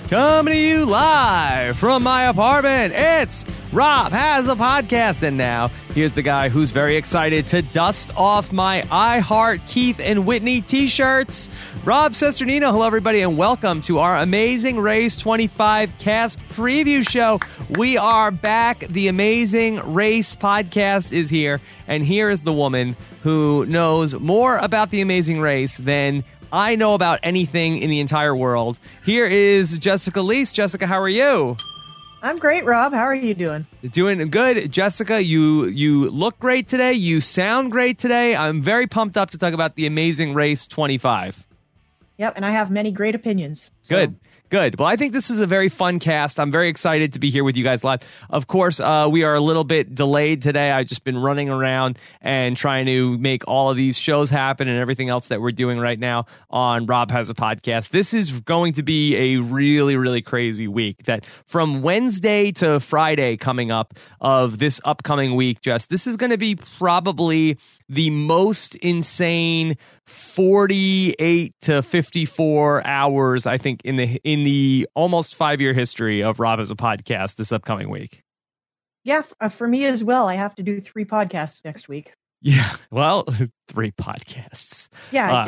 Coming to you live from my apartment, it's Rob Has a Podcast. And now, here's the guy who's very excited to dust off my I Heart Keith and Whitney t-shirts, Rob Cesternino. Hello, everybody, and welcome to our Amazing Race 25 cast preview show. We are back. The Amazing Race podcast is here, and here is the woman who knows more about the Amazing Race than I know about anything in the entire world. Here is Jessica Leese. Jessica, how are you? I'm great, Rob. How are you doing? Doing good. Jessica, you look great today. You sound great today. I'm very pumped up to talk about the Amazing Race 25. Yep, and I have many great opinions. So. Good. Well, I think this is a very fun cast. I'm very excited to be here with you guys live. Of course, we are a little bit delayed today. I've just been running around and trying to make all of these shows happen and everything else that we're doing right now on Rob Has a Podcast. This is going to be a really, really crazy week. That from Wednesday to Friday coming up of this upcoming week, this is going to be probably the most insane 48 to 54 hours, I think, in the almost 5-year history of Rob Has a Podcast this upcoming week. Yeah, for me as well. I have to do 3 podcasts next week. Yeah, well, 3 podcasts. Yeah.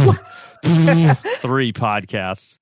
3 podcasts.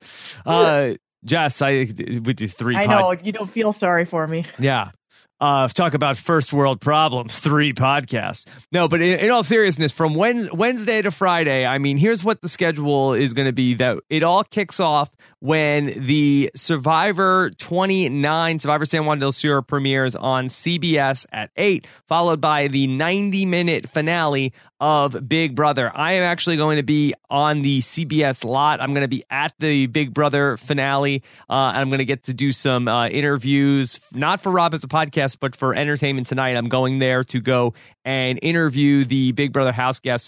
Jess, I would do 3 I know, you don't feel sorry for me. Yeah. Talk about first world problems, 3 podcasts. No, but in all seriousness, from Wednesday to Friday, I mean, here's what the schedule is going to be. That it all kicks off when the Survivor 29, Survivor San Juan del Sur premieres on CBS at 8, followed by the 90-minute finale of Big Brother. I am actually going to be on the CBS lot. I'm going to be at the Big Brother finale. I'm going to get to do some interviews, not for Rob Has a Podcast, but for Entertainment Tonight. I'm going there to go and interview the Big Brother house guests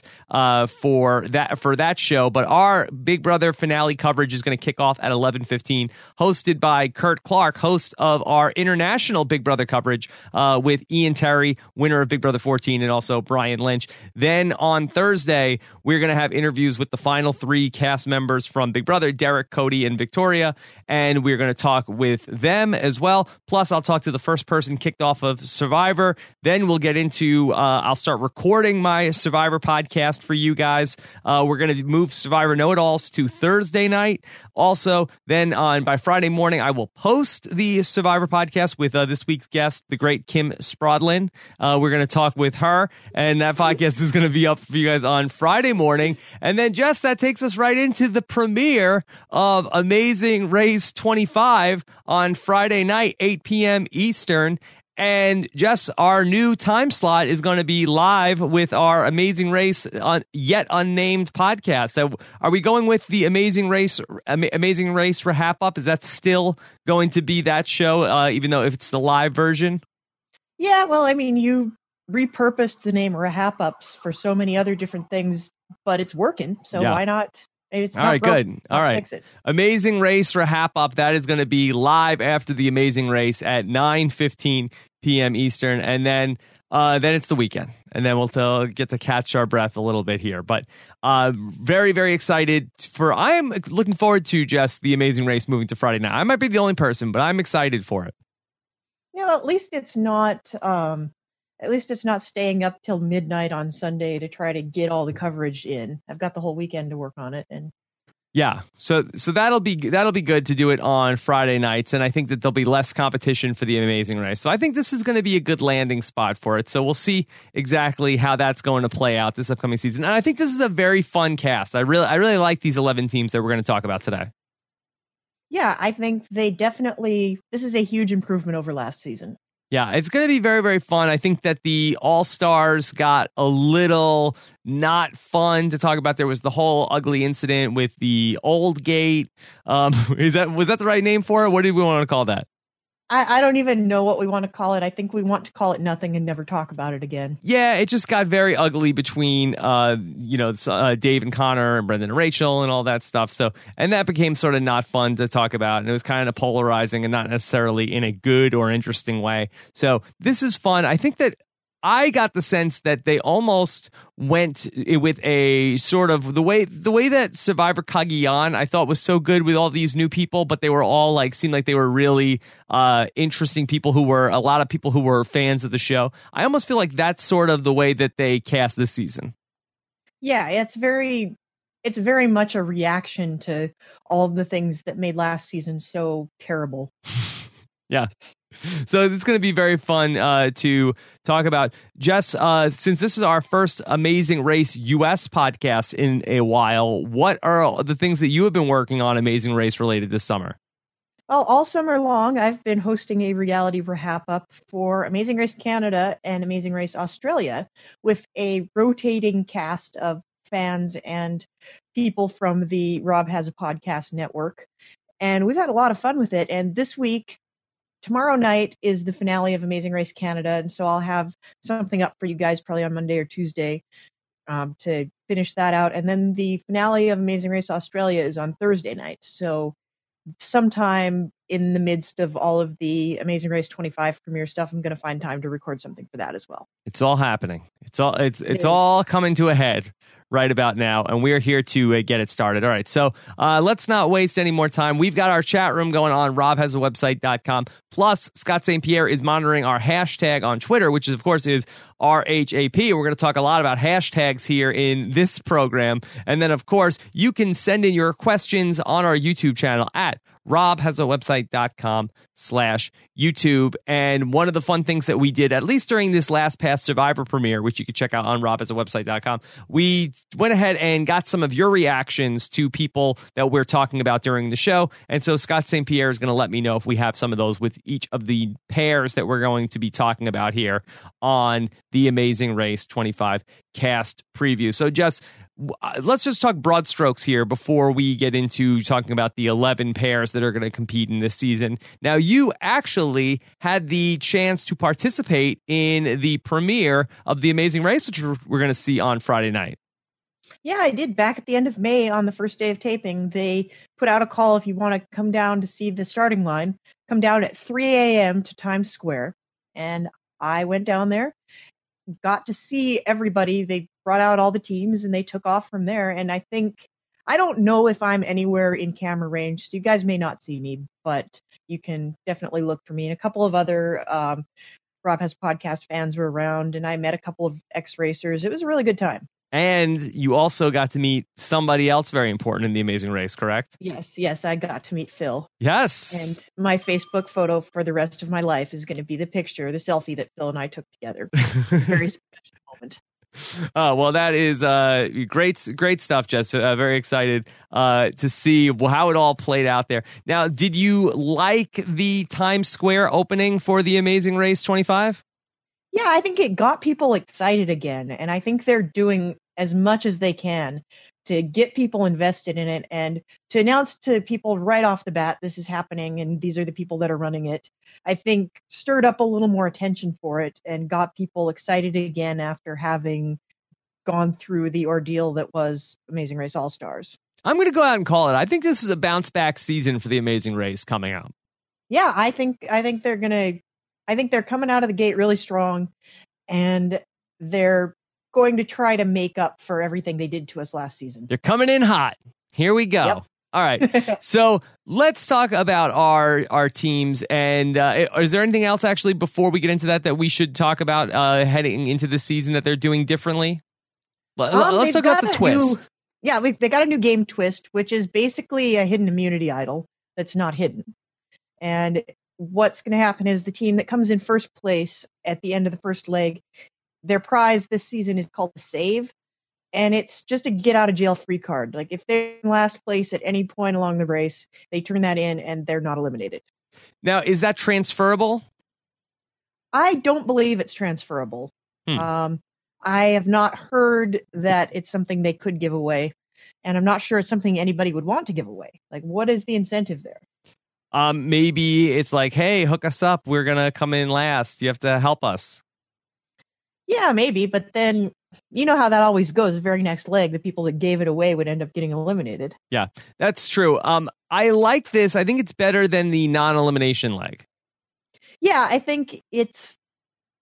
for that show. But our Big Brother finale coverage is going to kick off at 11:15, hosted by Kurt Clark, host of our international Big Brother coverage with Ian Terry, winner of Big Brother 14, and also Brian Lynch. Then on Thursday, we're going to have interviews with the final 3 cast members from Big Brother, Derek, Cody, and Victoria, and we're going to talk with them as well. Plus, I'll talk to the first person kicked off of Survivor. Then we'll get into I'll start recording my Survivor podcast for you guys. We're going to move Survivor Know-It-Alls to Thursday night. Also, then by Friday morning, I will post the Survivor podcast with this week's guest, the great Kim Sprodlin. We're going to talk with her, and that podcast is going to be up for you guys on Friday morning. And then, Jess, that takes us right into the premiere of Amazing Race 25 on Friday night, 8 p.m. Eastern. And Jess, our new time slot is going to be live with our Amazing Race yet unnamed podcast. Are we going with the Amazing Race Wrap Up? Is that still going to be that show, even though if it's the live version? Yeah, well, I mean, you repurposed the name Wrap Ups for so many other different things, but it's working. So Why not? It's all right, good. All right. Fix it. Amazing Race Wrap Up. That is going to be live after the Amazing Race at 9:15 p.m. Eastern, and then it's the weekend, and then we'll get to catch our breath a little bit here. But very, very excited I am looking forward to just the Amazing Race moving to Friday night. I might be the only person, but I'm excited for it. Yeah, well, at least it's not. At least it's not staying up till midnight on Sunday to try to get all the coverage in. I've got the whole weekend to work on it, and yeah, so that'll be good to do it on Friday nights, and I think that there'll be less competition for the Amazing Race. So I think this is going to be a good landing spot for it. So we'll see exactly how that's going to play out this upcoming season. And I think this is a very fun cast. I really like these 11 teams that we're going to talk about today. Yeah, I think this is a huge improvement over last season. Yeah, it's going to be very, very fun. I think that the All-Stars got a little not fun to talk about. There was the whole ugly incident with the Old Gate. Was that the right name for it? What did we want to call that? I don't even know what we want to call it. I think we want to call it nothing and never talk about it again. Yeah, it just got very ugly between, Dave and Connor and Brendan and Rachel and all that stuff. So, and that became sort of not fun to talk about. And it was kind of polarizing and not necessarily in a good or interesting way. So this is fun. I think that I got the sense that they almost went with a sort of the way that Survivor Cagayan I thought was so good with all these new people, but they were all like seemed like they were really interesting people who were a lot of people who were fans of the show. I almost feel like that's sort of the way that they cast this season. Yeah, it's very much a reaction to all of the things that made last season so terrible. Yeah. So it's going to be very fun to talk about. Jess, since this is our first Amazing Race US podcast in a while, what are the things that you have been working on Amazing Race related this summer? Well, all summer long, I've been hosting a reality wrap-up for Amazing Race Canada and Amazing Race Australia with a rotating cast of fans and people from the Rob Has a Podcast network. And we've had a lot of fun with it. And this week, tomorrow night is the finale of Amazing Race Canada, and so I'll have something up for you guys probably on Monday or Tuesday to finish that out. And then the finale of Amazing Race Australia is on Thursday night. So sometime in the midst of all of the Amazing Race 25 premiere stuff, I'm going to find time to record something for that as well. It's all happening. It's all coming to a head right about now, and we're here to get it started. All right, so let's not waste any more time. We've got our chat room going on, robhasawebsite.com. Plus, Scott St. Pierre is monitoring our hashtag on Twitter, which is, of course, is RHAP. We're going to talk a lot about hashtags here in this program. And then, of course, you can send in your questions on our YouTube channel at robhasawebsite.com/YouTube. And one of the fun things that we did, at least during this last past Survivor premiere, which you can check out on robhasawebsite.com, we went ahead and got some of your reactions to people that we're talking about during the show. And so Scott St. Pierre is going to let me know if we have some of those with each of the pairs that we're going to be talking about here on the Amazing Race 25 cast preview. So just let's just talk broad strokes here before we get into talking about the 11 pairs that are going to compete in this season. Now, you actually had the chance to participate in the premiere of The Amazing Race, which we're going to see on Friday night. Yeah, I did. Back at the end of May on the first day of taping, they put out a call if you want to come down to see the starting line, come down at 3 a.m. to Times Square. And I went down there, got to see everybody. They brought out all the teams and they took off from there. And I don't know if I'm anywhere in camera range, so you guys may not see me, but you can definitely look for me. And a couple of other Rob Has Podcast fans were around, and I met a couple of ex-racers. It was a really good time. And you also got to meet somebody else very important in The Amazing Race, correct? Yes, I got to meet Phil. Yes. And my Facebook photo for the rest of my life is going to be the selfie that Phil and I took together. Very special moment. Well, that is great stuff, Jess. Very excited to see how it all played out there. Now, did you like the Times Square opening for The Amazing Race 25? Yeah, I think it got people excited again, and I think they're doing as much as they can to get people invested in it and to announce to people right off the bat this is happening and these are the people that are running it. I think stirred up a little more attention for it and got people excited again after having gone through the ordeal that was Amazing Race All-Stars. I'm going to go out and call it. I think this is a bounce back season for The Amazing Race coming out. Yeah, I think they're coming out of the gate really strong, and they're going to try to make up for everything they did to us last season. They're coming in hot. Here we go. Yep. All right. So let's talk about our teams. And is there anything else actually before we get into that we should talk about heading into the season that they're doing differently? Let's talk about the twist. They got a new game twist, which is basically a hidden immunity idol that's not hidden. And what's going to happen is the team that comes in first place at the end of the first leg, their prize this season is called the Save, and it's just a get out of jail free card. Like if they're in last place at any point along the race, they turn that in and they're not eliminated. Now, is that transferable? I don't believe it's transferable. I have not heard that it's something they could give away, and I'm not sure it's something anybody would want to give away. Like, what is the incentive there? Maybe it's like, hey, hook us up. We're going to come in last. You have to help us. Yeah, maybe. But then you know how that always goes. The very next leg, the people that gave it away would end up getting eliminated. Yeah, that's true. I like this. I think it's better than the non-elimination leg. Yeah, I think it's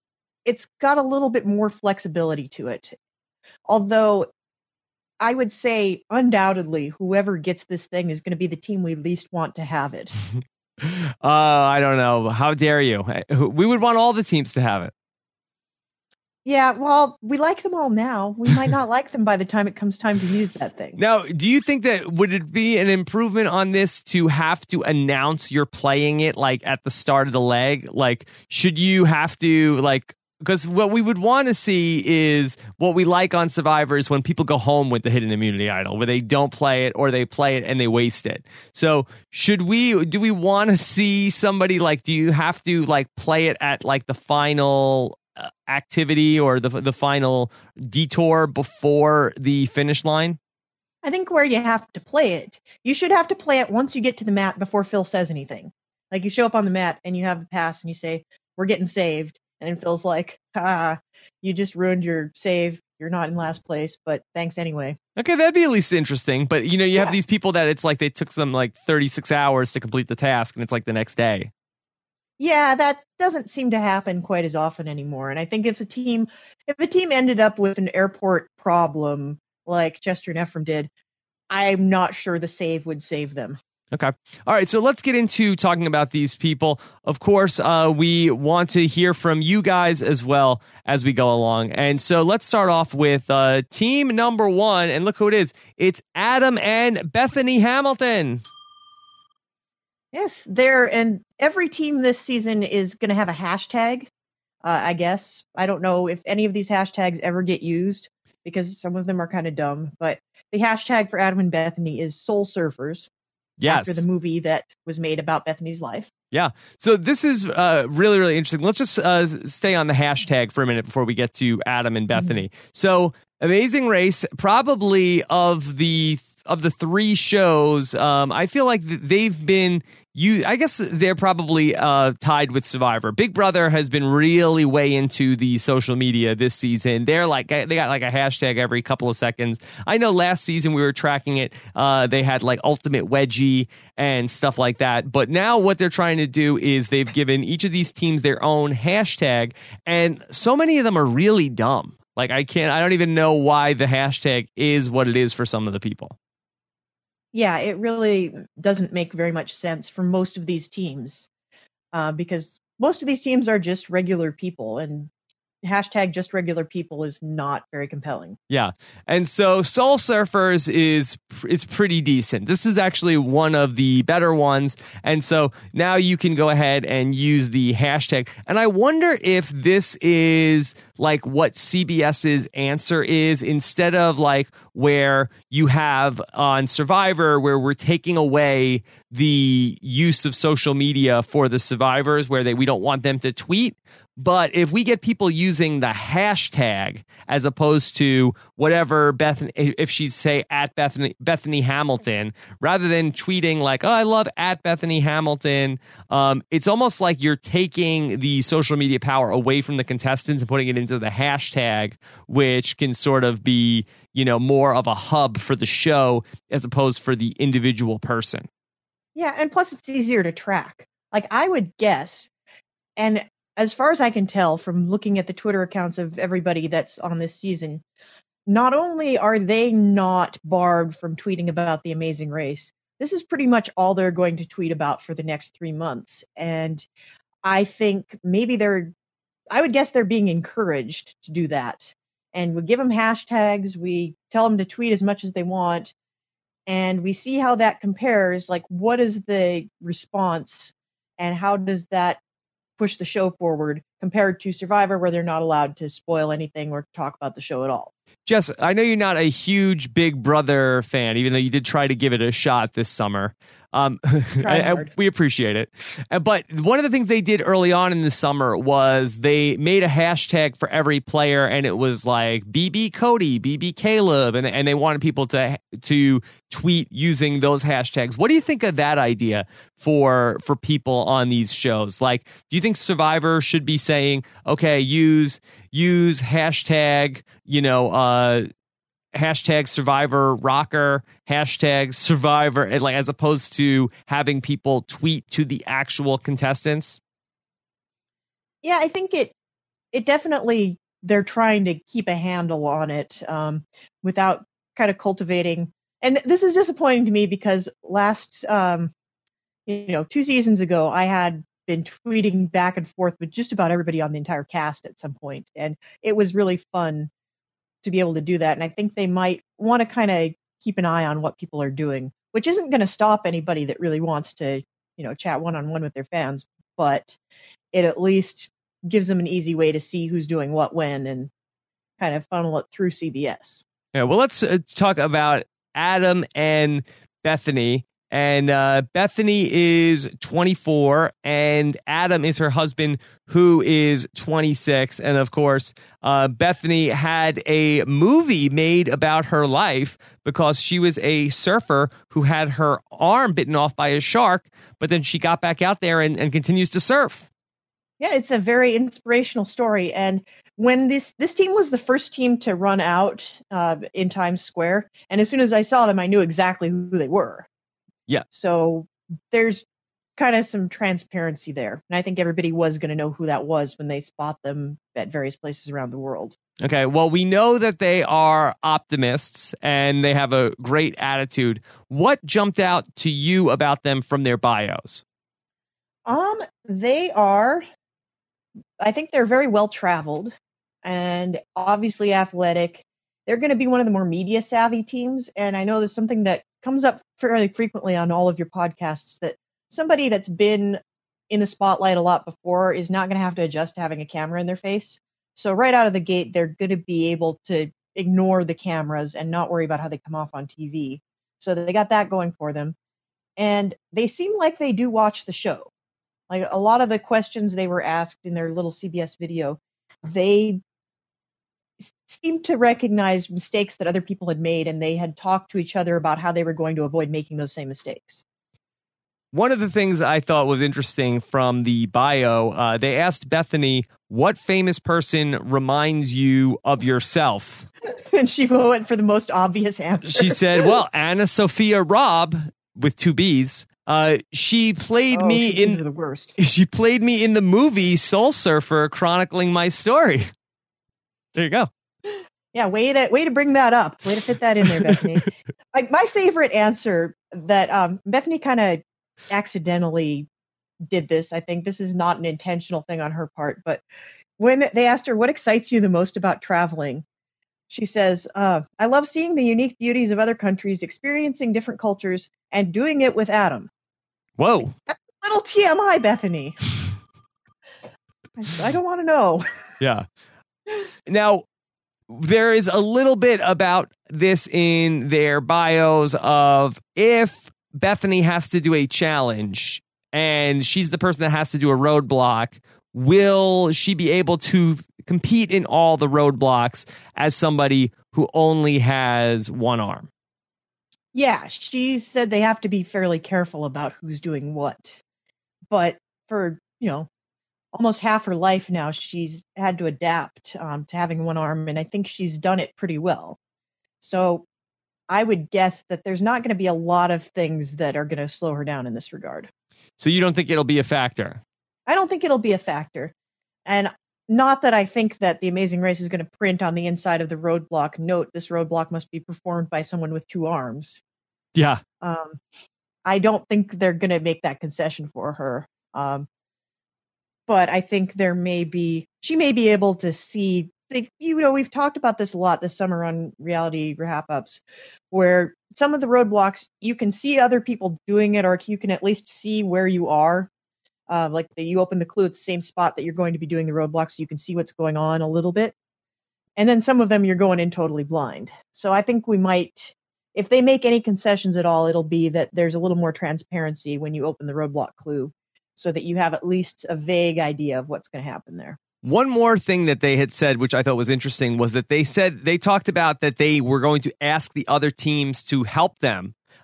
it's got a little bit more flexibility to it. Although I would say undoubtedly whoever gets this thing is going to be the team we least want to have it. I don't know. How dare you? We would want all the teams to have it. Yeah, well, we like them all now. We might not like them by the time it comes time to use that thing. Now, do you think that would it be an improvement on this to have to announce you're playing it like at the start of the leg? Like, should you have to like? Because what we would want to see is what we like on Survivor is when people go home with the hidden immunity idol, where they don't play it or they play it and they waste it. So do we want to see somebody like, do you have to like play it at like the final activity or the final detour before the finish line? I think where you have to play it, you should have to play it once you get to the mat before Phil says anything. Like you show up on the mat and you have the pass and you say, "We're getting saved." And Phil's like, you just ruined your save. You're not in last place, but thanks anyway. Okay, that'd be at least interesting. But, you have these people that it's like they took them like 36 hours to complete the task, and it's like the next day. Yeah, that doesn't seem to happen quite as often anymore. And I think if a team ended up with an airport problem like Chester and Ephraim did, I'm not sure the save would save them. Okay. All right. So let's get into talking about these people. Of course, we want to hear from you guys as well as we go along. And so let's start off with team number 1. And look who it is. It's Adam and Bethany Hamilton. Yes, and every team this season is going to have a hashtag, I guess. I don't know if any of these hashtags ever get used because some of them are kind of dumb. But the hashtag for Adam and Bethany is Soul Surfers. Yes. After the movie that was made about Bethany's life. Yeah. So this is really, really interesting. Let's just stay on the hashtag for a minute before we get to Adam and Bethany. Mm-hmm. So Amazing Race, probably of the 3 shows, I feel like they've been I guess they're probably tied with Survivor. Big Brother has been really way into the social media this season. They got like a hashtag every couple of seconds. I know last season we were tracking it. They had like Ultimate Wedgie and stuff like that. But now what they're trying to do is they've given each of these teams their own hashtag, and so many of them are really dumb. Like I don't even know why the hashtag is what it is for some of the people. Yeah, it really doesn't make very much sense for most of these teams because most of these teams are just regular people, and hashtag just regular people is not very compelling. Yeah. And so Soul Surfers is pretty decent. This is actually one of the better ones. And so now you can go ahead and use the hashtag. And I wonder if this is like what CBS's answer is, instead of like where you have on Survivor where we're taking away the use of social media for the survivors, where we don't want them to tweet. But if we get people using the hashtag as opposed to whatever Bethany, if she's say at Bethany Hamilton, rather than tweeting like, "Oh, I love at Bethany Hamilton," it's almost like you're taking the social media power away from the contestants and putting it into the hashtag, which can sort of be, more of a hub for the show as opposed for the individual person. Yeah, and plus it's easier to track. Like I would guess, and as far as I can tell from looking at the Twitter accounts of everybody that's on this season, not only are they not barred from tweeting about The Amazing Race, this is pretty much all they're going to tweet about for the next 3 months. And I think maybe I would guess they're being encouraged to do that. And we give them hashtags, we tell them to tweet as much as they want, and we see how that compares. Like, what is the response, and how does that push the show forward compared to Survivor, where they're not allowed to spoil anything or talk about the show at all. Jess, I know you're not a huge Big Brother fan, even though you did try to give it a shot this summer. We appreciate it. But one of the things they did early on in the summer was they made a hashtag for every player, and it was like BB Cody, BB Caleb, and they wanted people to tweet using those hashtags. What do you think of that idea for people on these shows? Like, do you think Survivor should be saying, okay, use hashtag, hashtag Survivor Rocker, hashtag Survivor, as opposed to having people tweet to the actual contestants? Yeah, I think it definitely, they're trying to keep a handle on it without kind of cultivating. And this is disappointing to me because last, 2 seasons ago, I had been tweeting back and forth with just about everybody on the entire cast at some point, and it was really fun to be able to do that. And I think they might want to kind of keep an eye on what people are doing, which isn't going to stop anybody that really wants to, chat one-on-one with their fans, but it at least gives them an easy way to see who's doing what when and kind of funnel it through CBS. Yeah, well, let's talk about Adam and Bethany. And Bethany is 24, and Adam is her husband, who is 26. And of course, Bethany had a movie made about her life because she was a surfer who had her arm bitten off by a shark, but then she got back out there and continues to surf. Yeah, it's a very inspirational story. And when this team was the first team to run out in Times Square, and as soon as I saw them, I knew exactly who they were. Yeah. So there's kind of some transparency there. And I think everybody was going to know who that was when they spot them at various places around the world. Okay, well, we know that they are optimists and they have a great attitude. What jumped out to you about them from their bios? They are, I think they're very well traveled and obviously athletic. They're going to be one of the more media savvy teams. And I know there's something that comes up fairly frequently on all of your podcasts, that somebody that's been in the spotlight a lot before is not going to have to adjust to having a camera in their face. So right out of the gate, they're going to be able to ignore the cameras and not worry about how they come off on TV. So they got that going for them. And they seem like they do watch the show. Like a lot of the questions they were asked in their little CBS video, they seemed to recognize mistakes that other people had made, and they had talked to each other about how they were going to avoid making those same mistakes. One of the things I thought was interesting from the bio, they asked Bethany, what famous person reminds you of yourself? And she went for the most obvious answer. She said, well, Anna Sophia Robb, with 2 B's. She played me in the worst. She played me in the movie Soul Surfer, chronicling my story. There you go. Yeah, way to bring that up. Way to fit that in there, Bethany. Like my favorite answer that Bethany kind of accidentally did this. I think this is not an intentional thing on her part, but when they asked her what excites you the most about traveling, she says, I love seeing the unique beauties of other countries, experiencing different cultures, and doing it with Adam. Whoa. That's a little TMI, Bethany. I don't want to know. Yeah. Now, there is a little bit about this in their bios of if Bethany has to do a challenge and she's the person that has to do a roadblock, will she be able to compete in all the roadblocks as somebody who only has one arm? Yeah, she said they have to be fairly careful about who's doing what. But for, almost half her life now, she's had to adapt to having one arm, and I think she's done it pretty well. So I would guess that there's not going to be a lot of things that are going to slow her down in this regard. So you don't think it'll be a factor? I don't think it'll be a factor. And not that I think that the Amazing Race is going to print on the inside of the roadblock, note this roadblock must be performed by someone with 2 arms. Yeah. I don't think they're going to make that concession for her. But I think she may be able to see, we've talked about this a lot this summer on reality wrap-ups, where some of the roadblocks, you can see other people doing it, or you can at least see where you are. Like you open the clue at the same spot that you're going to be doing the roadblock, so you can see what's going on a little bit. And then some of them you're going in totally blind. So I think we might, if they make any concessions at all, it'll be that there's a little more transparency when you open the roadblock clue, so that you have at least a vague idea of what's going to happen there. One more thing that they had said, which I thought was interesting, was that they talked about that they were going to ask the other teams to help them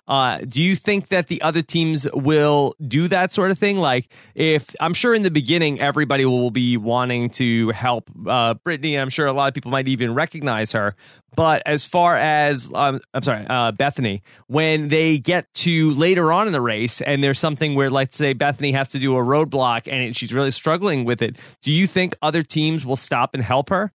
Do you think that the other teams will do that sort of thing? Like, if I'm sure in the beginning everybody will be wanting to help Brittany. I'm sure a lot of people might even recognize her. But as far as Bethany, when they get to later on in the race and there's something where, let's say, Bethany has to do a roadblock and she's really struggling with it, do you think other teams will stop and help her?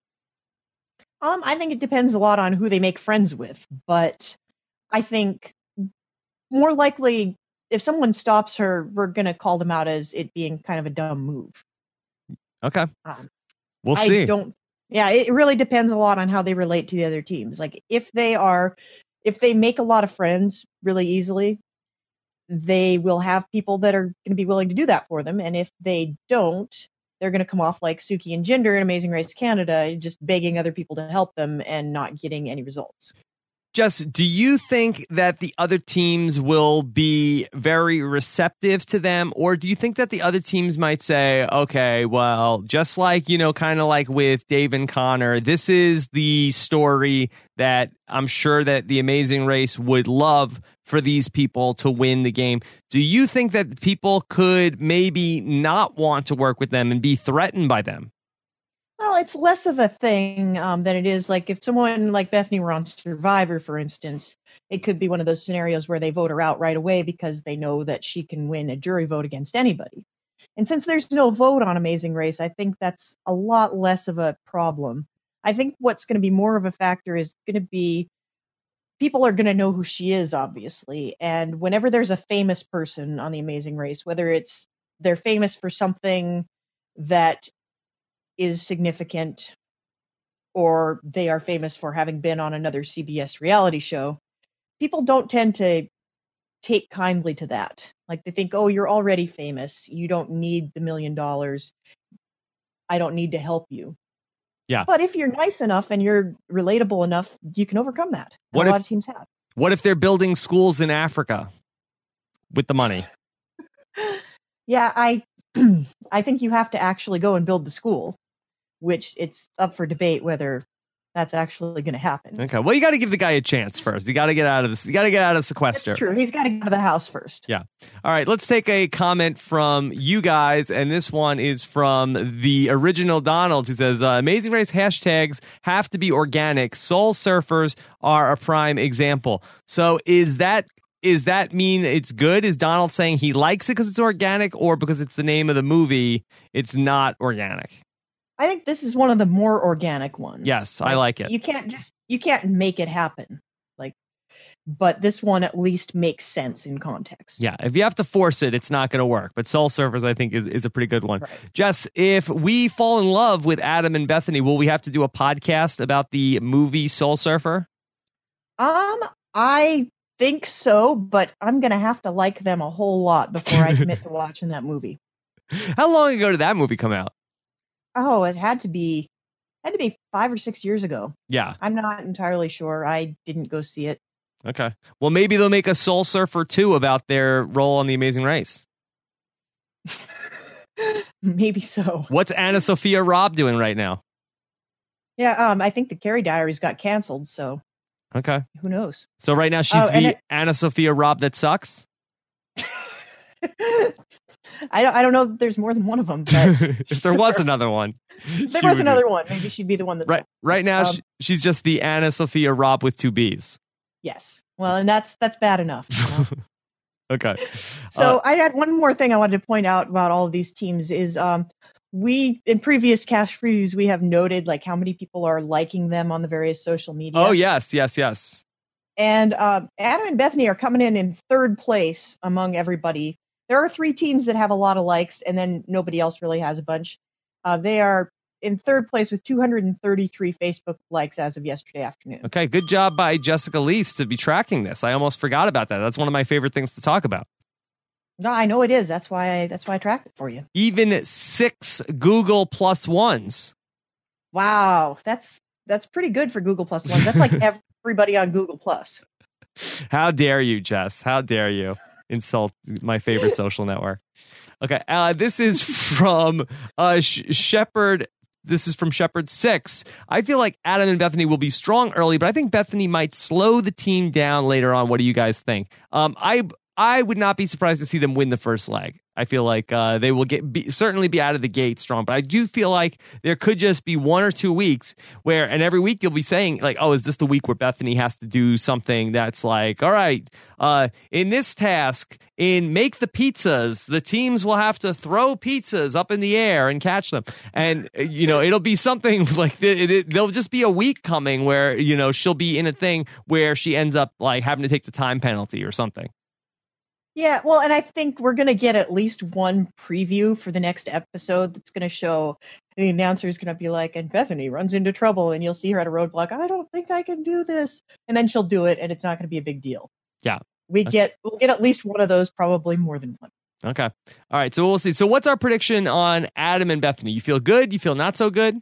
I think it depends a lot on who they make friends with, but I think more likely if someone stops her, we're going to call them out as it being kind of a dumb move. Okay. We'll see. Yeah, it really depends a lot on how they relate to the other teams. Like if they make a lot of friends really easily, they will have people that are going to be willing to do that for them. And if they don't, they're going to come off like Suki and Jinder in Amazing Race Canada, just begging other people to help them and not getting any results. Jess, do you think that the other teams will be very receptive to them? Or do you think that the other teams might say, okay, well, just like, kind of like with Dave and Connor, this is the story that I'm sure that the Amazing Race would love for these people to win the game. Do you think that people could maybe not want to work with them and be threatened by them? Well, it's less of a thing than it is like if someone like Bethany were on Survivor, for instance, it could be one of those scenarios where they vote her out right away because they know that she can win a jury vote against anybody. And since there's no vote on Amazing Race, I think that's a lot less of a problem. I think what's going to be more of a factor is going to be people are going to know who she is, obviously. And whenever there's a famous person on the Amazing Race, whether it's they're famous for something that is significant or they are famous for having been on another CBS reality show, people don't tend to take kindly to that. Like they think, oh, you're already famous. You don't need the $1 million. I don't need to help you. Yeah. But if you're nice enough and you're relatable enough, you can overcome that. A lot of teams have. What if they're building schools in Africa with the money? Yeah, I think you have to actually go and build the school, which it's up for debate whether that's actually going to happen. Okay. Well, you got to give the guy a chance first. You got to get out of this. You got to get out of sequester. That's true. He's got to get out of the house first. Yeah. All right. Let's take a comment from you guys. And this one is from the original Donald, who says, Amazing Race hashtags have to be organic. Soul Surfers are a prime example. So is that mean it's good? Is Donald saying he likes it because it's organic, or because it's the name of the movie, it's not organic? I think this is one of the more organic ones. Yes, I like it. You can't make it happen. But this one at least makes sense in context. Yeah, if you have to force it, it's not going to work. But Soul Surfers, I think, is a pretty good one. Right. Jess, if we fall in love with Adam and Bethany, will we have to do a podcast about the movie Soul Surfer? I think so, but I'm going to have to like them a whole lot before I commit to watching that movie. How long ago did that movie come out? Oh, it had to be 5 or 6 years ago. Yeah. I'm not entirely sure. I didn't go see it. Okay. Well, maybe they'll make a Soul Surfer 2 about their role on The Amazing Race. Maybe so. What's Anna Sophia Robb doing right now? Yeah, I think the Carrie Diaries got canceled, so okay. Who knows? So right now she's Anna Sophia Robb that sucks? I don't know that there's more than one of them. But if there was another one. There was another one. Maybe she'd be the one that's... Right now, she's just the Anna Sophia Robb with 2 Bs. Yes. Well, and that's bad enough. You know? Okay. So I had one more thing I wanted to point out about all of these teams is we, in previous cast previews, we have noted like how many people are liking them on the various social media. Oh, yes. And Adam and Bethany are coming in third place among everybody. There are 3 teams that have a lot of likes, and then nobody else really has a bunch. They are in third place with 233 Facebook likes as of yesterday afternoon. Okay, good job by Jessica Leese to be tracking this. I almost forgot about that. That's one of my favorite things to talk about. No, I know it is. That's why I tracked it for you. Even 6 Google Plus Ones. Wow, that's pretty good for Google Plus Ones. That's like everybody on Google Plus. How dare you, Jess? How dare you insult my favorite social network? Okay, this is from Shepard This is from Shepherd 6. I feel like Adam and Bethany will be strong early, but I think Bethany might slow the team down later on. What do you guys think? I would not be surprised to see them win the first leg. I feel like they will certainly be out of the gate strong, but I do feel like there could just be 1 or 2 weeks where, and every week you'll be saying like, oh, is this the week where Bethany has to do something that's like, all right, in this task, in make the pizzas, the teams will have to throw pizzas up in the air and catch them. And, it'll be something like, there'll just be a week coming where, she'll be in a thing where she ends up like having to take the time penalty or something. Yeah, well, and I think we're going to get at least one preview for the next episode that's going to show the announcer is going to be like, and Bethany runs into trouble, and you'll see her at a roadblock. I don't think I can do this. And then she'll do it, and it's not going to be a big deal. Yeah. We'll get at least one of those, probably more than one. Okay. All right, so we'll see. So what's our prediction on Adam and Bethany? You feel good? You feel not so good?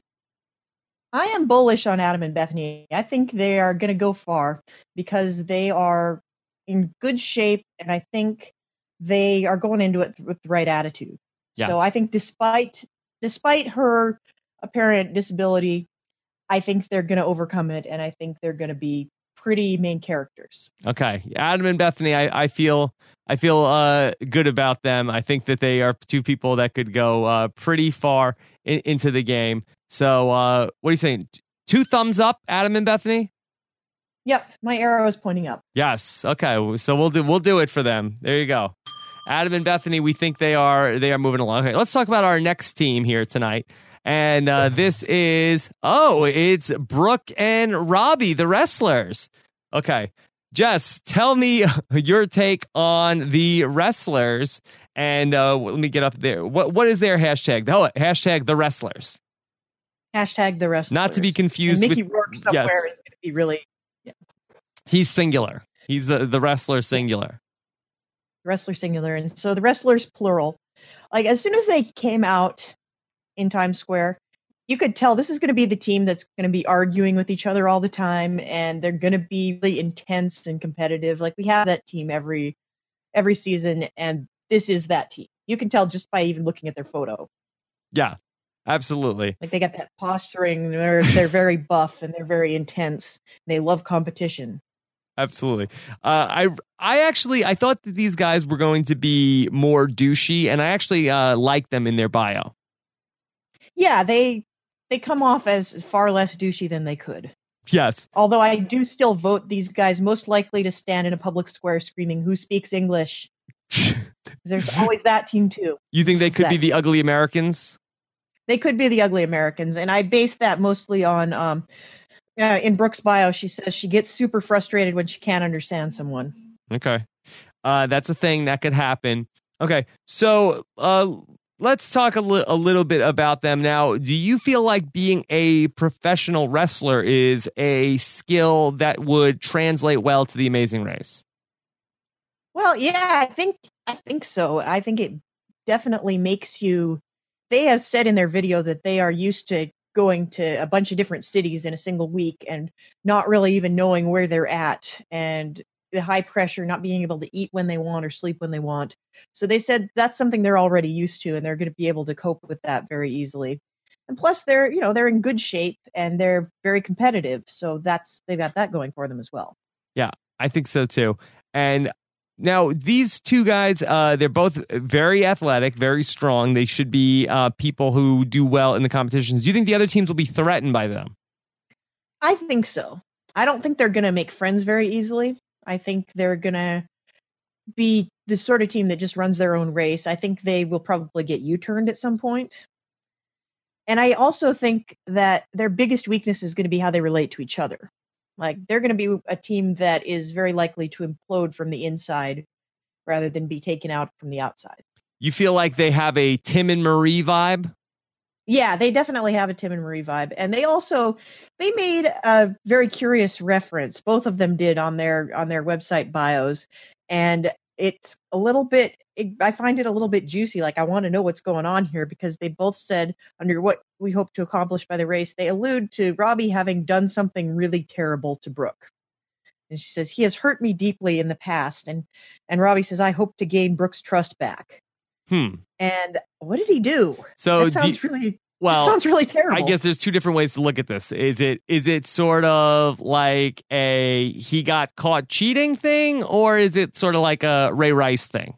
I am bullish on Adam and Bethany. I think they are going to go far because they are in good shape, and I think they are going into it with the right attitude. Yeah. So I think despite her apparent disability, I think they're going to overcome it, and I think they're going to be pretty main characters. Okay, Adam and Bethany, I feel good about them. I think that they are two people that could go pretty far into the game. So what are you saying? 2 thumbs up, Adam and Bethany? Yep, my arrow is pointing up. Yes. Okay. So we'll do it for them. There you go. Adam and Bethany, we think they are moving along. Okay, let's talk about our next team here tonight. And this is it's Brooke and Robbie, the wrestlers. Okay. Jess, tell me your take on the wrestlers. And let me get up there. What is their hashtag? Hashtag the wrestlers. Hashtag the wrestlers. Not to be confused and Mickey with Rourke somewhere is going to be really. Yeah. He's singular. He's the wrestler singular. Wrestler singular. And so the wrestlers plural. Like as soon as they came out in Times Square, you could tell this is going to be the team that's going to be arguing with each other all the time, and they're going to be really intense and competitive. Like we have that team every season, and this is that team. You can tell just by even looking at their photo. Yeah. Absolutely. Like they got that posturing. They're very buff and they're very intense. They love competition. Absolutely. I thought that these guys were going to be more douchey, and I actually like them in their bio. Yeah, they come off as far less douchey than they could. Yes. Although I do still vote these guys most likely to stand in a public square screaming, "Who speaks English?" There's always that team too. You think they could be the Ugly Americans? They could be the Ugly Americans, and I base that mostly on in Brooke's bio, she says she gets super frustrated when she can't understand someone. Okay. That's a thing that could happen. Okay, so let's talk a little bit about them now. Do you feel like being a professional wrestler is a skill that would translate well to The Amazing Race? Well, yeah, I think so. I think it definitely makes you. They have said in their video that they are used to going to a bunch of different cities in a single week and not really even knowing where they're at, and the high pressure, not being able to eat when they want or sleep when they want. So they said that's something they're already used to, and they're going to be able to cope with that very easily. And plus they're in good shape and they're very competitive. So they've got that going for them as well. Yeah, I think so too. And now, these two guys, they're both very athletic, very strong. They should be people who do well in the competitions. Do you think the other teams will be threatened by them? I think so. I don't think they're going to make friends very easily. I think they're going to be the sort of team that just runs their own race. I think they will probably get U-turned at some point. And I also think that their biggest weakness is going to be how they relate to each other. Like, they're going to be a team that is very likely to implode from the inside rather than be taken out from the outside. You feel like they have a Tim and Marie vibe? Yeah, they definitely have a Tim and Marie vibe. And they made a very curious reference. Both of them did on their website bios. And it's a little bit, I find it a little bit juicy. Like, I want to know what's going on here, because they both said, under what we hope to accomplish by the race, they allude to Robbie having done something really terrible to Brooke. And she says, he has hurt me deeply in the past. And Robbie says, I hope to gain Brooke's trust back. And what did he do? So that sounds really Well, it sounds really terrible. I guess there's two different ways to look at this. Is it sort of like a he got caught cheating thing, or is it sort of like a Ray Rice thing?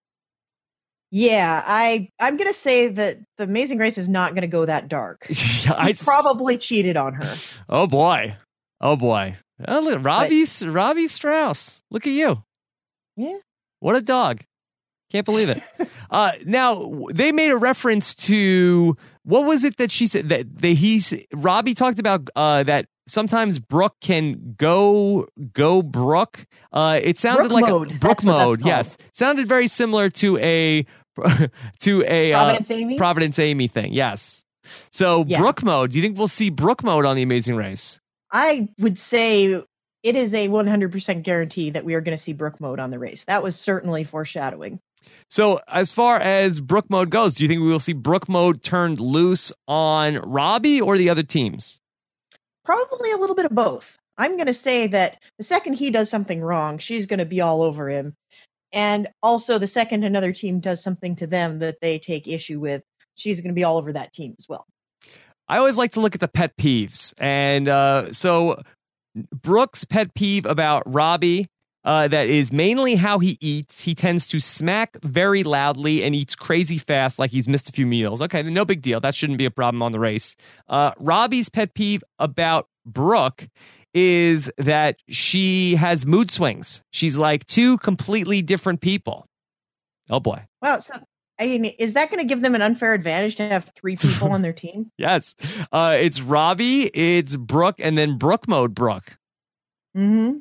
Yeah, I'm gonna say that the Amazing Race is not gonna go that dark. He probably cheated on her. Oh boy. Oh look, Robbie Strauss. Look at you. Yeah. What a dog. Can't believe it. Now they made a reference to what was it that she said that Robbie talked about that sometimes Brooke can go Brooke. It sounded Brooke like mode. a Brooke That's what that's mode. Yes, sounded very similar to a Providence Amy thing. Yes. So yeah. Brooke mode. Do you think we'll see Brooke mode on The Amazing Race? I would say it is a 100% guarantee that we are going to see Brooke mode on the race. That was certainly foreshadowing. So as far as Brooke mode goes, do you think we will see Brooke mode turned loose on Robbie or the other teams? Probably a little bit of both. I'm going to say that the second he does something wrong, she's going to be all over him. And also the second another team does something to them that they take issue with, she's going to be all over that team as well. I always like to look at the pet peeves. And so Brooke's pet peeve about Robbie, that is mainly how he eats. He tends to smack very loudly and eats crazy fast like he's missed a few meals. Okay, no big deal. That shouldn't be a problem on the race. Robbie's pet peeve about Brooke is that she has mood swings. She's like two completely different people. Oh, boy. Wow, so I mean, is that going to give them an unfair advantage to have three people on their team? Yes. It's Robbie, it's Brooke, and then Brooke mode Brooke. Mm-hmm.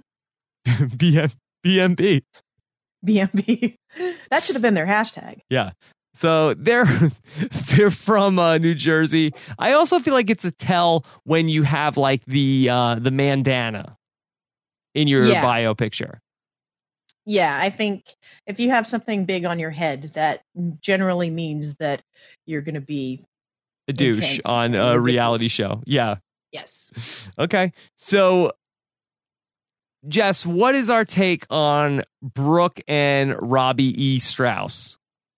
BMB. BMB. That should have been their hashtag. Yeah. So they're from New Jersey. I also feel like it's a tell when you have like the bandana in your bio picture. Yeah, I think if you have something big on your head, that generally means that you're going to be a douche on a reality show. Yeah. Yes. Okay. So, Jess, what is our take on Brooke and Robbie E. Strauss?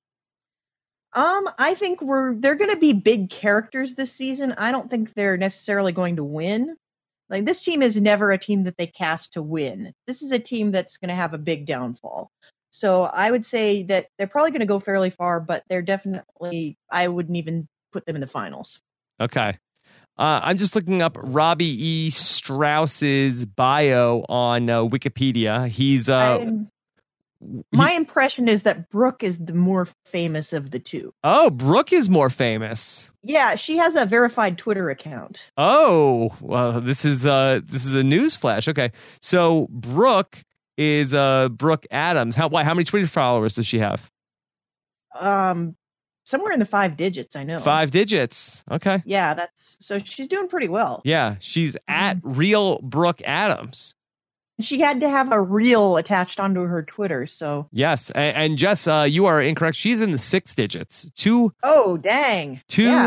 I think they're going to be big characters this season. I don't think they're necessarily going to win. Like, this team is never a team that they cast to win. This is a team that's going to have a big downfall. So I would say that they're probably going to go fairly far, but they're definitely, I wouldn't even put them in the finals. Okay. I'm just looking up Robbie E. Strauss's bio on Wikipedia. He's my impression is that Brooke is the more famous of the two. Oh, Brooke is more famous. Yeah, she has a verified Twitter account. Oh, well, this is a news flash. Okay, so Brooke is Brooke Adams. How many Twitter followers does she have? Somewhere in the 5 digits, I know. 5 digits. Okay. Yeah, so she's doing pretty well. Yeah, she's at Real Brooke Adams. She had to have a reel attached onto her Twitter, so... Yes, and Jess, you are incorrect. She's in the 6 digits. Oh, dang.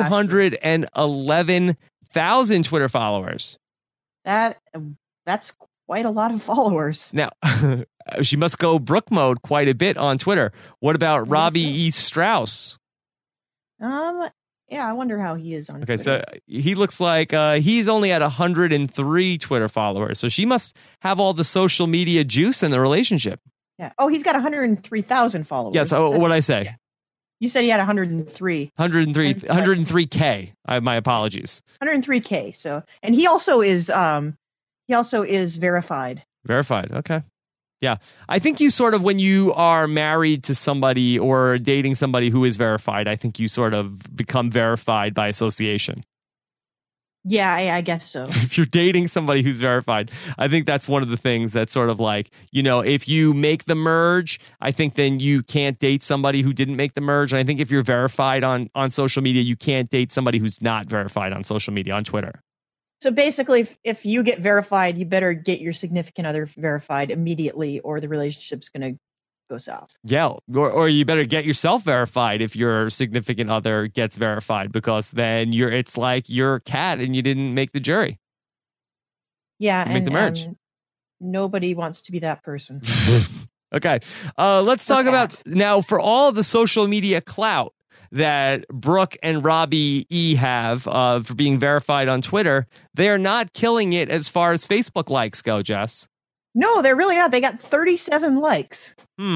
211,000 Twitter followers. That's quite a lot of followers. Now, she must go Brooke mode quite a bit on Twitter. What about Robbie E. Strauss? Yeah, I wonder how he is on Twitter. So he looks like he's only at 103 Twitter followers. So she must have all the social media juice in the relationship. Yeah. Oh, he's got 103,000 followers. Yes. Yeah, so what did I say? Yeah. You said he had 103. 103K. My apologies. 103K. So, and he also is verified. Verified. Okay. Yeah. I think you sort of, when you are married to somebody or dating somebody who is verified, I think you sort of become verified by association. Yeah, I guess so. If you're dating somebody who's verified, I think that's one of the things that's sort of like, if you make the merge, I think then you can't date somebody who didn't make the merge. And I think if you're verified on social media, you can't date somebody who's not verified on social media, on Twitter. So basically, if you get verified, you better get your significant other verified immediately, or the relationship's going to go south. Yeah, or you better get yourself verified if your significant other gets verified, because then it's like you're a cat and you didn't make the jury. Yeah, make the merge. And nobody wants to be that person. Okay, let's talk about now, for all of the social media clout that Brooke and Robbie E have for being verified on Twitter, they are not killing it as far as Facebook likes go, Jess. No, they're really not. They got 37 likes.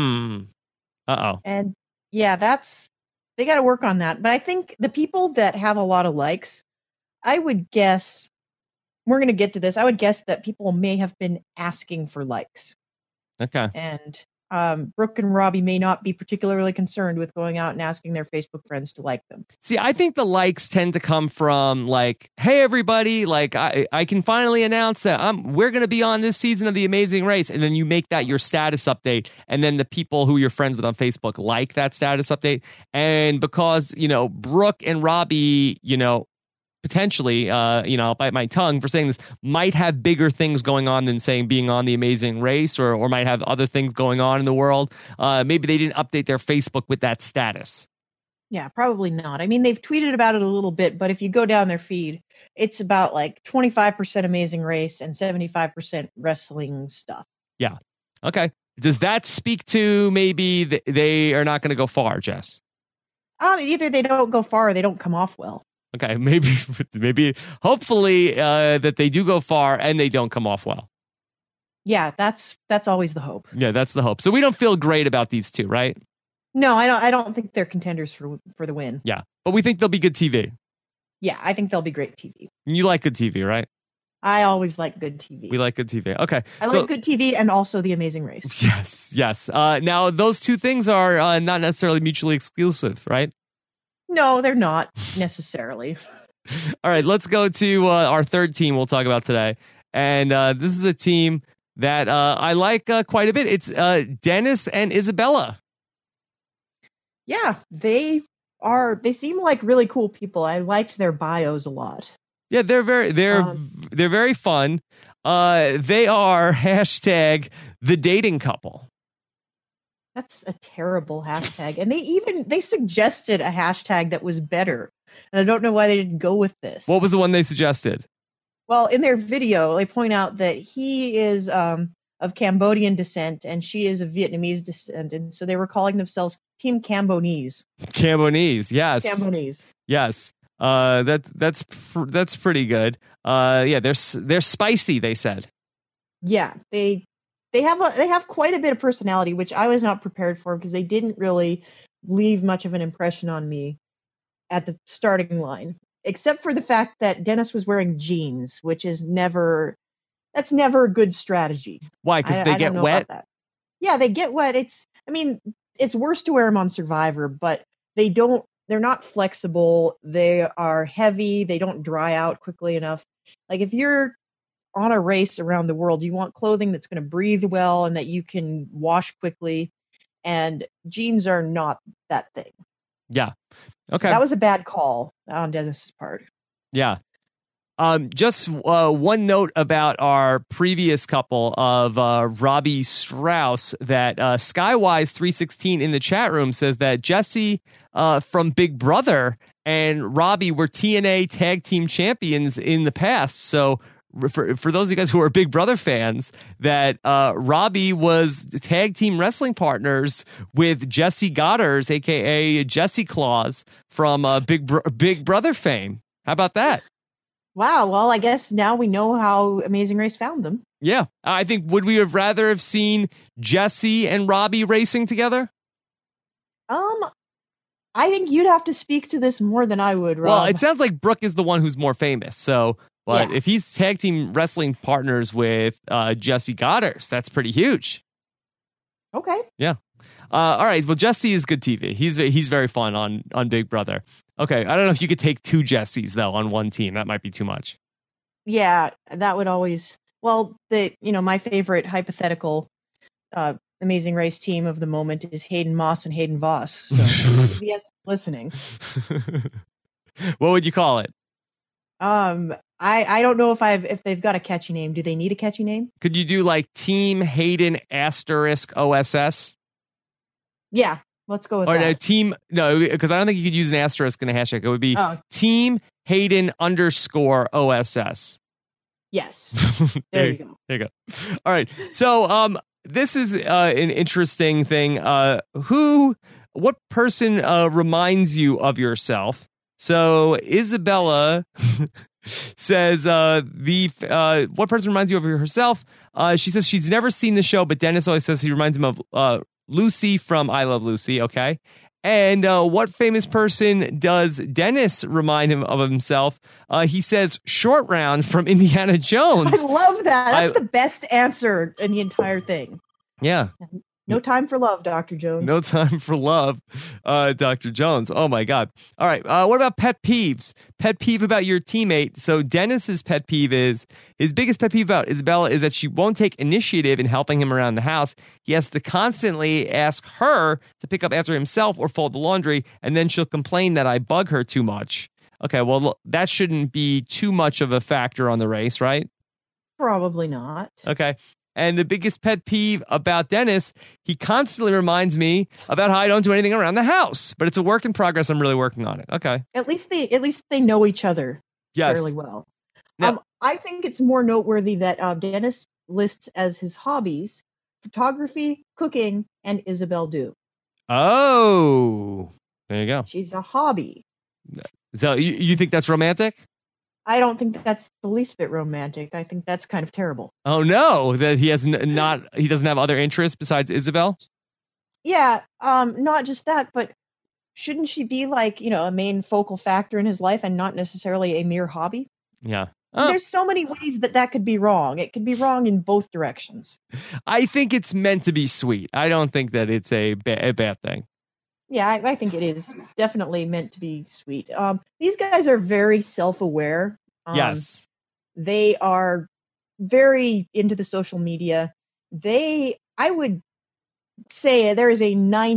Uh-oh. And yeah, they got to work on that. But I think the people that have a lot of likes, I would guess, we're going to get to this, I would guess that people may have been asking for likes. Okay. And Brooke and Robbie may not be particularly concerned with going out and asking their Facebook friends to like them. See, I think the likes tend to come from like, hey, everybody, like I can finally announce that we're going to be on this season of The Amazing Race. And then you make that your status update. And then the people who you're friends with on Facebook like that status update. And because, Brooke and Robbie, potentially, I'll bite my tongue for saying this, might have bigger things going on than saying being on The Amazing Race or might have other things going on in the world. Maybe they didn't update their Facebook with that status. Yeah, probably not. I mean, they've tweeted about it a little bit, but if you go down their feed, it's about like 25% Amazing Race and 75% wrestling stuff. Yeah. Okay. Does that speak to maybe they are not going to go far, Jess? Either they don't go far or they don't come off well. Okay, maybe, hopefully that they do go far and they don't come off well. Yeah, that's always the hope. Yeah, that's the hope. So we don't feel great about these two, right? No, I don't think they're contenders for the win. Yeah, but we think they'll be good TV. Yeah, I think they'll be great TV. You like good TV, right? I always like good TV. We like good TV. Okay. I like good TV and also The Amazing Race. Yes. Now, those two things are not necessarily mutually exclusive, right? No, they're not necessarily. All right, let's go to our third team we'll talk about today. And this is a team that I like quite a bit. It's Dennis and Isabella. Yeah, they seem like really cool people. I liked their bios a lot. Yeah, they're very fun. They are hashtag the dating couple. That's a terrible hashtag. And they suggested a hashtag that was better. And I don't know why they didn't go with this. What was the one they suggested? Well, in their video, they point out that he is of Cambodian descent and she is of Vietnamese descent. And so they were calling themselves Team Cambonese. Cambonese, yes. Cambonese. Yes. That's pretty good. Yeah, they're spicy, they said. Yeah, they have quite a bit of personality, which I was not prepared for because they didn't really leave much of an impression on me at the starting line, except for the fact that Dennis was wearing jeans, which is never a good strategy. Why? Because they get wet? Yeah, they get wet. It's worse to wear them on Survivor, but they're not flexible. They are heavy. They don't dry out quickly enough. Like if you're on a race around the world, you want clothing that's going to breathe well and that you can wash quickly. And jeans are not that thing. Yeah. Okay. That was a bad call on Dennis's part. Yeah. Just one note about our previous couple of Robbie Strauss that Skywise 316 in the chat room says that Jesse from Big Brother and Robbie were TNA tag team champions in the past. So for those of you guys who are Big Brother fans, that Robbie was tag team wrestling partners with Jesse Goddard, a.k.a. Jesse Claus from Big Brother fame. How about that? Wow. Well, I guess now we know how Amazing Race found them. Yeah. I think, would we have rather have seen Jesse and Robbie racing together? I think you'd have to speak to this more than I would, Rob. Well, it sounds like Brooke is the one who's more famous. So, but yeah. If he's tag team wrestling partners with Jesse Goddard, that's pretty huge. Okay. Yeah. All right. Well, Jesse is good TV. He's very fun on Big Brother. Okay. I don't know if you could take two Jessies though on one team. That might be too much. Yeah, that would always. Well, my favorite hypothetical Amazing Race team of the moment is Hayden Moss and Hayden Voss. So, yes, listening. What would you call it? I don't know if they've got a catchy name. Do they need a catchy name? Could you do like Team Hayden * OSS? Yeah, let's go with that. No, because I don't think you could use an asterisk in a hashtag. It would be Team Hayden _ OSS. Yes. There you go. There you go. All right. So this is an interesting thing. Who what person reminds you of yourself? So Isabella says what person reminds you of herself? She says she's never seen the show, but Dennis always says he reminds him of Lucy from I Love Lucy. Okay. And what famous person does Dennis remind him of himself? He says Short Round from Indiana Jones. I love that. That's the best answer in the entire thing. Yeah. No time for love, Dr. Jones. No time for love, Dr. Jones. Oh, my God. All right. What about pet peeves? Pet peeve about your teammate. So Dennis's pet peeve is, his biggest pet peeve about Isabella is that she won't take initiative in helping him around the house. He has to constantly ask her to pick up after himself or fold the laundry, and then she'll complain that I bug her too much. Okay, well, that shouldn't be too much of a factor on the race, right? Probably not. Okay. And the biggest pet peeve about Dennis, he constantly reminds me about how I don't do anything around the house. But it's a work in progress. I'm really working on it. Okay. At least they know each other fairly well. Now, I think it's more noteworthy that Dennis lists as his hobbies photography, cooking, and Isabel Do. Oh, there you go. She's a hobby. So you think that's romantic? I don't think that's the least bit romantic. I think that's kind of terrible. Oh no, that he has he doesn't have other interests besides Isabel? Yeah, not just that, but shouldn't she be like, a main focal factor in his life and not necessarily a mere hobby? Yeah. There's so many ways that could be wrong. It could be wrong in both directions. I think it's meant to be sweet. I don't think that it's a bad thing. Yeah, I think it is definitely meant to be sweet. These guys are very self-aware. Yes. They are very into the social media. I would say there is a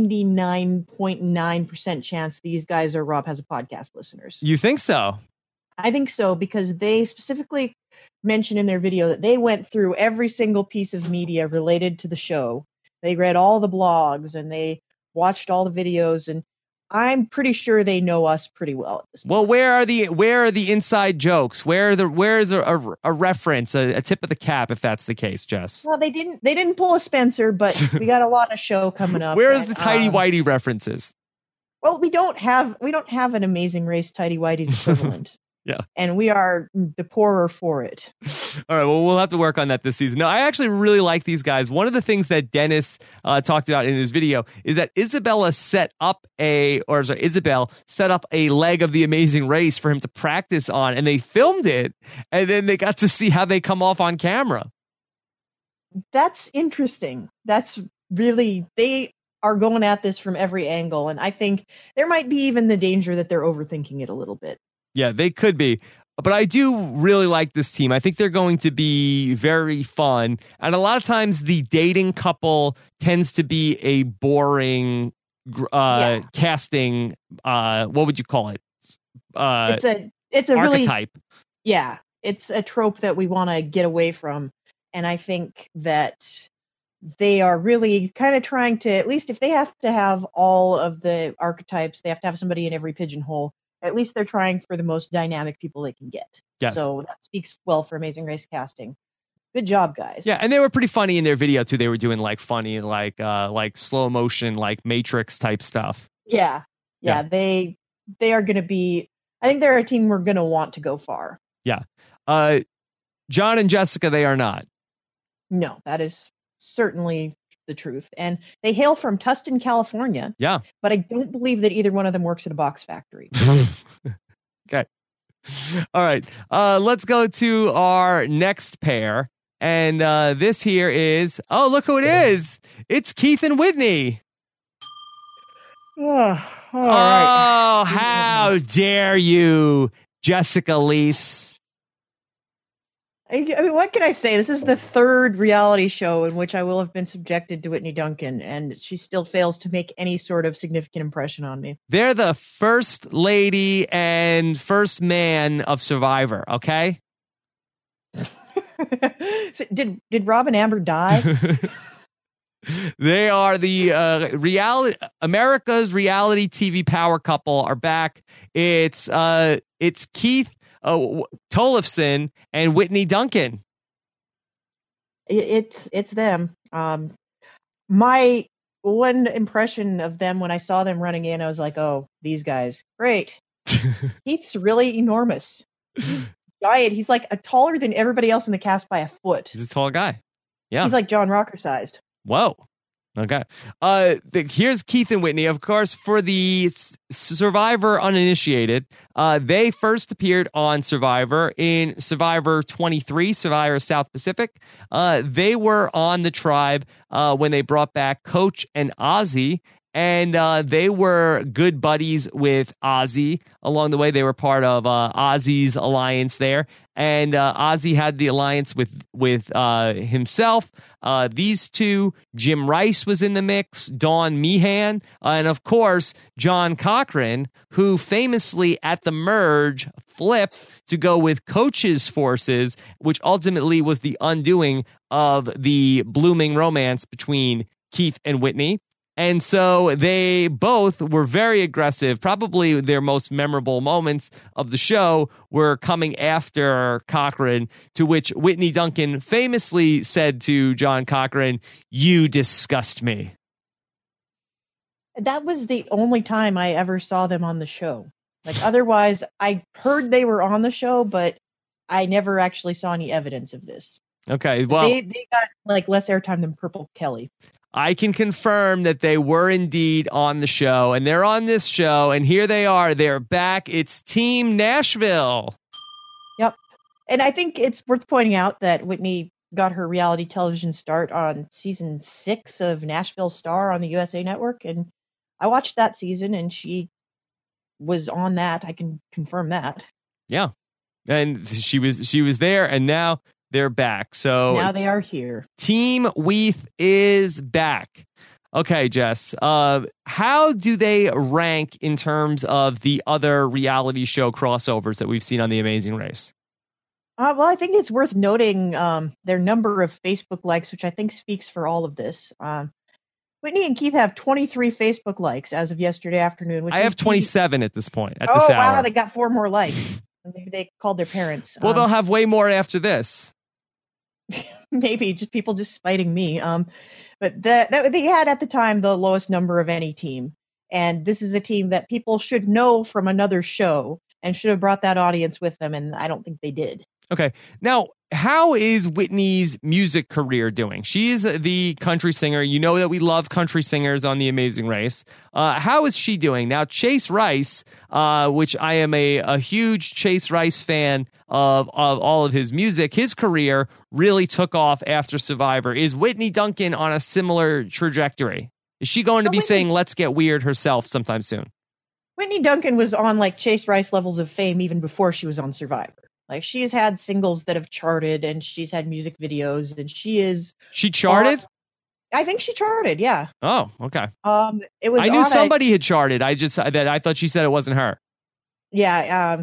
99.9% chance these guys are Rob Has a Podcast listeners. You think so? I think so, because they specifically mention in their video that they went through every single piece of media related to the show. They read all the blogs and they watched all the videos, and I'm pretty sure they know us pretty well at this point. Well, where are the inside jokes? Where's a reference, a tip of the cap, if that's the case, Jess? Well, they didn't pull a Spencer, but we got a lot of show coming up. Where's the tidy whitey references? Well, we don't have an Amazing Race tidy whitey's equivalent. Yeah. And we are the poorer for it. All right. Well, we'll have to work on that this season. No, I actually really like these guys. One of the things that Dennis talked about in his video is that Isabel set up a leg of the Amazing Race for him to practice on, and they filmed it, and then they got to see how they come off on camera. That's interesting. That's really, they are going at this from every angle, and I think there might be even the danger that they're overthinking it a little bit. Yeah, they could be. But I do really like this team. I think they're going to be very fun. And a lot of times the dating couple tends to be a boring casting. What would you call it? It's a archetype. Really, yeah, it's a trope that we want to get away from. And I think that they are really kind of trying to, at least if they have to have all of the archetypes, they have to have somebody in every pigeonhole. At least they're trying for the most dynamic people they can get. Yes. So that speaks well for Amazing Race casting. Good job, guys. Yeah, and they were pretty funny in their video too. They were doing like funny, like slow motion, like Matrix type stuff. Yeah. They are going to be. I think they're a team we're going to want to go far. Yeah. John and Jessica, they are not. No, that is certainly the truth. And they hail from Tustin, California. Yeah. But I don't believe that either one of them works at a box factory. Okay. All right. Let's go to our next pair. And this here is, oh, look who it is. It's Keith and Whitney. All right. Oh, how dare you, Jessica Leese. I mean, what can I say? This is the third reality show in which I will have been subjected to Whitney Duncan, and she still fails to make any sort of significant impression on me. They're the first lady and first man of Survivor, okay? So did Rob and Amber die? They are the America's reality TV power couple are back. It's Keith Tollefson and Whitney Duncan. It's them. My one impression of them when I saw them running in, I was like, oh, these guys, great. Keith's really enormous. He's giant. He's like taller than everybody else in the cast by a foot. He's a tall guy. Yeah. He's like John Rocker sized. Whoa. Okay. Here's Keith and Whitney, of course, for the Survivor uninitiated. They first appeared on Survivor in Survivor 23, Survivor South Pacific. They were on the tribe when they brought back Coach and Ozzy. And they were good buddies with Ozzy. Along the way, they were part of Ozzy's alliance there. And Ozzy had the alliance with himself. These two, Jim Rice was in the mix, Dawn Meehan, and of course, John Cochran, who famously at the merge flipped to go with Coach's forces, which ultimately was the undoing of the blooming romance between Keith and Whitney. And so they both were very aggressive. Probably their most memorable moments of the show were coming after Cochran, to which Whitney Duncan famously said to John Cochran, "You disgust me." That was the only time I ever saw them on the show. Like, otherwise, I heard they were on the show, but I never actually saw any evidence of this. Okay, well, they got like less airtime than Purple Kelly. I can confirm that they were indeed on the show, and they're on this show, and here they are. They're back. It's Team Nashville. Yep. And I think it's worth pointing out that Whitney got her reality television start on season 6 of Nashville Star on the USA Network, and I watched that season, and she was on that. I can confirm that. Yeah. And she was there, and now they're back. So now they are here. Team Weath is back. Okay, Jess. How do they rank in terms of the other reality show crossovers that we've seen on The Amazing Race? Well, I think it's worth noting their number of Facebook likes, which I think speaks for all of this. Whitney and Keith have 23 Facebook likes as of yesterday afternoon. I have 27 at this point. At this hour. Wow, they got 4 more likes. Maybe they called their parents. Well, they'll have way more after this. Maybe just people just spiting me. But that they had at the time the lowest number of any team, and this is a team that people should know from another show and should have brought that audience with them, and I don't think they did. Okay, now how is Whitney's music career doing? She is the country singer. You know that we love country singers on The Amazing Race. How is she doing? Now, Chase Rice, which I am a huge Chase Rice fan of all of his music, his career really took off after Survivor. Is Whitney Duncan on a similar trajectory? Is she going to be saying "Let's Get Weird" herself sometime soon? Whitney Duncan was on like Chase Rice levels of fame even before she was on Survivor. Like, she's had singles that have charted, and she's had music videos, and She charted? I think she charted, yeah. Oh, okay. It was. I knew somebody had charted. I thought she said it wasn't her. Yeah.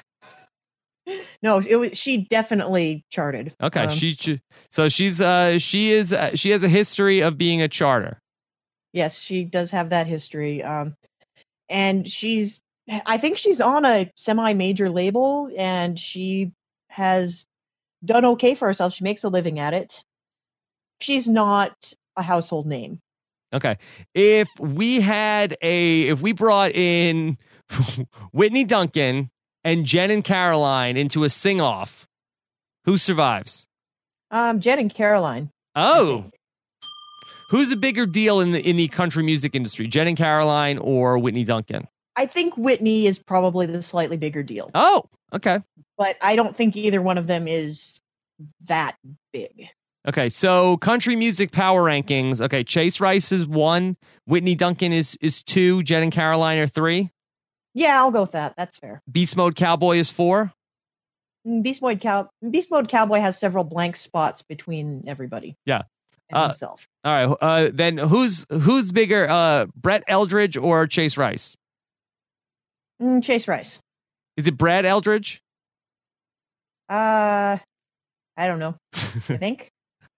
No, she definitely charted. Okay. She has a history of being a charter. Yes, she does have that history. And I think she's on a semi-major label, and she has done okay for herself. She makes a living at it. She's not a household name. Okay. If we brought in Whitney Duncan and Jen and Caroline into a sing-off, who survives? Jen and Caroline. Oh. Who's a bigger deal in the country music industry, Jen and Caroline or Whitney Duncan? I think Whitney is probably the slightly bigger deal. Oh, okay. But I don't think either one of them is that big. Okay, so country music power rankings. Okay, Chase Rice is 1, Whitney Duncan is 2, Jen and Caroline are 3. Yeah, I'll go with that. That's fair. Beast Mode Cowboy is 4. Beast Mode Cowboy has several blank spots between everybody. Yeah. And himself. All right. Then who's bigger, Brett Eldridge or Chase Rice? Chase Rice. Is it Brad Eldridge? I don't know. I think.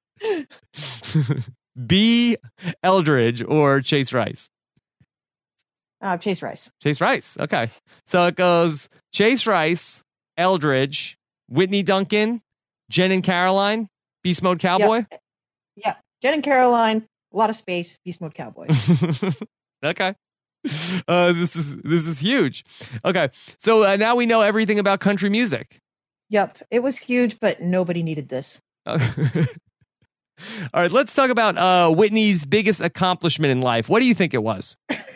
B. Eldridge or Chase Rice? Chase Rice. Chase Rice. Okay. So it goes Chase Rice, Eldridge, Whitney Duncan, Jen and Caroline, Beast Mode Cowboy? Yeah. Jen and Caroline, A lot of space. Beast Mode Cowboy. Okay. This is huge. Okay, so now we know everything about country music. Yep, it was huge, but nobody needed this. All right, let's talk about Whitney's biggest accomplishment in life. What do you think it was?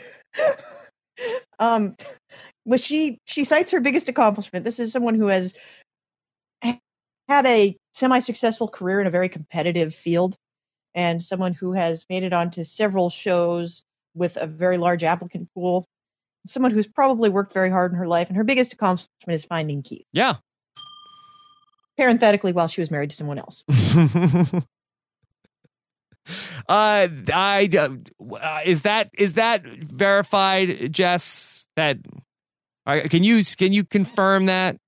Well, she cites her biggest accomplishment. This is someone who has had a semi-successful career in a very competitive field, and someone who has made it onto several shows with a very large applicant pool. Someone who's probably worked very hard in her life, and her biggest accomplishment is finding Keith. Yeah. Parenthetically, while she was married to someone else. Is that verified, Jess? That can you confirm that?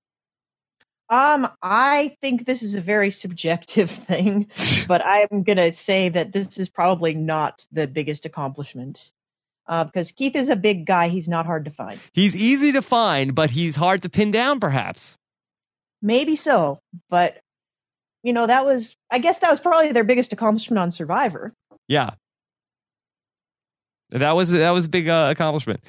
I think this is a very subjective thing, but I'm gonna say that this is probably not the biggest accomplishment. Because Keith is a big guy, he's not hard to find. He's easy to find, but he's hard to pin down, perhaps. Maybe so, but I guess that was probably their biggest accomplishment on Survivor. Yeah, that was a big accomplishment.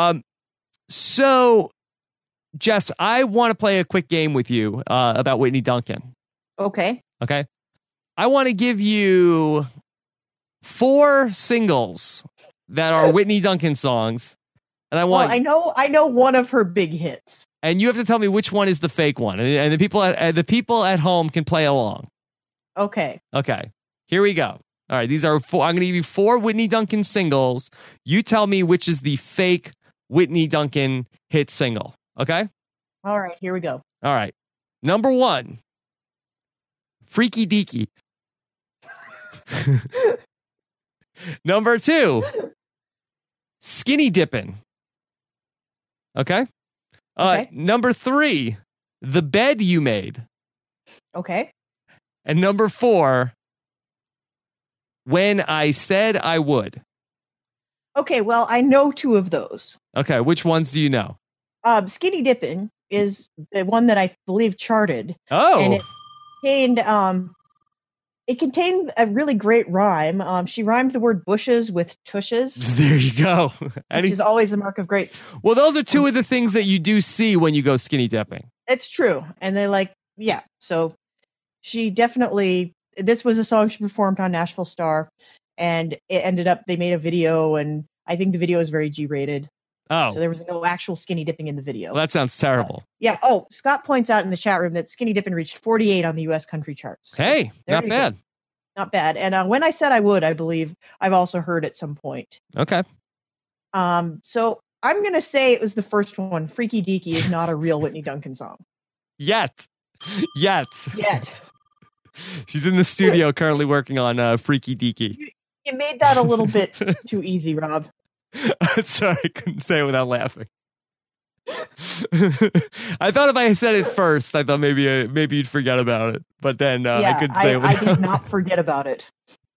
So, Jess, I want to play a quick game with you about Whitney Duncan. Okay. I want to give you 4 singles that are Whitney Duncan songs, and I know one of her big hits, and you have to tell me which one is the fake one, and the people at home can play along. Okay. Here we go. All right, these are 4. I'm going to give you 4 Whitney Duncan singles. You tell me which is the fake Whitney Duncan hit single. Okay. All right. Here we go. All right. Number 1, Freaky Deaky. Number 2, Skinny Dippin'. Okay? Okay. Number 3, The Bed You Made. Okay. And number 4, When I Said I Would. Okay, well, I know 2 of those. Okay, which ones do you know? Skinny Dippin' is the one that I believe charted. Oh. And it contained a really great rhyme. She rhymed the word bushes with tushes. There you go. Which is always the mark of great. Well, those are 2 of the things that you do see when you go skinny dipping. It's true. And they so she definitely, this was a song she performed on Nashville Star, and it ended up, they made a video, and I think the video is very G-rated. Oh. So there was no actual skinny dipping in the video. Well, that sounds terrible. Yeah. Oh, Scott points out in the chat room that Skinny Dippin' reached 48 on the U.S. country charts. So hey, not bad. Go. Not bad. And When I Said I Would, I believe I've also heard at some point. Okay. So I'm going to say it was the first one. Freaky Deaky is not a real Whitney Duncan song. Yet. She's in the studio currently working on Freaky Deaky. You made that a little bit too easy, Rob. Sorry, I couldn't say it without laughing. I thought if I said it first, I thought maybe you'd forget about it. But then I couldn't say it without. I did not forget about it.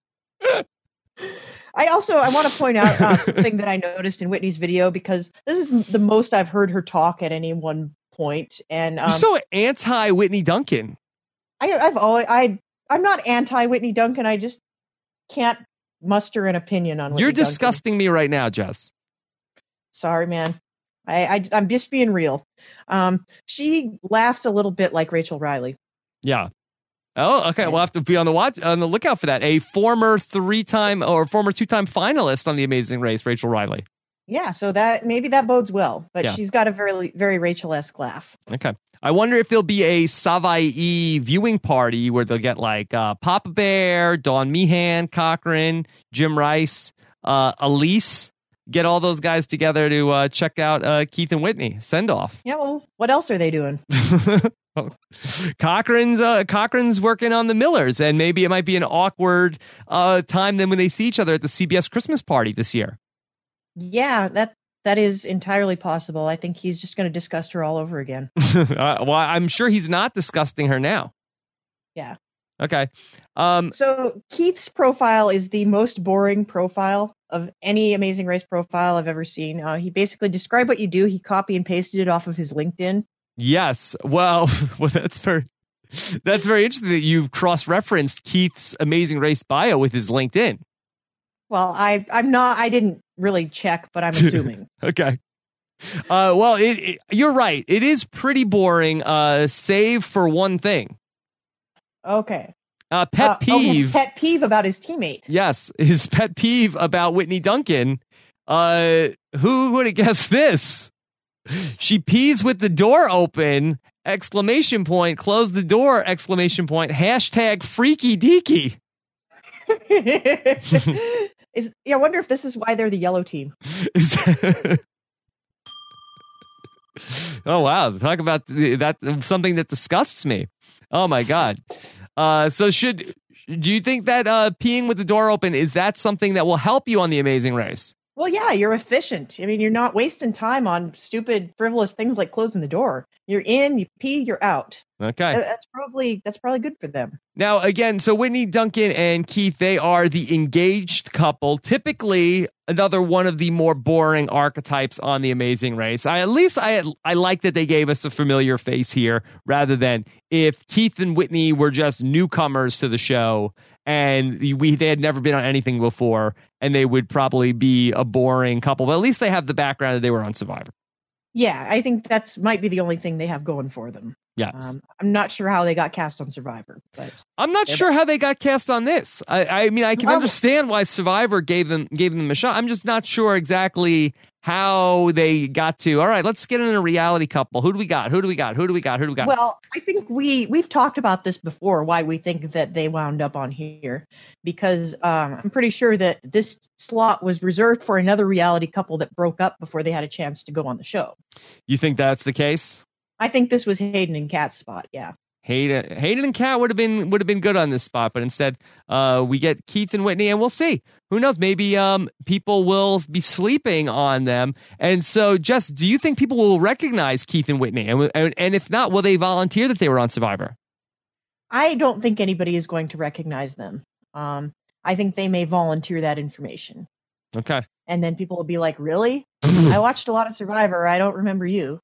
I want to point out something that I noticed in Whitney's video, because this is the most I've heard her talk at any one point. And you're so anti Whitney Duncan. I'm not anti Whitney Duncan. I just can't muster an opinion on Whitney You're Duncan. disgusting me right now, Jess. Sorry, man. I'm just being real. She laughs a little bit like Rachel Riley. Yeah. Oh, okay. We'll have to be on the lookout for that. A former 2-time finalist on The Amazing Race, Rachel Riley. Yeah, so maybe that bodes well. But she's got a very, very Rachel-esque laugh. Okay. I wonder if there'll be a Savaii viewing party where they'll get like Papa Bear, Dawn Meehan, Cochran, Jim Rice, Elise. Get all those guys together to check out Keith and Whitney. Send off. Yeah, well, what else are they doing? Cochran's working on the Millers, and maybe it might be an awkward time then when they see each other at the CBS Christmas party this year. Yeah, that is entirely possible. I think he's just going to disgust her all over again. Well, I'm sure he's not disgusting her now. Yeah. Okay. So Keith's profile is the most boring profile of any Amazing Race profile I've ever seen. He basically described what you do. He copy and pasted it off of his LinkedIn. Yes. Well, that's very interesting that you've cross-referenced Keith's Amazing Race bio with his LinkedIn. Well, I'm not. I didn't really check, but I'm assuming. Okay. Well, you're right. It is pretty boring, save for one thing. Okay. Pet peeve. His pet peeve about his teammate. Yes, his pet peeve about Whitney Duncan. Who would have guessed this? She pees with the door open! Exclamation point! Close the door! Exclamation point! Hashtag freaky deaky. I wonder if this is why they're the yellow team. Oh wow! Talk about that, something that disgusts me. Oh my god! So do you think that peeing with the door open, is that something that will help you on The Amazing Race? Well, yeah, you're efficient. I mean, you're not wasting time on stupid, frivolous things like closing the door. You're in, you pee, you're out. Okay. That's probably good for them. Now, again, so Whitney Duncan and Keith, they are the engaged couple. Typically, another one of the more boring archetypes on The Amazing Race. I like that they gave us a familiar face here, rather than if Keith and Whitney were just newcomers to the show and they had never been on anything before, and they would probably be a boring couple. But at least they have the background that they were on Survivor. Yeah, I think that's might be the only thing they have going for them. Yes. I'm not sure how they got cast on Survivor, but I'm not sure how they got cast on this. I mean, I can understand why Survivor gave them a shot. I'm just not sure exactly how they got to. All right, let's get in a reality couple. Who do we got? Well, I think we've talked about this before. Why we think that they wound up on here, because I'm pretty sure that this slot was reserved for another reality couple that broke up before they had a chance to go on the show. You think that's the case? I think this was Hayden and Kat's spot. Yeah. Hayden and Kat would have been good on this spot, but instead we get Keith and Whitney, and we'll see. Who knows? Maybe people will be sleeping on them, and so just do you think people will recognize Keith and Whitney, and if not, will they volunteer that they were on Survivor? I don't think anybody is going to recognize them. I think they may volunteer that information. Okay. And then people will be like, "Really? I watched a lot of Survivor. I don't remember you."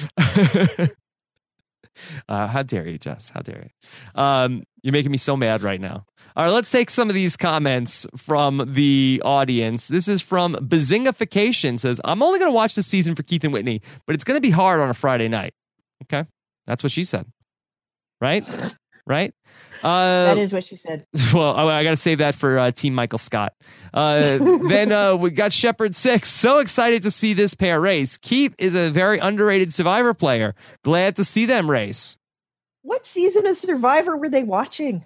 How dare you, Jess? How dare you? You're making me so mad right now. All right, let's take some of these comments from the audience. This is from Bazingification. Says, I'm only going to watch this season for Keith and Whitney, but it's going to be hard on a Friday night. Okay, that's what she said. Right? That is what she said. Well, I got to save that for Team Michael Scott. Then we got Shepard 6. So excited to see this pair race. Keith is a very underrated Survivor player. Glad to see them race. What season of Survivor were they watching?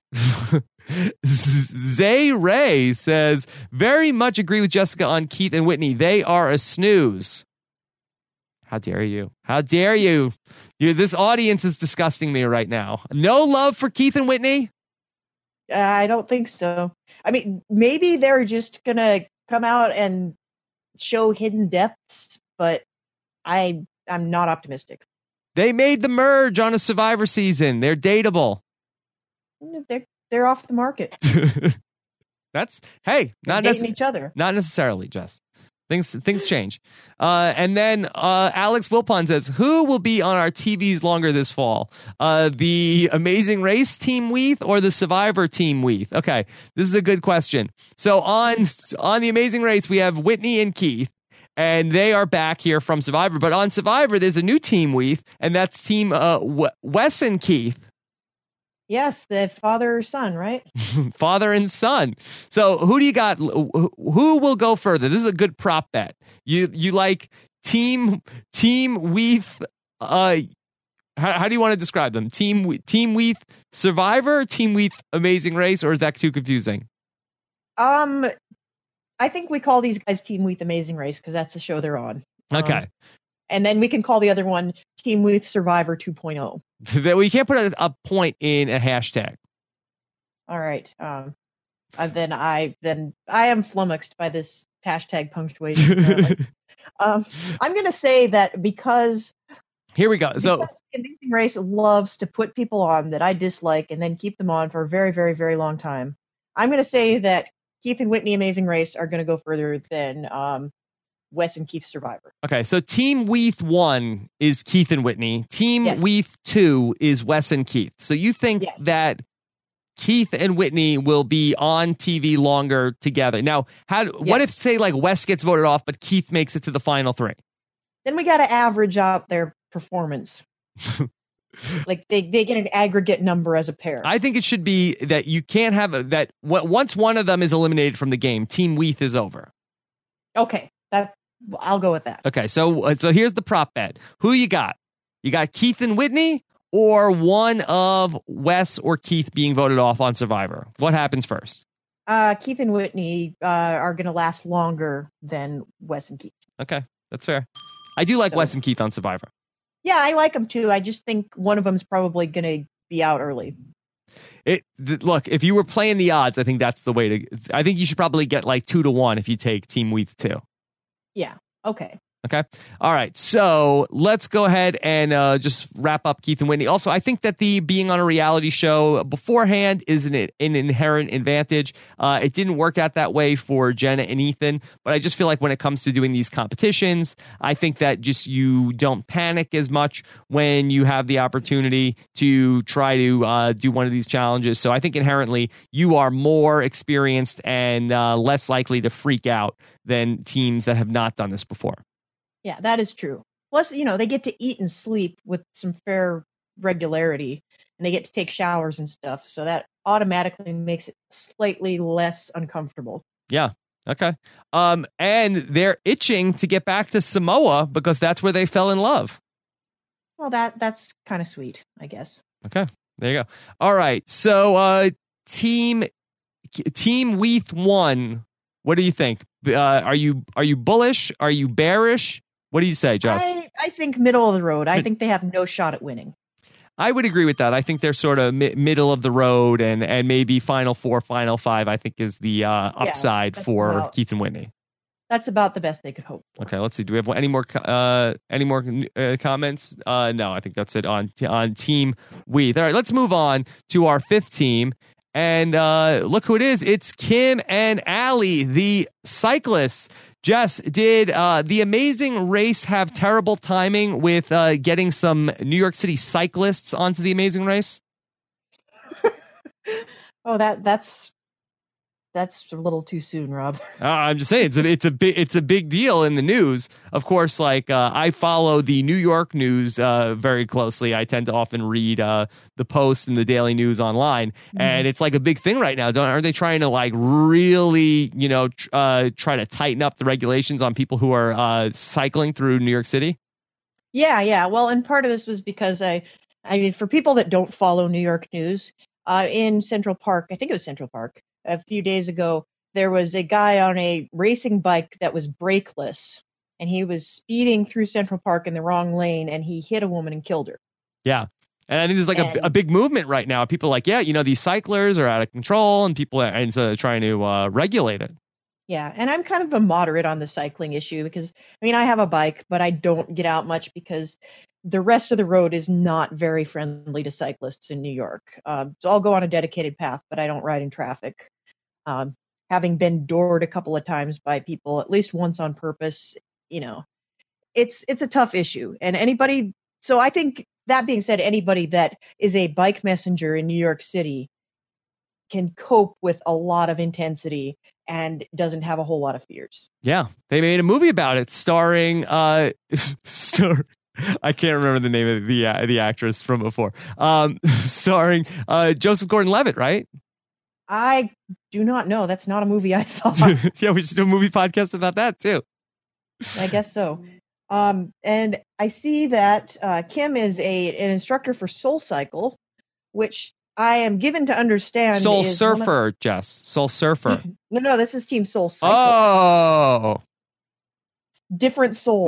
Zay Ray says, very much agree with Jessica on Keith and Whitney. They are a snooze. How dare you? How dare you? This audience is disgusting me right now. No love for Keith and Whitney? I don't think so. I mean, maybe they're just going to come out and show hidden depths, but I'm not optimistic. They made the merge on a Survivor season. They're dateable. They're off the market. That's, hey, not dating each other. Not necessarily, Jess. Things change. And then Alex Wilpon says, who will be on our TVs longer this fall? The Amazing Race Team Weeth or the Survivor Team Weeth? Okay, this is a good question. So on the Amazing Race, we have Whitney and Keith, and they are back here from Survivor. But on Survivor, there's a new Team Weeth, and that's Team Wes and Keith. Yes, the father-son, right? Father and son. So who do you got? Who will go further? This is a good prop bet. You like Team Weeth? How do you want to describe them? Team Weeth Survivor, Team Weeth Amazing Race, or is that too confusing? I think we call these guys Team Weeth Amazing Race because that's the show they're on. Okay. And then we can call the other one Team Weeth Survivor 2.0. We can't put a point in a hashtag. All right. Then I am flummoxed by this hashtag punctuation. I'm going to say that because here we go. So the Amazing Race loves to put people on that I dislike and then keep them on for a very, very, very long time. I'm going to say that Keith and Whitney Amazing Race are going to go further than Wes and Keith Survivor. Okay, so Team Weeth 1 is Keith and Whitney. Team Weeth 2 is Wes and Keith. So you think that Keith and Whitney will be on TV longer together. Now, what if, say, like Wes gets voted off, but Keith makes it to the final 3? Then we got to average out their performance. Like they get an aggregate number as a pair. I think it should be that you can't have that. Once one of them is eliminated from the game, Team Weath is over. Okay, I'll go with that. Okay, so here's the prop bet. Who you got? You got Keith and Whitney, or one of Wes or Keith being voted off on Survivor? What happens first? Keith and Whitney are going to last longer than Wes and Keith. Okay, that's fair. I do like Wes and Keith on Survivor. Yeah, I like them too. I just think one of them's probably going to be out early. Look, if you were playing the odds, I think that's the way to. I think you should probably get like 2-1 if you take Team Weath too. Yeah. Okay. Okay. All right. So let's go ahead and just wrap up Keith and Whitney. Also, I think that the being on a reality show beforehand is an inherent advantage. It didn't work out that way for Jenna and Ethan, but I just feel like when it comes to doing these competitions, I think that just you don't panic as much when you have the opportunity to try to do one of these challenges. So I think inherently you are more experienced and less likely to freak out than teams that have not done this before. Yeah, that is true. Plus, they get to eat and sleep with some fair regularity, and they get to take showers and stuff. So that automatically makes it slightly less uncomfortable. Yeah. Okay. And they're itching to get back to Samoa because that's where they fell in love. Well, that's kind of sweet, I guess. Okay. There you go. All right. So, Team Weath won. What do you think? Are you bullish? Are you bearish? What do you say, Jess? I think middle of the road. I think they have no shot at winning. I would agree with that. I think they're sort of middle of the road, and maybe Final 4, Final 5, I think is the upside for Keith and Whitney. That's about the best they could hope for. Okay, let's see. Do we have any more comments? No, I think that's it on Team Weath. All right, let's move on to our 5th team. And look who it is. It's Kim and Allie, the cyclists. Jess, did the Amazing Race have terrible timing with getting some New York City cyclists onto the Amazing Race? Oh, that's a little too soon, Rob. I'm just saying it's a big deal in the news. Of course, like I follow the New York news very closely. I tend to often read the Post and the Daily News online, and it's like a big thing right now. Aren't they trying to like really, try to tighten up the regulations on people who are cycling through New York City? Yeah. Well, and part of this was because I mean, for people that don't follow New York news, in Central Park, I think it was Central Park. A few days ago, there was a guy on a racing bike that was brakeless, and he was speeding through Central Park in the wrong lane, and he hit a woman and killed her. Yeah. And I think there's like a big movement right now. People are like, these cyclers are out of control, and people are trying to regulate it. Yeah, and I'm kind of a moderate on the cycling issue because, I mean, I have a bike, but I don't get out much because the rest of the road is not very friendly to cyclists in New York. So I'll go on a dedicated path, but I don't ride in traffic. Having been doored a couple of times by people, at least once on purpose, it's a tough issue. And so I think that being said, anybody that is a bike messenger in New York City can cope with a lot of intensity and doesn't have a whole lot of fears. Yeah, they made a movie about it starring I can't remember the name of the actress from before. Starring Joseph Gordon-Levitt, right? I do not know. That's not a movie I saw. Yeah, we should do a movie podcast about that too. I guess so. And I see that Kim is an instructor for SoulCycle, which I am given to understand. Soul Surfer, Jess. Soul Surfer. No, this is Team SoulCycle. Oh, different soul.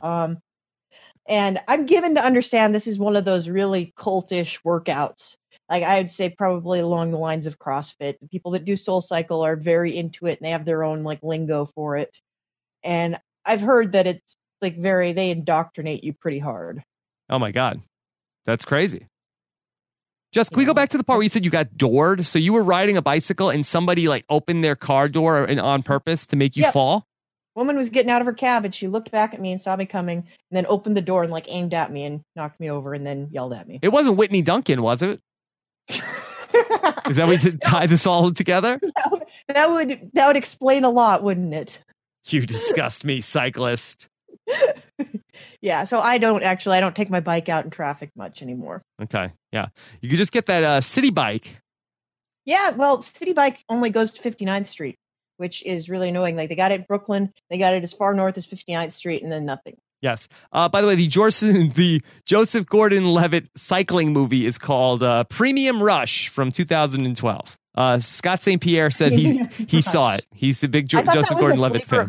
And I'm given to understand this is one of those really cultish workouts. Like I would say probably along the lines of CrossFit. The people that do SoulCycle are very into it and they have their own like lingo for it. And I've heard that it's like they indoctrinate you pretty hard. Oh my God. That's crazy. Jess, can we go back to the part where you said you got doored? So you were riding a bicycle and somebody like opened their car door on purpose to make you fall? Woman was getting out of her cab and she looked back at me and saw me coming and then opened the door and like aimed at me and knocked me over and then yelled at me. It wasn't Whitney Duncan, was it? Is that way to tie this all together? That would explain a lot, wouldn't it? You disgust me, cyclist. Yeah, so I don't take my bike out in traffic much anymore. Okay, yeah. You could just get that city bike. Yeah, well, City Bike only goes to 59th Street, which is really annoying. Like, they got it in Brooklyn, they got it as far north as 59th Street, and then nothing. Yes. By the way, the Joseph Gordon-Levitt cycling movie is called Premium Rush from 2012. Scott St. Pierre said he saw it. He's the big Joseph Gordon-Levitt fan.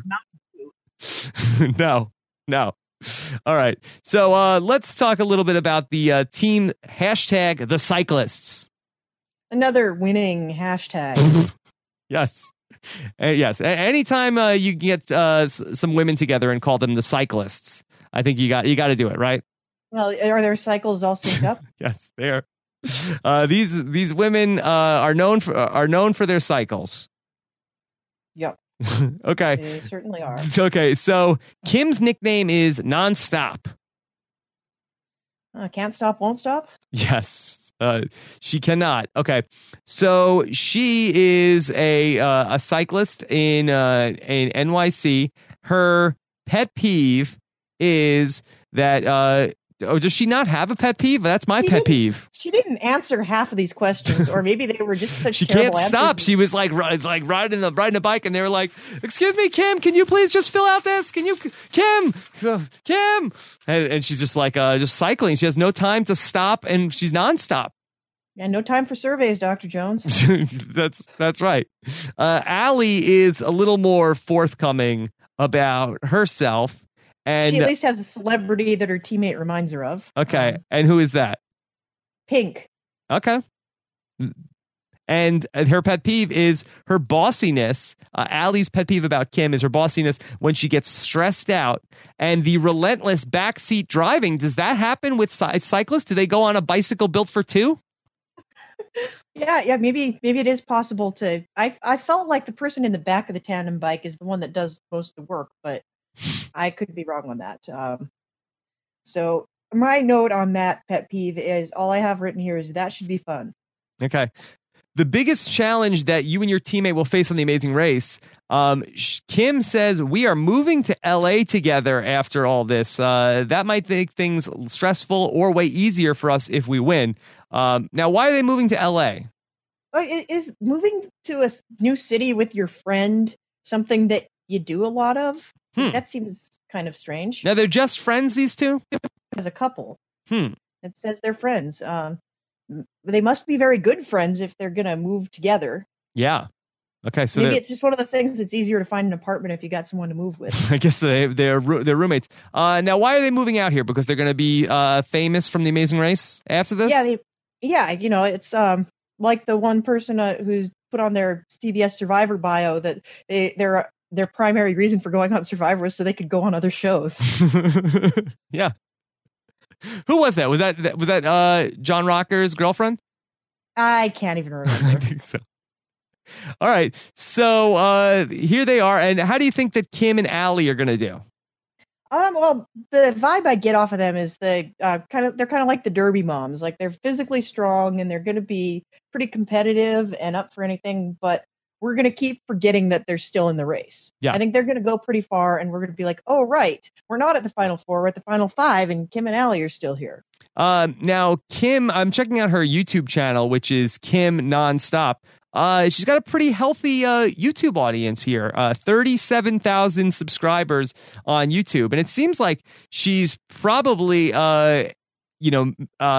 No. All right. So let's talk a little bit about the team hashtag the cyclists. Another winning hashtag. Yes. Yes. Anytime you get some women together and call them the cyclists, I think you got to do it, right? Well, are their cycles all synced up? Yes, they are. These women are known for their cycles. Yep. Okay. They certainly are. Okay, so Kim's nickname is Nonstop. Can't stop, won't stop? Yes. She cannot. Okay. So she is a cyclist in NYC. Her pet peeve is that does she not have a pet peeve? That's my pet peeve. She didn't answer half of these questions, or maybe they were just such she terrible can't answers. stop. She was like riding a bike, and they were like, "Excuse me, Kim, can you please just fill out this? Can you, Kim?" And she's just like just cycling. She has no time to stop, and she's nonstop. Yeah, no time for surveys, Dr. Jones. That's right. Allie is a little more forthcoming about herself. And she at least has a celebrity that her teammate reminds her of. Okay. And who is that? Pink. Okay. And her pet peeve is her bossiness. Allie's pet peeve about Kim is her bossiness when she gets stressed out. And the relentless backseat driving, does that happen with cyclists? Do they go on a bicycle built for two? Yeah, maybe it is possible to. I felt like the person in the back of the tandem bike is the one that does most of the work, but I could be wrong on that. So my note on that pet peeve is all I have written here is that should be fun. Okay. The biggest challenge that you and your teammate will face on The Amazing Race, Kim says, we are moving to LA together after all this. That might make things stressful or way easier for us if we win. Now, why are they moving to LA? Is moving to a new city with your friend something that you do a lot of? That seems kind of strange. Now, they're just friends, these two? As a couple. It says they're friends. They must be very good friends if they're going to move together. Yeah. Okay. So maybe it's just one of those things that's easier to find an apartment if you got someone to move with. I guess they're roommates. Now, why are they moving out here? Because they're going to be famous from The Amazing Race after this? Yeah. It's like the one person who's put on their CBS Survivor bio that their primary reason for going on Survivor was so they could go on other shows. Yeah. Who was that? Was that John Rocker's girlfriend? I can't even remember. I think so. All right. So here they are. And how do you think that Kim and Allie are going to do? Well, the vibe I get off of them is they're kind of like the Derby moms. Like, they're physically strong and they're going to be pretty competitive and up for anything, but we're going to keep forgetting that they're still in the race. Yeah. I think they're going to go pretty far, and we're going to be like, oh, right, we're not at the final four, we're at the final five, and Kim and Allie are still here. Now, Kim, I'm checking out her YouTube channel, which is Kim Nonstop. She's got a pretty healthy YouTube audience here, 37,000 subscribers on YouTube. And it seems like she's probably, doing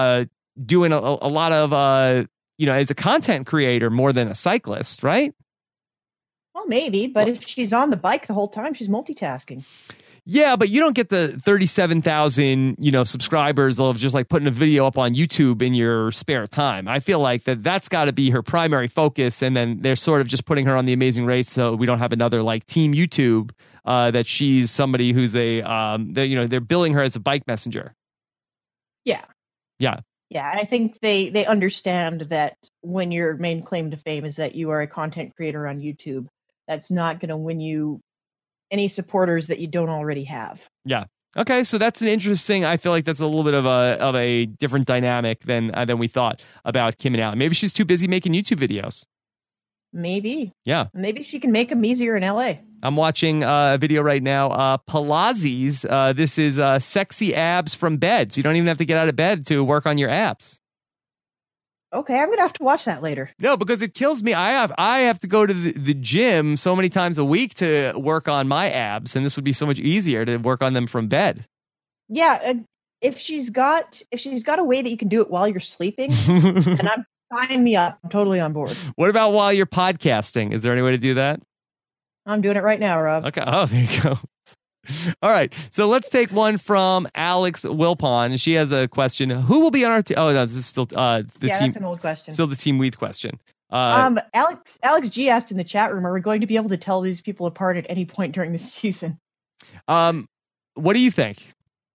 a lot of, as a content creator more than a cyclist, right? Well, maybe, but if she's on the bike the whole time, she's multitasking. Yeah, but you don't get the 37,000, subscribers of just like putting a video up on YouTube in your spare time. I feel like that's got to be her primary focus, and then they're sort of just putting her on The Amazing Race so we don't have another like Team YouTube that she's somebody who's they're billing her as a bike messenger. Yeah. Yeah, I think they understand that when your main claim to fame is that you are a content creator on YouTube, that's not going to win you any supporters that you don't already have. Yeah. Okay, so that's an interesting. I feel like that's a little bit of a different dynamic than we thought about Kim and Allie. Maybe she's too busy making YouTube videos. Maybe. Yeah. Maybe she can make them easier in LA. I'm watching a video right now. Pilates. This is sexy abs from bed. So you don't even have to get out of bed to work on your abs. Okay, I'm going to have to watch that later. No, because it kills me. I have to go to the gym so many times a week to work on my abs, and this would be so much easier to work on them from bed. Yeah, if she's got a way that you can do it while you're sleeping, then sign me up. I'm totally on board. What about while you're podcasting? Is there any way to do that? I'm doing it right now, Rob. Okay. Oh, there you go. All right. So let's take one from Alex Wilpon. She has a question. Who will be on our team? Oh, no, this is still the team. That's an old question. Still the Team Weeth question. Alex G asked in the chat room, are we going to be able to tell these people apart at any point during the season? What do you think?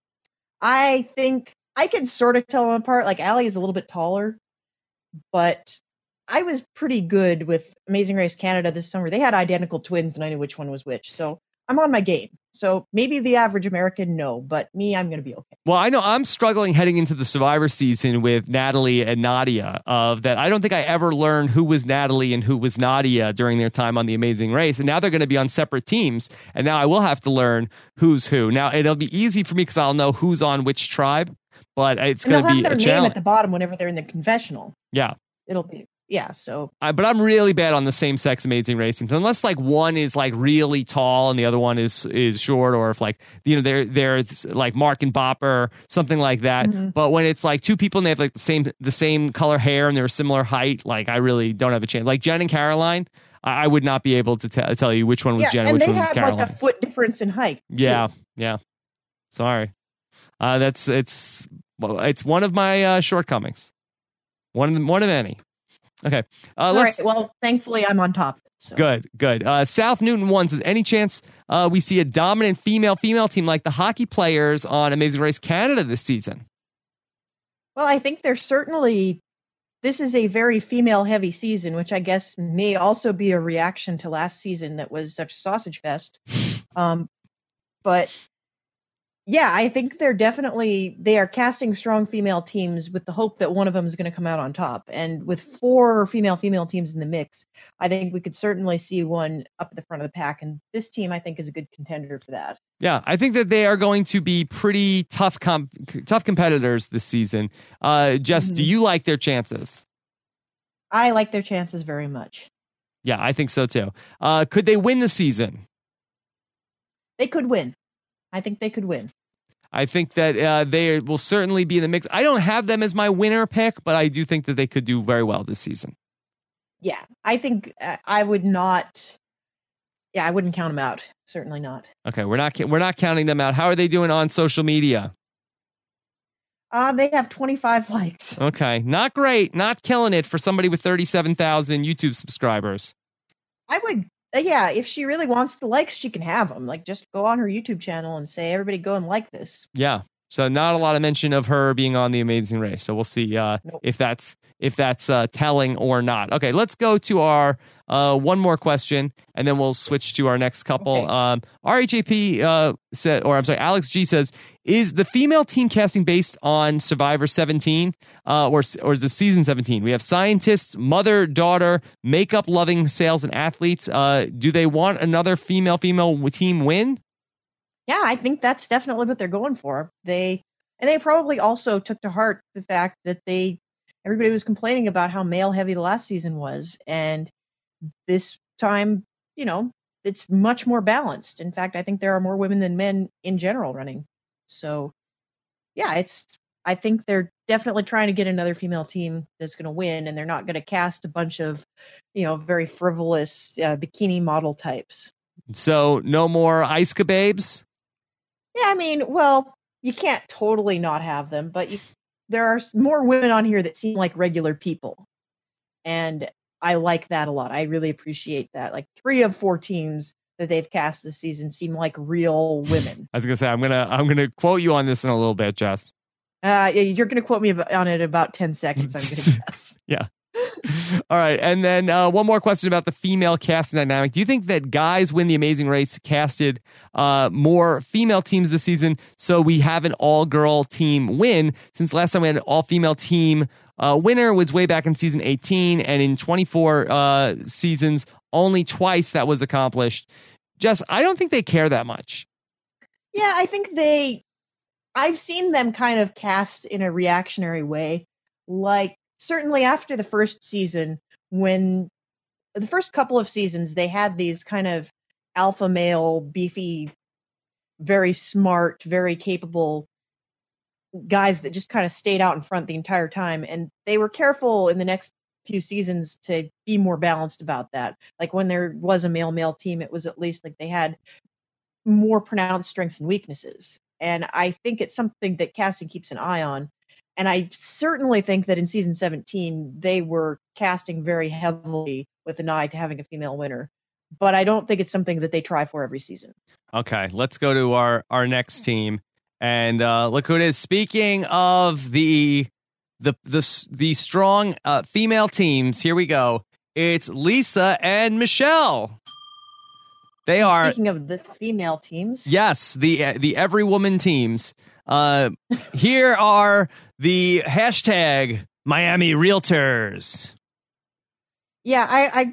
I think I can sort of tell them apart. Like, Allie is a little bit taller, but I was pretty good with Amazing Race Canada this summer. They had identical twins, and I knew which one was which. So I'm on my game. So maybe the average American, no, but me, I'm going to be okay. Well, I know I'm struggling heading into the Survivor season with Natalie and Nadia. That I don't think I ever learned who was Natalie and who was Nadia during their time on The Amazing Race. And now they're going to be on separate teams. And now I will have to learn who's who. Now, it'll be easy for me because I'll know who's on which tribe, but it's going to be a challenge. Name at the bottom whenever they're in the confessional. Yeah. It'll be. Yeah, so. But I'm really bad on the same sex Amazing Race teams. Unless like one is like really tall and the other one is short, or if like, you know, they're like Mark and Bopper, something like that. Mm-hmm. But when it's like two people and they have like the same color hair and they're a similar height, like I really don't have a chance. Like Jen and Caroline, I would not be able to tell you which one was Jen and which one was Caroline. And they had like a foot difference in height. Yeah, too. Yeah. Sorry. It's one of my shortcomings. One of many. Okay. All right. Well, thankfully, I'm on top. So. Good. South Newton 1 says, any chance we see a dominant female team like the hockey players on Amazing Race Canada this season? Well, I think there's certainly, this is a very female-heavy season, which I guess may also be a reaction to last season that was such a sausage fest. But yeah, I think they are casting strong female teams with the hope that one of them is going to come out on top. And with 4 female teams in the mix, I think we could certainly see one up at the front of the pack. And this team, I think, is a good contender for that. Yeah, I think that they are going to be pretty tough competitors this season. Jess, do you like their chances? I like their chances very much. Yeah, I think so too. Could they win the season? They could win. I think they could win. I think that they will certainly be in the mix. I don't have them as my winner pick, but I do think that they could do very well this season. Yeah, I think I would not. Yeah, I wouldn't count them out. Certainly not. Okay, we're not counting them out. How are they doing on social media? They have 25 likes. Okay, not great. Not killing it for somebody with 37,000 YouTube subscribers. I would. Yeah, if she really wants the likes, she can have them. Like, just go on her YouTube channel and say, everybody go and like this. Yeah. So not a lot of mention of her being on The Amazing Race. So we'll see nope. if that's telling or not. Okay, let's go to our one more question, and then we'll switch to our next couple. Okay. RHAP said, or I'm sorry, Alex G says, is the female team casting based on Survivor 17 or is the season 17? We have scientists, mother, daughter, makeup-loving sales and athletes. Do they want another female team win? Yeah, I think that's definitely what they're going for. They probably also took to heart the fact that everybody was complaining about how male-heavy the last season was, and this time, it's much more balanced. In fact, I think there are more women than men in general running. So, yeah, I think they're definitely trying to get another female team that's going to win, and they're not going to cast a bunch of, very frivolous bikini model types. So, no more Iska babes? Yeah, I mean, well, you can't totally not have them, but there are more women on here that seem like regular people. And I like that a lot. I really appreciate that. Like 3 of 4 teams that they've cast this season seem like real women. I was gonna say I'm gonna quote you on this in a little bit, Jess. Yeah, you're gonna quote me on it in about 10 seconds. I'm gonna guess. Yeah. All right. And then one more question about the female casting dynamic. Do you think that guys win the Amazing Race casted more female teams this season so we have an all-girl team win? Since last time we had an all-female team winner was way back in season 18, and in 24 seasons, only twice that was accomplished. Jess, I don't think they care that much. Yeah, I think I've seen them kind of cast in a reactionary way. Like, certainly after the first season, when the first couple of seasons, they had these kind of alpha male, beefy, very smart, very capable guys that just kind of stayed out in front the entire time. And they were careful in the next few seasons to be more balanced about that. Like when there was a male team, it was at least like they had more pronounced strengths and weaknesses. And I think it's something that casting keeps an eye on. And I certainly think that in season 17, they were casting very heavily with an eye to having a female winner. But I don't think it's something that they try for every season. Okay, let's go to our next team. And look who it is. Speaking of the strong female teams, here we go. It's Lisa and Michelle. They are. Speaking of the female teams, yes, the every woman teams. Here are the hashtag Miami Realtors. Yeah,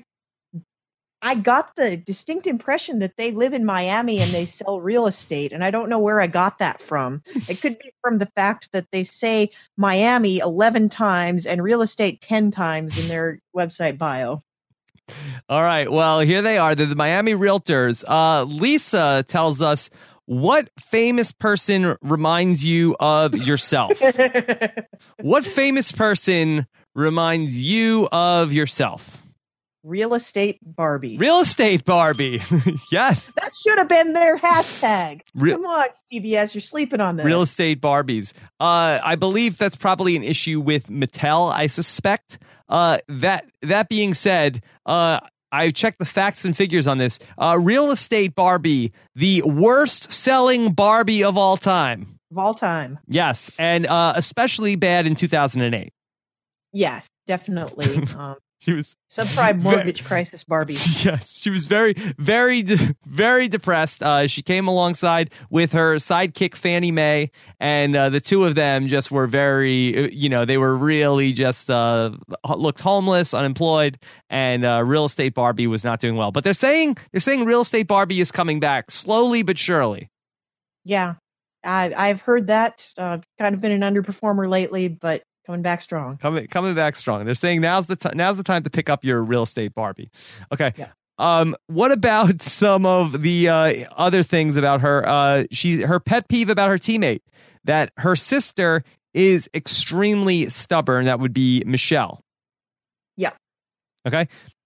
I got the distinct impression that they live in Miami and they sell real estate, and I don't know where I got that from. It could be from the fact that they say Miami 11 times and real estate 10 times in their website bio. All right, well, here they are. They're the Miami Realtors. Lisa tells us, what famous person reminds you of yourself? What famous person reminds you of yourself? Real estate Barbie. Real estate Barbie. Yes. That should have been their hashtag. Come on, CBS, you're sleeping on this. Real estate Barbies. I believe that's probably an issue with Mattel, I suspect. That being said, I checked the facts and figures on this. Real estate Barbie, the worst selling Barbie of all time. Of all time. Yes, and especially bad in 2008. Yeah, definitely. She was subprime mortgage crisis Barbie. Yes, she was very, very, very depressed. She came alongside with her sidekick Fannie Mae, and the two of them just were very, they were really just looked homeless, unemployed, and Real Estate Barbie was not doing well. But they're saying Real Estate Barbie is coming back slowly but surely. Yeah, I've heard that. Kind of been an underperformer lately, but coming back strong. Coming back strong. They're saying now's the time to pick up your Real Estate Barbie. Okay. Yeah. What about some of the other things about her? Her pet peeve about her teammate, that her sister is extremely stubborn. That would be Michelle. Yeah. Okay.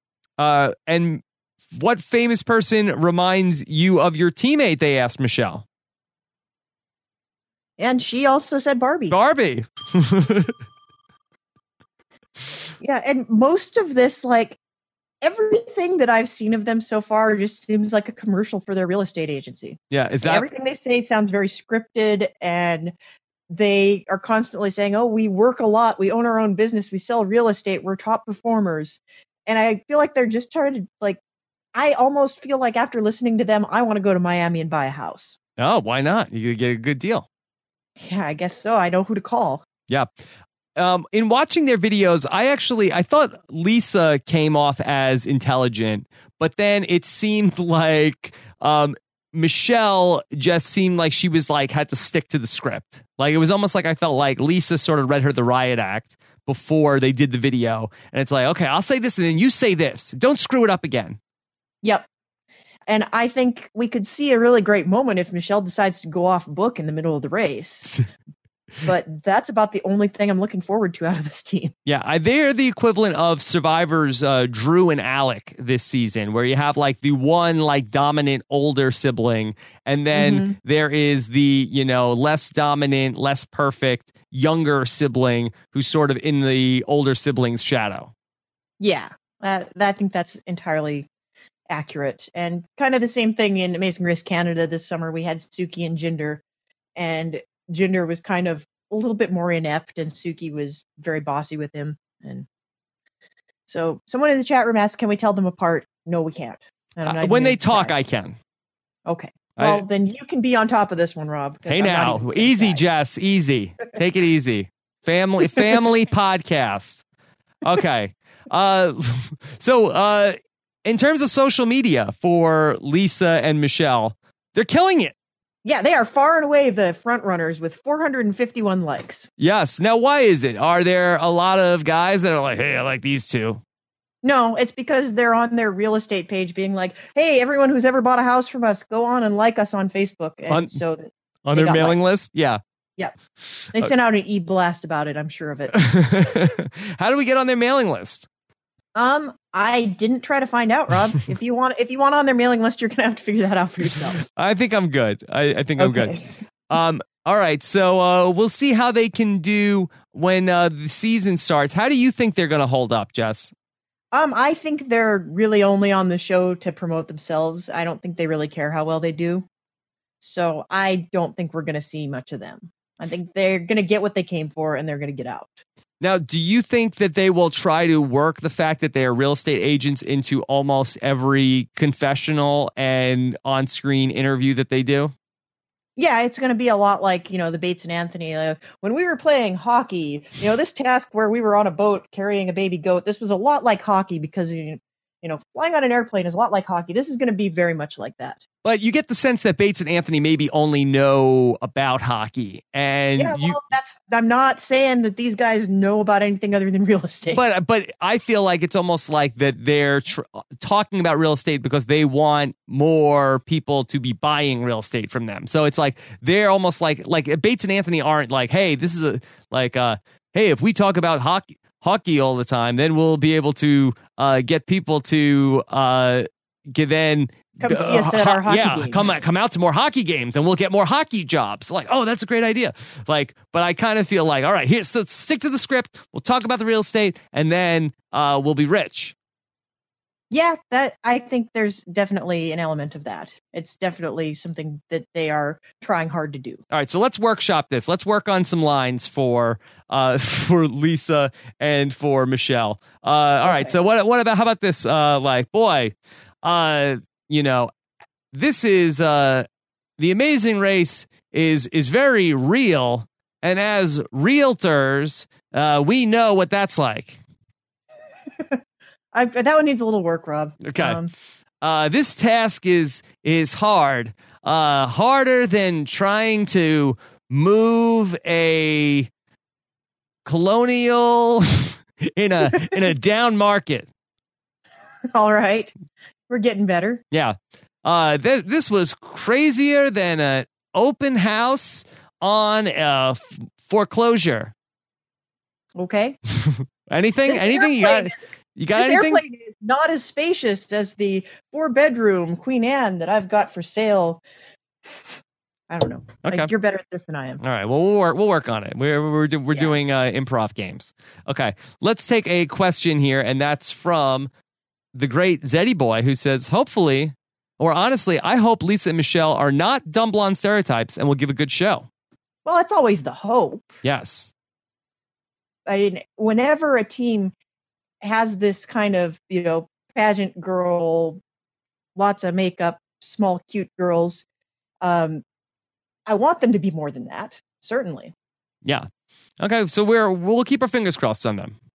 And what famous person reminds you of your teammate? They asked Michelle. And she also said Barbie. Barbie. Yeah, and most of this, like, everything that I've seen of them so far just seems like a commercial for their real estate agency. Yeah, is that everything they say sounds very scripted, and they are constantly saying, "Oh, we work a lot, we own our own business, we sell real estate, we're top performers." And I feel like they're just trying to, like, I almost feel like after listening to them, I want to go to Miami and buy a house. Oh, why not? You could get a good deal. Yeah, I guess so. I know who to call. Yeah. In watching their videos, I thought Lisa came off as intelligent, but then it seemed like Michelle just seemed like she was like had to stick to the script. Like it was almost like I felt like Lisa sort of read her the riot act before they did the video, and it's like, okay, I'll say this and then you say this. Don't screw it up again. Yep. And I think we could see a really great moment if Michelle decides to go off book in the middle of the race. But that's about the only thing I'm looking forward to out of this team. Yeah, they're the equivalent of Survivor's Drew and Alec this season, where you have like the one like dominant older sibling, and then there is the, less dominant, less perfect younger sibling who's sort of in the older sibling's shadow. Yeah, I think that's entirely accurate. And kind of the same thing in Amazing Race Canada this summer. We had Suki and Jinder, and Jinder was kind of a little bit more inept, and Suki was very bossy with him. And So someone in the chat room asked, can we tell them apart? No, we can't. When they talk, I can. Okay. Well, then you can be on top of this one, Rob. Hey, now. Easy, Jess. Easy. Take it easy. Family podcast. Okay. So in terms of social media for Lisa and Michelle, they're killing it. Yeah, they are far and away the front runners with 451 likes. Yes. Now, why is it? Are there a lot of guys that are like, hey, I like these two? No, it's because they're on their real estate page being like, hey, everyone who's ever bought a house from us, go on and like us on Facebook. And on their mailing list? Yeah. Yeah. They sent out an e-blast about it, I'm sure of it. How do we get on their mailing list? I didn't try to find out, Rob. If you want on their mailing list, you're gonna have to figure that out for yourself. I think I'm good. I think I'm good. All right, so we'll see how they can do when the season starts. How do you think they're gonna hold up, Jess? I think they're really only on the show to promote themselves. I don't think they really care how well they do. So I don't think we're gonna see much of them. I think they're gonna get what they came for and they're gonna get out. Now, do you think that they will try to work the fact that they are real estate agents into almost every confessional and on-screen interview that they do? Yeah, it's going to be a lot like, the Bates and Anthony. When we were playing hockey, this task where we were on a boat carrying a baby goat, this was a lot like hockey because, flying on an airplane is a lot like hockey. This is going to be very much like that. But you get the sense that Bates and Anthony maybe only know about hockey. And I'm not saying that these guys know about anything other than real estate. But I feel like it's almost like that they're talking about real estate because they want more people to be buying real estate from them. So it's like they're almost like Bates and Anthony aren't like, hey, this is hey, if we talk about hockey all the time, then we'll be able to get people to come see us at our hockey games. Come out to more hockey games and we'll get more hockey jobs. Like, oh, that's a great idea. But I kind of feel like, all right, let's stick to the script. We'll talk about the real estate and then we'll be rich. Yeah, I think there's definitely an element of that. It's definitely something that they are trying hard to do. All right, so let's workshop this. Let's work on some lines for Lisa and for Michelle. All right, so what about, how about this? This is The Amazing Race is very real, and as realtors, we know what that's like. That one needs a little work, Rob. Okay. This task is hard, harder than trying to move a colonial in a down market. All right. We're getting better. Yeah. This was crazier than an open house on a foreclosure. Okay. Anything you got anything? This airplane is not as spacious as the 4-bedroom Queen Anne that I've got for sale. I don't know. Okay. You're better at this than I am. All right. Well, we'll work on it. We're doing improv games. Okay. Let's take a question here, and that's from the great Zeddy Boy, who says, hopefully, or honestly, I hope Lisa and Michelle are not dumb blonde stereotypes and will give a good show. Well, that's always the hope. Yes. I mean, whenever a team has this kind of, pageant girl, lots of makeup, small, cute girls, I want them to be more than that, certainly. Yeah. Okay, so we'll keep our fingers crossed on them.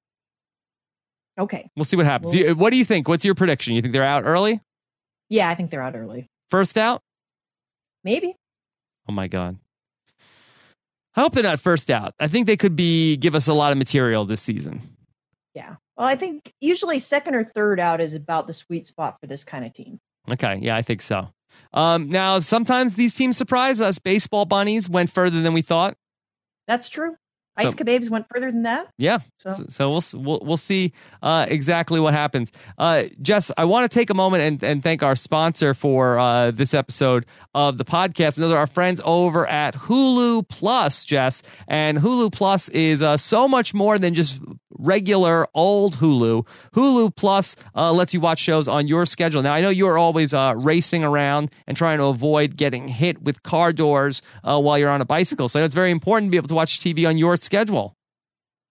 Okay. We'll see what happens. What do you think? What's your prediction? You think they're out early? Yeah, I think they're out early. First out? Maybe. Oh, my God. I hope they're not first out. I think they could give us a lot of material this season. Yeah. Well, I think usually second or third out is about the sweet spot for this kind of team. Okay. Yeah, I think so. Now, sometimes these teams surprise us. Baseball bunnies went further than we thought. That's true. Ice Kababes went further than that. Yeah. So we'll see exactly what happens. Jess, I want to take a moment and thank our sponsor for this episode of the podcast. And those are our friends over at Hulu Plus, Jess. And Hulu Plus is so much more than just regular old Hulu. Hulu Plus lets you watch shows on your schedule. Now, I know you're always racing around and trying to avoid getting hit with car doors while you're on a bicycle. So it's very important to be able to watch TV on your schedule.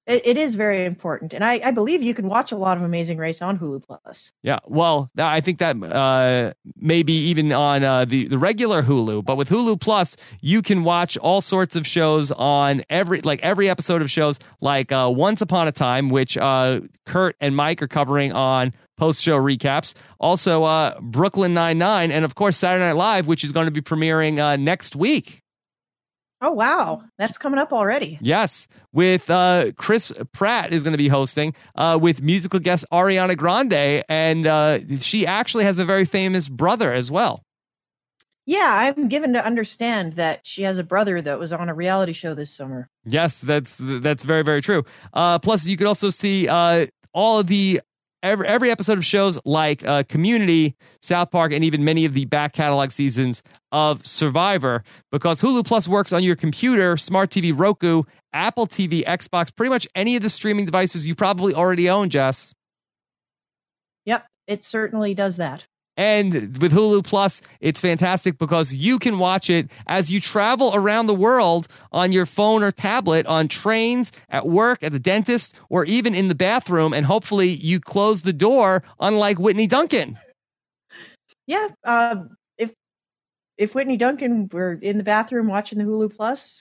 It is very important, and I believe you can watch a lot of Amazing Race on Hulu Plus. Yeah, well, I think that maybe even on the regular Hulu, but with Hulu Plus, you can watch all sorts of shows on every episode of shows like Once Upon a Time, which Kurt and Mike are covering on post-show recaps. Also, Brooklyn Nine-Nine, and of course Saturday Night Live, which is going to be premiering next week. Oh, wow. That's coming up already. Yes, with Chris Pratt is going to be hosting with musical guest Ariana Grande, and she actually has a very famous brother as well. Yeah, I'm given to understand that she has a brother that was on a reality show this summer. Yes, that's very, very true. Plus, you could also see all of the every episode of shows like Community, South Park, and even many of the back catalog seasons of Survivor, because Hulu Plus works on your computer, smart TV, Roku, Apple TV, Xbox, pretty much any of the streaming devices you probably already own, Jess. Yep, it certainly does that. And with Hulu Plus, it's fantastic because you can watch it as you travel around the world on your phone or tablet, on trains, at work, at the dentist, or even in the bathroom. And hopefully you close the door, unlike Whitney Duncan. Yeah, if Whitney Duncan were in the bathroom watching the Hulu Plus,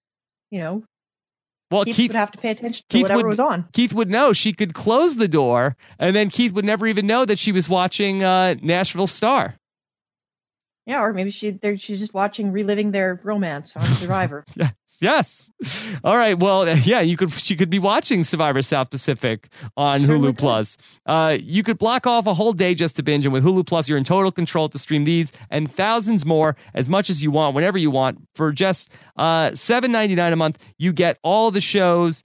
well, Keith would have to pay attention to whatever was on. Keith would know. She could close the door, and then Keith would never even know that she was watching Nashville Star. Yeah, or maybe she's just reliving their romance on Survivor. Yes. All right. Well, yeah, she could be watching Survivor South Pacific on Hulu Plus. You could block off a whole day just to binge, and with Hulu Plus, you're in total control to stream these and thousands more as much as you want, whenever you want. For just $7.99 a month, you get all the shows.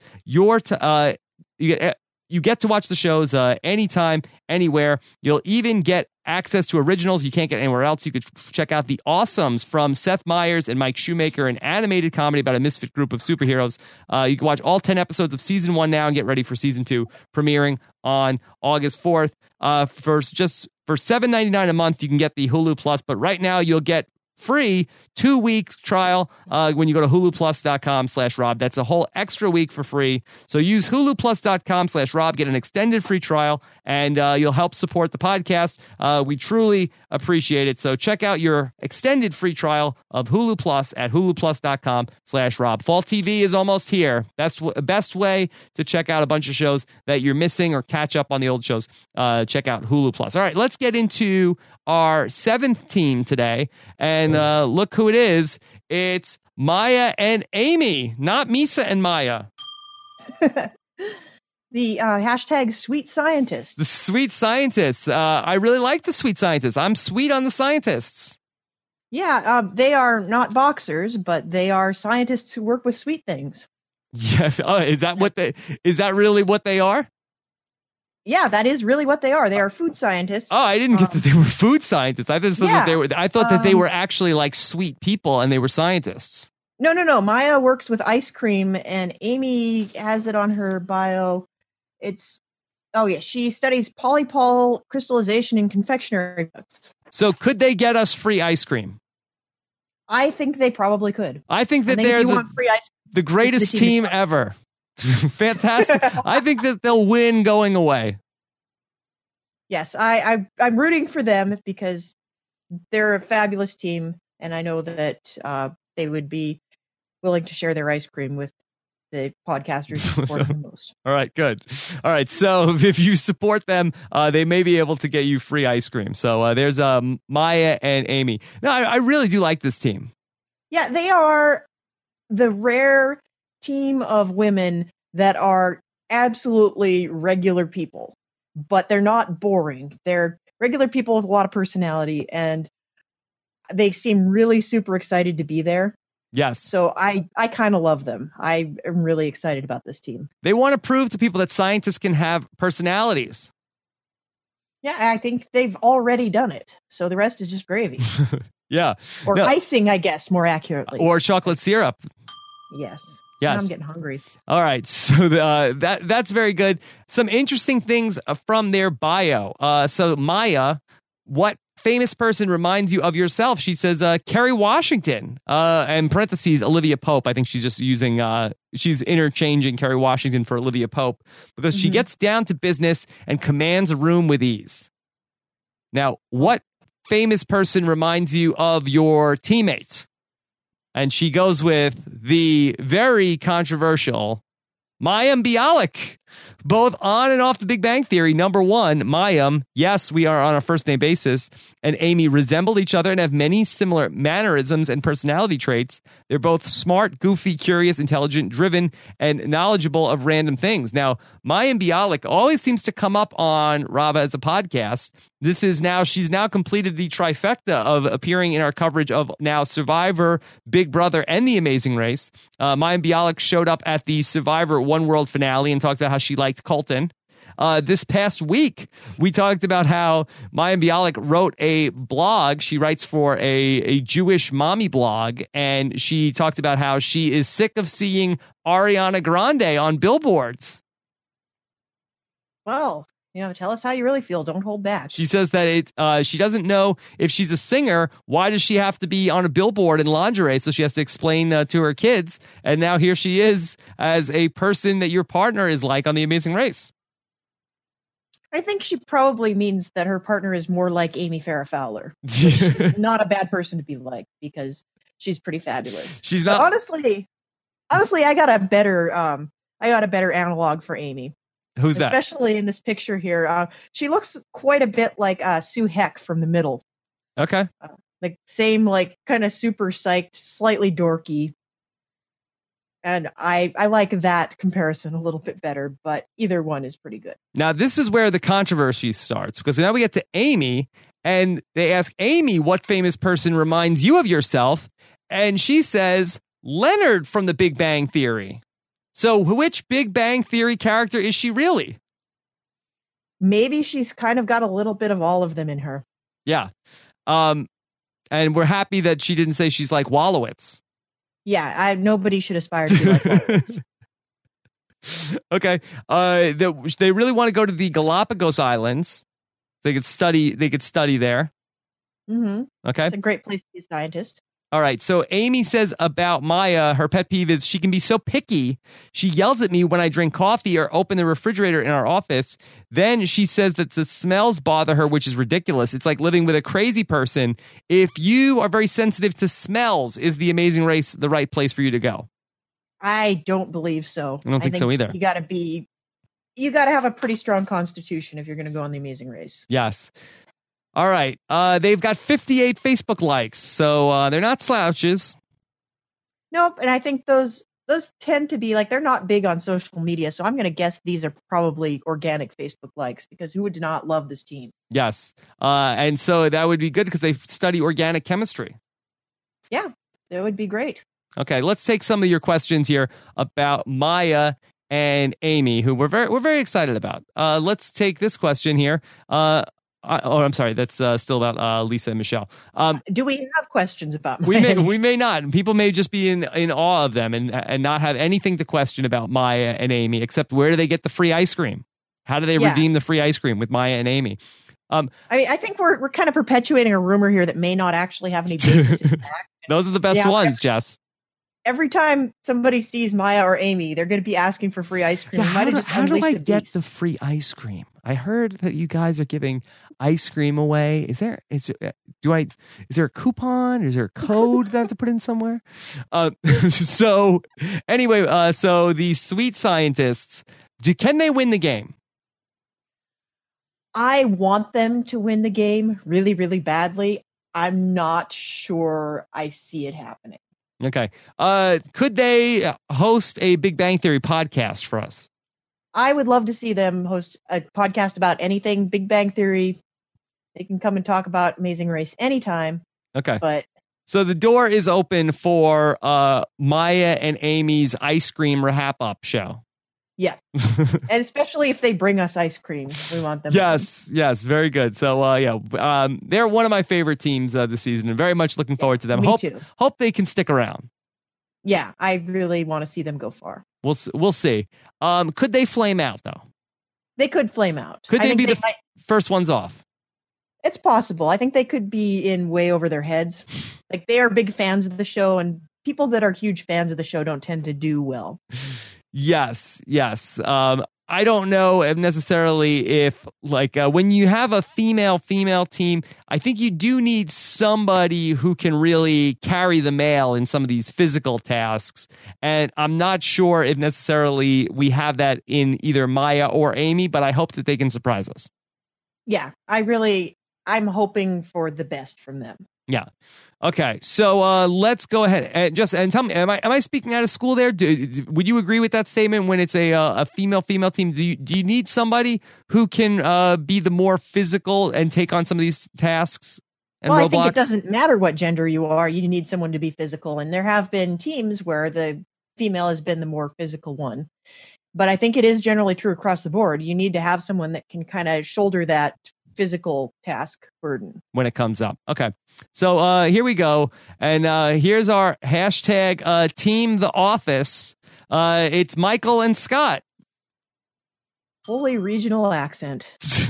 You get to watch the shows anytime, anywhere. You'll even get access to originals you can't get anywhere else. You could check out The Awesomes from Seth Meyers and Mike Shoemaker, an animated comedy about a misfit group of superheroes. You can watch all 10 episodes of season 1 now and get ready for season 2, premiering on August 4th. For $7.99 a month, you can get the Hulu Plus, but right now you'll get free 2-week trial when you go to huluplus.com/Rob. That's a whole extra week for free. So use huluplus.com/Rob, get an extended free trial, and you'll help support the podcast. We truly appreciate it. So check out your extended free trial of Hulu Plus at huluplus.com/Rob. Fall TV is almost here. Best way to check out a bunch of shows that you're missing or catch up on the old shows. Check out Hulu Plus. All right, let's get into our 7th team today, and look who it is. It's Maya and Amy, not Misa and Maya. The hashtag Sweet Scientists. The Sweet Scientists. I really like the Sweet Scientists. I'm sweet on the scientists. Yeah, they are not boxers, but they are scientists who work with sweet things. Yes. Is that really what they are? Yeah, that is really what they are. They are food scientists. Oh, I didn't get that they were food scientists. I just thought I thought that they were actually like sweet people and they were scientists. No. Maya works with ice cream, and Amy has it on her bio. She studies polypol crystallization in confectionery goods. So could they get us free ice cream? I think they probably could. I think that they're the greatest team ever. Fantastic. I think that they'll win going away. Yes, I'm rooting for them because they're a fabulous team, and I know that they would be willing to share their ice cream with the podcasters who support them most. All right, good. All right, so if you support them, they may be able to get you free ice cream. So there's Maya and Amy. No, I really do like this team. Yeah, they are the rare team of women that are absolutely regular people, but they're not boring. They're regular people with a lot of personality, and they seem really super excited to be there. Yes. So I kind of love them. I am really excited about this team. They want to prove to people that scientists can have personalities. Yeah, I think they've already done it. So the rest is just gravy. Yeah. Or icing, I guess, more accurately. Or chocolate syrup. Yes. Yes. Now I'm getting hungry. All right. So that's very good. Some interesting things from their bio. So Maya, what famous person reminds you of yourself? She says Kerry Washington. And parentheses, Olivia Pope. I think she's just using, she's interchanging Kerry Washington for Olivia Pope because she gets down to business and commands a room with ease. Now, what famous person reminds you of your teammates? And she goes with the very controversial Mayim Bialik. Both on and off the Big Bang Theory. Number one, Mayim, yes, we are on a first name basis, and Amy resemble each other and have many similar mannerisms and personality traits. They're both smart, goofy, curious, intelligent, driven, and knowledgeable of random things. Now, Mayim Bialik always seems to come up on Rava as a podcast. She's now completed the trifecta of appearing in our coverage of now Survivor, Big Brother, and The Amazing Race. Mayim Bialik showed up at the Survivor One World finale and talked about how she liked Colton. This past week, we talked about how Mayim Bialik wrote a blog. She writes for a Jewish mommy blog, and she talked about how she is sick of seeing Ariana Grande on billboards. Well, tell us how you really feel. Don't hold back. She says that she doesn't know if she's a singer. Why does she have to be on a billboard in lingerie? So she has to explain to her kids. And now here she is as a person that your partner is like on The Amazing Race. I think she probably means that her partner is more like Amy Farrah Fowler. Which is not a bad person to be like because she's pretty fabulous. She's not. But honestly, I got a better analog for Amy. Who's that? Especially in this picture here. She looks quite a bit like Sue Heck from The Middle. Okay. Like same, like kind of super psyched, slightly dorky. And I like that comparison a little bit better, but either one is pretty good. Now, this is where the controversy starts because now we get to Amy and they ask Amy, what famous person reminds you of yourself? And she says, Leonard from The Big Bang Theory. So which Big Bang Theory character is she really? Maybe she's kind of got a little bit of all of them in her. Yeah. And we're happy that she didn't say she's like Wallowitz. Yeah, nobody should aspire to be like Wallowitz. Okay. They really want to go to the Galapagos Islands. They could study there. Mm-hmm. Okay. It's a great place to be a scientist. All right, so Amy says about Maya, her pet peeve is she can be so picky. She yells at me when I drink coffee or open the refrigerator in our office. Then she says that the smells bother her, which is ridiculous. It's like living with a crazy person. If you are very sensitive to smells, is The Amazing Race the right place for you to go? I don't believe so. I don't think so either. You got to have a pretty strong constitution if you're going to go on The Amazing Race. Yes. All right. They've got 58 Facebook likes, so they're not slouches. Nope, and I think those tend to be like they're not big on social media, so I'm going to guess these are probably organic Facebook likes because who would not love this team? Yes, and so that would be good because they study organic chemistry. Yeah, that would be great. Okay, let's take some of your questions here about Maya and Amy, who we're very excited about. Let's take this question here. I'm sorry. That's still about Lisa and Michelle. Do we have questions about Maya? We may not. People may just be in awe of them and not have anything to question about Maya and Amy, except where do they get the free ice cream? How do they redeem the free ice cream with Maya and Amy? I think we're kind of perpetuating a rumor here that may not actually have any basis in fact. Those are the best ones, Jess. Every time somebody sees Maya or Amy, they're going to be asking for free ice cream. Yeah, how do I get the free ice cream? I heard that you guys are giving ice cream away. Is there a coupon? Is there a code that I have to put in somewhere? So anyway, so the sweet scientists, can they win the game? I want them to win the game really, really badly. I'm not sure I see it happening. Okay. Could they host a Big Bang Theory podcast for us? I would love to see them host a podcast about anything Big Bang Theory. They can come and talk about Amazing Race anytime. Okay. So the door is open for Maya and Amy's ice cream wrap-up show. Yeah. And especially if they bring us ice cream. We want them. Yes, very good. So, they're one of my favorite teams this season and very much looking forward to them. Me too. Hope they can stick around. Yeah, I really want to see them go far. We'll see. Could they flame out, though? They could flame out. Could they be the first ones off? It's possible. I think they could be in way over their heads. Like, they are big fans of the show, and people that are huge fans of the show don't tend to do well. Yes. I don't know if necessarily if when you have a female team, I think you do need somebody who can really carry the mail in some of these physical tasks. And I'm not sure if necessarily we have that in either Maya or Amy, but I hope that they can surprise us. Yeah, I'm hoping for the best from them. Yeah. Okay. So let's go ahead and tell me, am I speaking out of school there? Would you agree with that statement when it's a female team? Do you need somebody who can be the more physical and take on some of these tasks and roadblocks? I think it doesn't matter what gender you are. You need someone to be physical. And there have been teams where the female has been the more physical one. But I think it is generally true across the board. You need to have someone that can kind of shoulder that physical task burden when it comes up. Okay. So here we go. And here's our hashtag Team The Office. It's Michael and Scott. Fully regional accent.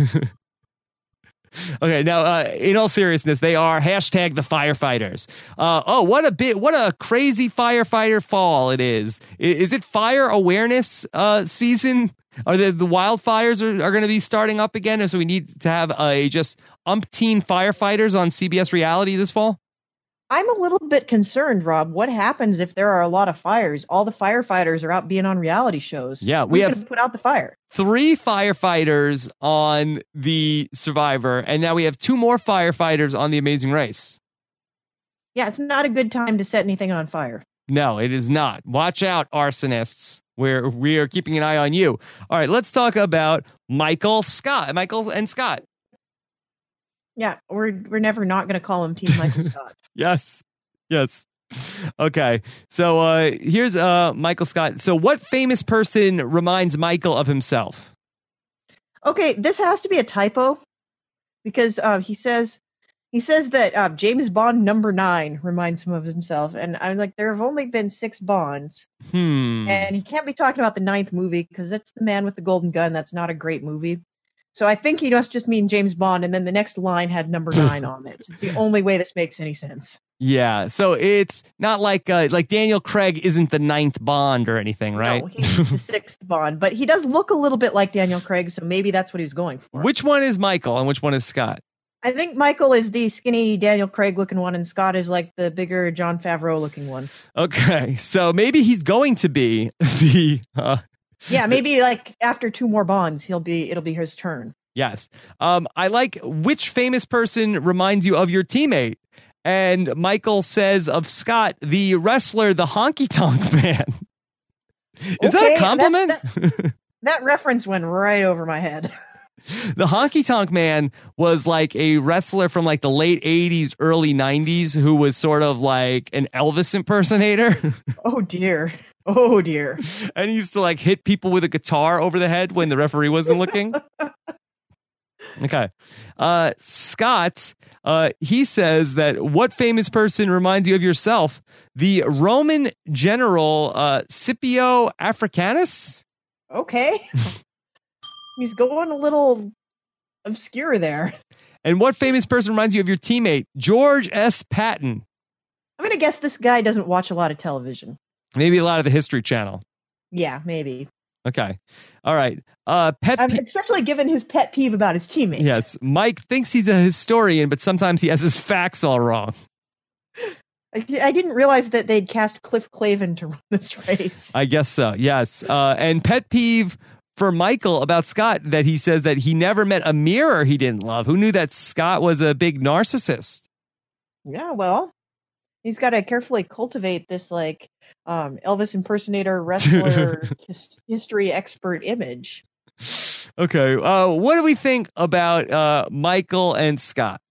Okay, now in all seriousness, they are hashtag the firefighters. What a crazy firefighter fall it is. Is it fire awareness season? Are the wildfires are going to be starting up again? So we need to have just umpteen firefighters on CBS reality this fall? I'm a little bit concerned, Rob. What happens if there are a lot of fires? All the firefighters are out being on reality shows. Yeah, we have put out the fire. 3 firefighters on the Survivor, and now we have 2 more firefighters on The Amazing Race. Yeah, it's not a good time to set anything on fire. No, it is not. Watch out, arsonists. We are keeping an eye on you. All right, let's talk about Michael and Scott. Yeah, we're never not going to call him Team Michael Scott. Yes. Okay, so here's Michael Scott. So what famous person reminds Michael of himself? Okay, this has to be a typo because he says that James Bond number 9 reminds him of himself, and I'm like, there have only been 6 Bonds, and he can't be talking about the 9th movie because it's The Man with the Golden Gun. That's not a great movie. So I think he must just mean James Bond, and then the next line had number 9 on it. It's the only way this makes any sense. Yeah, so it's not like Daniel Craig isn't the 9th Bond or anything, right? No, he's the 6th Bond, but he does look a little bit like Daniel Craig, so maybe that's what he was going for. Which one is Michael and which one is Scott? I think Michael is the skinny Daniel Craig looking one, and Scott is like the bigger Jon Favreau looking one. Okay, so maybe he's going to be the... Yeah, maybe like after 2 more Bonds, it'll be his turn. Yes. I like which famous person reminds you of your teammate? And Michael says of Scott, the wrestler, the Honky Tonk Man. Is that a compliment? That reference went right over my head. The Honky Tonk Man was like a wrestler from like the late 80s, early 90s who was sort of like an Elvis impersonator. Oh, dear. And he used to like hit people with a guitar over the head when the referee wasn't looking. Okay. Scott, he says that what famous person reminds you of yourself? The Roman general Scipio Africanus? Okay. He's going a little obscure there. And what famous person reminds you of your teammate? George S. Patton. I'm going to guess this guy doesn't watch a lot of television. Maybe a lot of the History Channel. Yeah, maybe. Okay. All right. Especially given his pet peeve about his teammate. Yes. Mike thinks he's a historian, but sometimes he has his facts all wrong. I didn't realize that they'd cast Cliff Clavin to run this race. I guess so, yes. And pet peeve for Michael about Scott that he says that he never met a mirror he didn't love. Who knew that Scott was a big narcissist? Yeah, well, he's got to carefully cultivate this like Elvis impersonator, wrestler, history expert image. Okay. What do we think about Michael and Scott?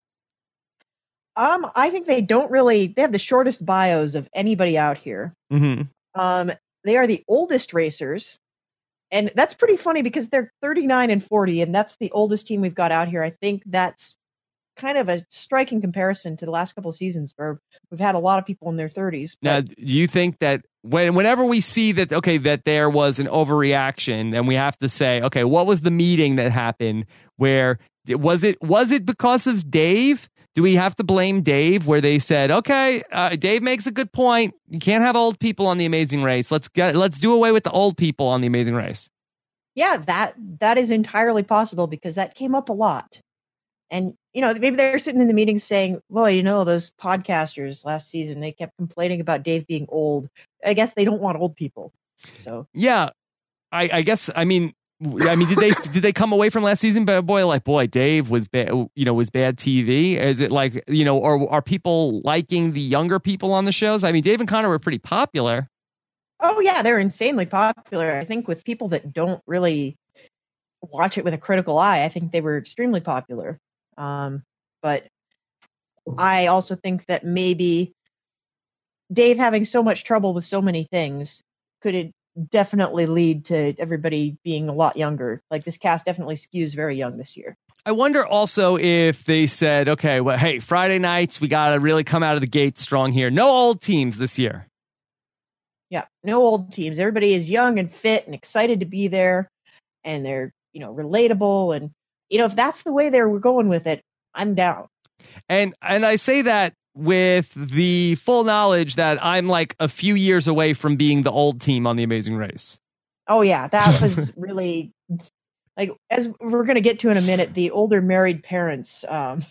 I think they have the shortest bios of anybody out here. Mm-hmm. They are the oldest racers. And that's pretty funny because they're 39 and 40, and that's the oldest team we've got out here. I think that's kind of a striking comparison to the last couple of seasons where we've had a lot of people in their 30s. Now, do you think that whenever we see that, okay, that there was an overreaction and we have to say, okay, what was the meeting that happened where Was it because of Dave? Do we have to blame Dave where they said, okay, Dave makes a good point. You can't have old people on The Amazing Race. Let's do away with the old people on The Amazing Race. Yeah, that is entirely possible because that came up a lot. And, maybe they're sitting in the meetings saying, well, those podcasters last season, they kept complaining about Dave being old. I guess they don't want old people. So yeah, I guess, did they come away from last season? But boy, Dave was bad, was bad TV. Is it like, or are people liking the younger people on the shows? I mean, Dave and Connor were pretty popular. Oh yeah, they're insanely popular. I think with people that don't really watch it with a critical eye, I think they were extremely popular. But I also think that maybe Dave having so much trouble with so many things could definitely lead to everybody being a lot younger. Like this cast definitely skews very young this year. I wonder also if they said, okay, well, hey, Friday nights, we got to really come out of the gate strong here. No old teams this year. Yeah, no old teams. Everybody is young and fit and excited to be there, and they're, relatable. And, if that's the way they were going with it, I'm down. And I say that with the full knowledge that I'm like a few years away from being the old team on The Amazing Race. Oh, yeah, that was really, like, as we're going to get to in a minute, the older married parents are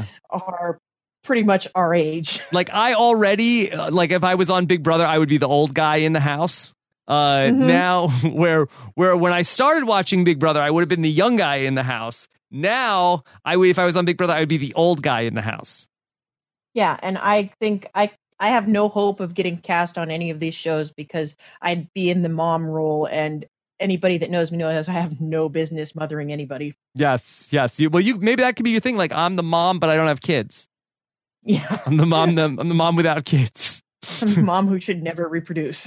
pretty much our age. Like I already, like if I was on Big Brother, I would be the old guy in the house. Now where when I started watching Big Brother, I would have been the young guy in the house. Now if I was on Big Brother, I would be the old guy in the house. Yeah. And I think I have no hope of getting cast on any of these shows because I'd be in the mom role, and anybody that knows me knows I have no business mothering anybody. Yes. Maybe that could be your thing. Like I'm the mom, but I don't have kids. Yeah. I'm the mom without kids. I'm the mom who should never reproduce.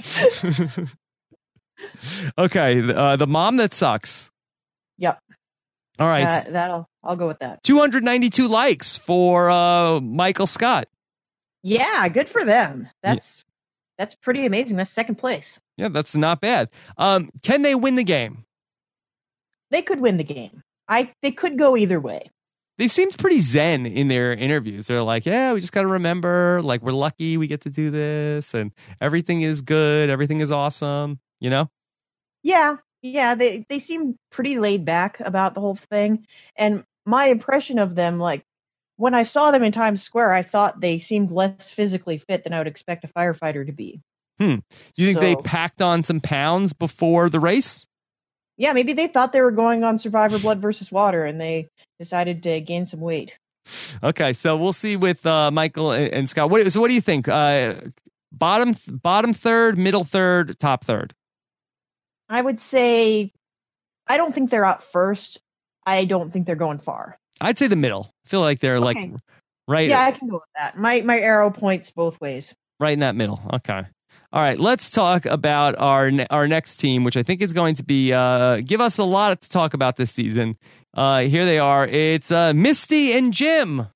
Okay, the mom that sucks. Yep. All right. I'll go with that. 292 likes for Michael Scott. Yeah, good for them. That's pretty amazing. That's second place. Yeah, that's not bad. Can they win the game? They could win the game. They could go either way. They seemed pretty zen in their interviews. They're like, yeah, we just got to remember, like, we're lucky we get to do this, and everything is good, everything is awesome, Yeah. Yeah, they seem pretty laid back about the whole thing. And my impression of them, like, when I saw them in Times Square, I thought they seemed less physically fit than I would expect a firefighter to be. Do you think they packed on some pounds before the race? Yeah, maybe they thought they were going on Survivor Blood versus Water, and they decided to gain some weight. Okay, so we'll see with Michael and Scott. What do you think? Bottom third, middle third, top third? I would say I don't think they're out first. I don't think they're going far. I'd say the middle. I feel like they're like right. Yeah, I can go with that. My arrow points both ways. Right in that middle. Okay. All right, let's talk about our next team, which I think is going to be give us a lot to talk about this season. Here they are. It's Misty and Jim.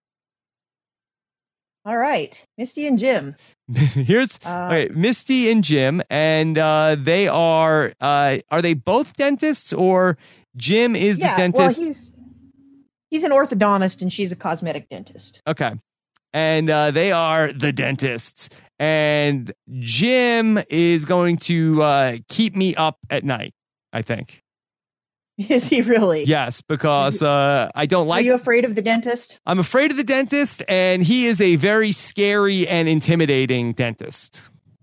All right, Misty and Jim. Here's Misty and Jim, and they are they both dentists, or Jim is the dentist? Well, he's an orthodontist and she's a cosmetic dentist. Okay. And they are the dentists. And Jim is going to keep me up at night, I think. Is he really? Yes, because I don't like... Are you afraid of the dentist? I'm afraid of the dentist, and he is a very scary and intimidating dentist.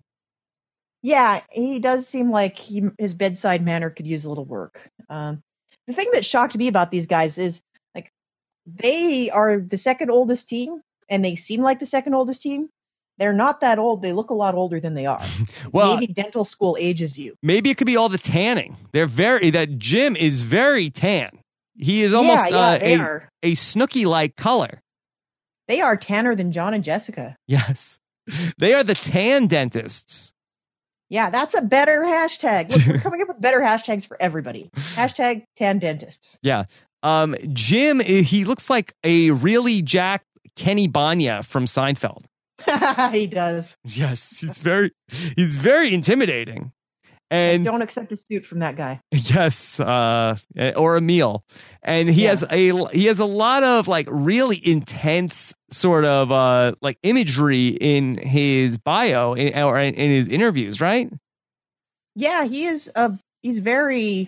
Yeah, he does seem like his bedside manner could use a little work. The thing that shocked me about these guys is, like, they are the second oldest team, and they seem like the second oldest team. They're not that old. They look a lot older than they are. Well, maybe dental school ages you. Maybe it could be all the tanning. That Jim is very tan. He is almost a Snooki-like color. They are tanner than John and Jessica. Yes. They are the tan dentists. Yeah, that's a better hashtag. Look, we're coming up with better hashtags for everybody. Hashtag tan dentists. Yeah. Jim, he looks like a really jacked Kenny Banya from Seinfeld. He does. Yes, he's very intimidating. And don't accept a suit from that guy. yes, or a meal. And he has a lot of like really intense sort of like imagery in his bio or in his interviews, right? Yeah, he's very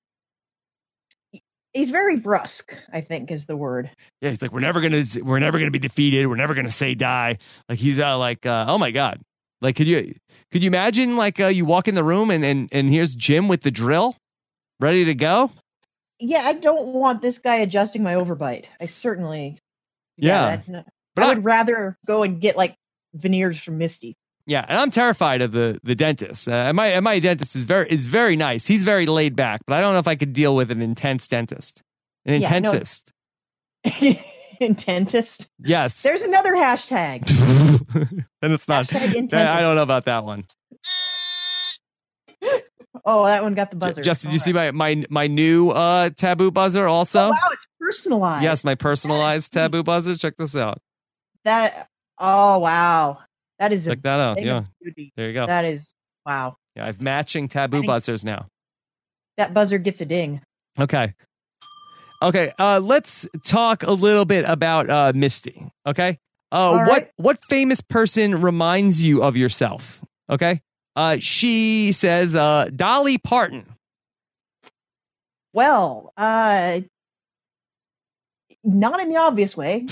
brusque, I think is the word. Yeah, he's like, we're never gonna be defeated. We're never gonna say die. Like he's like, oh my god. Like, could you imagine like you walk in the room and here's Jim with the drill, ready to go? Yeah, I don't want this guy adjusting my overbite. I certainly. Yeah, but I would rather go and get like veneers from Misty. Yeah, and I'm terrified of the dentist. My dentist is very nice. He's very laid back, but I don't know if I could deal with an intense dentist. Intentist. Intentist? Yes. There's another hashtag. And it's not. I don't know about that one. Oh, that one got the buzzer. Justin, did you see my new taboo buzzer also? Oh, wow, it's personalized. Yes, my personalized taboo buzzer. Check this out. Oh, wow. That is check that out. Yeah. There you go. That is, wow. Yeah, I have matching taboo buzzers now. That buzzer gets a ding. Okay. Let's talk a little bit about Misty. Okay. What famous person reminds you of yourself? Okay. She says Dolly Parton. Well, not in the obvious way.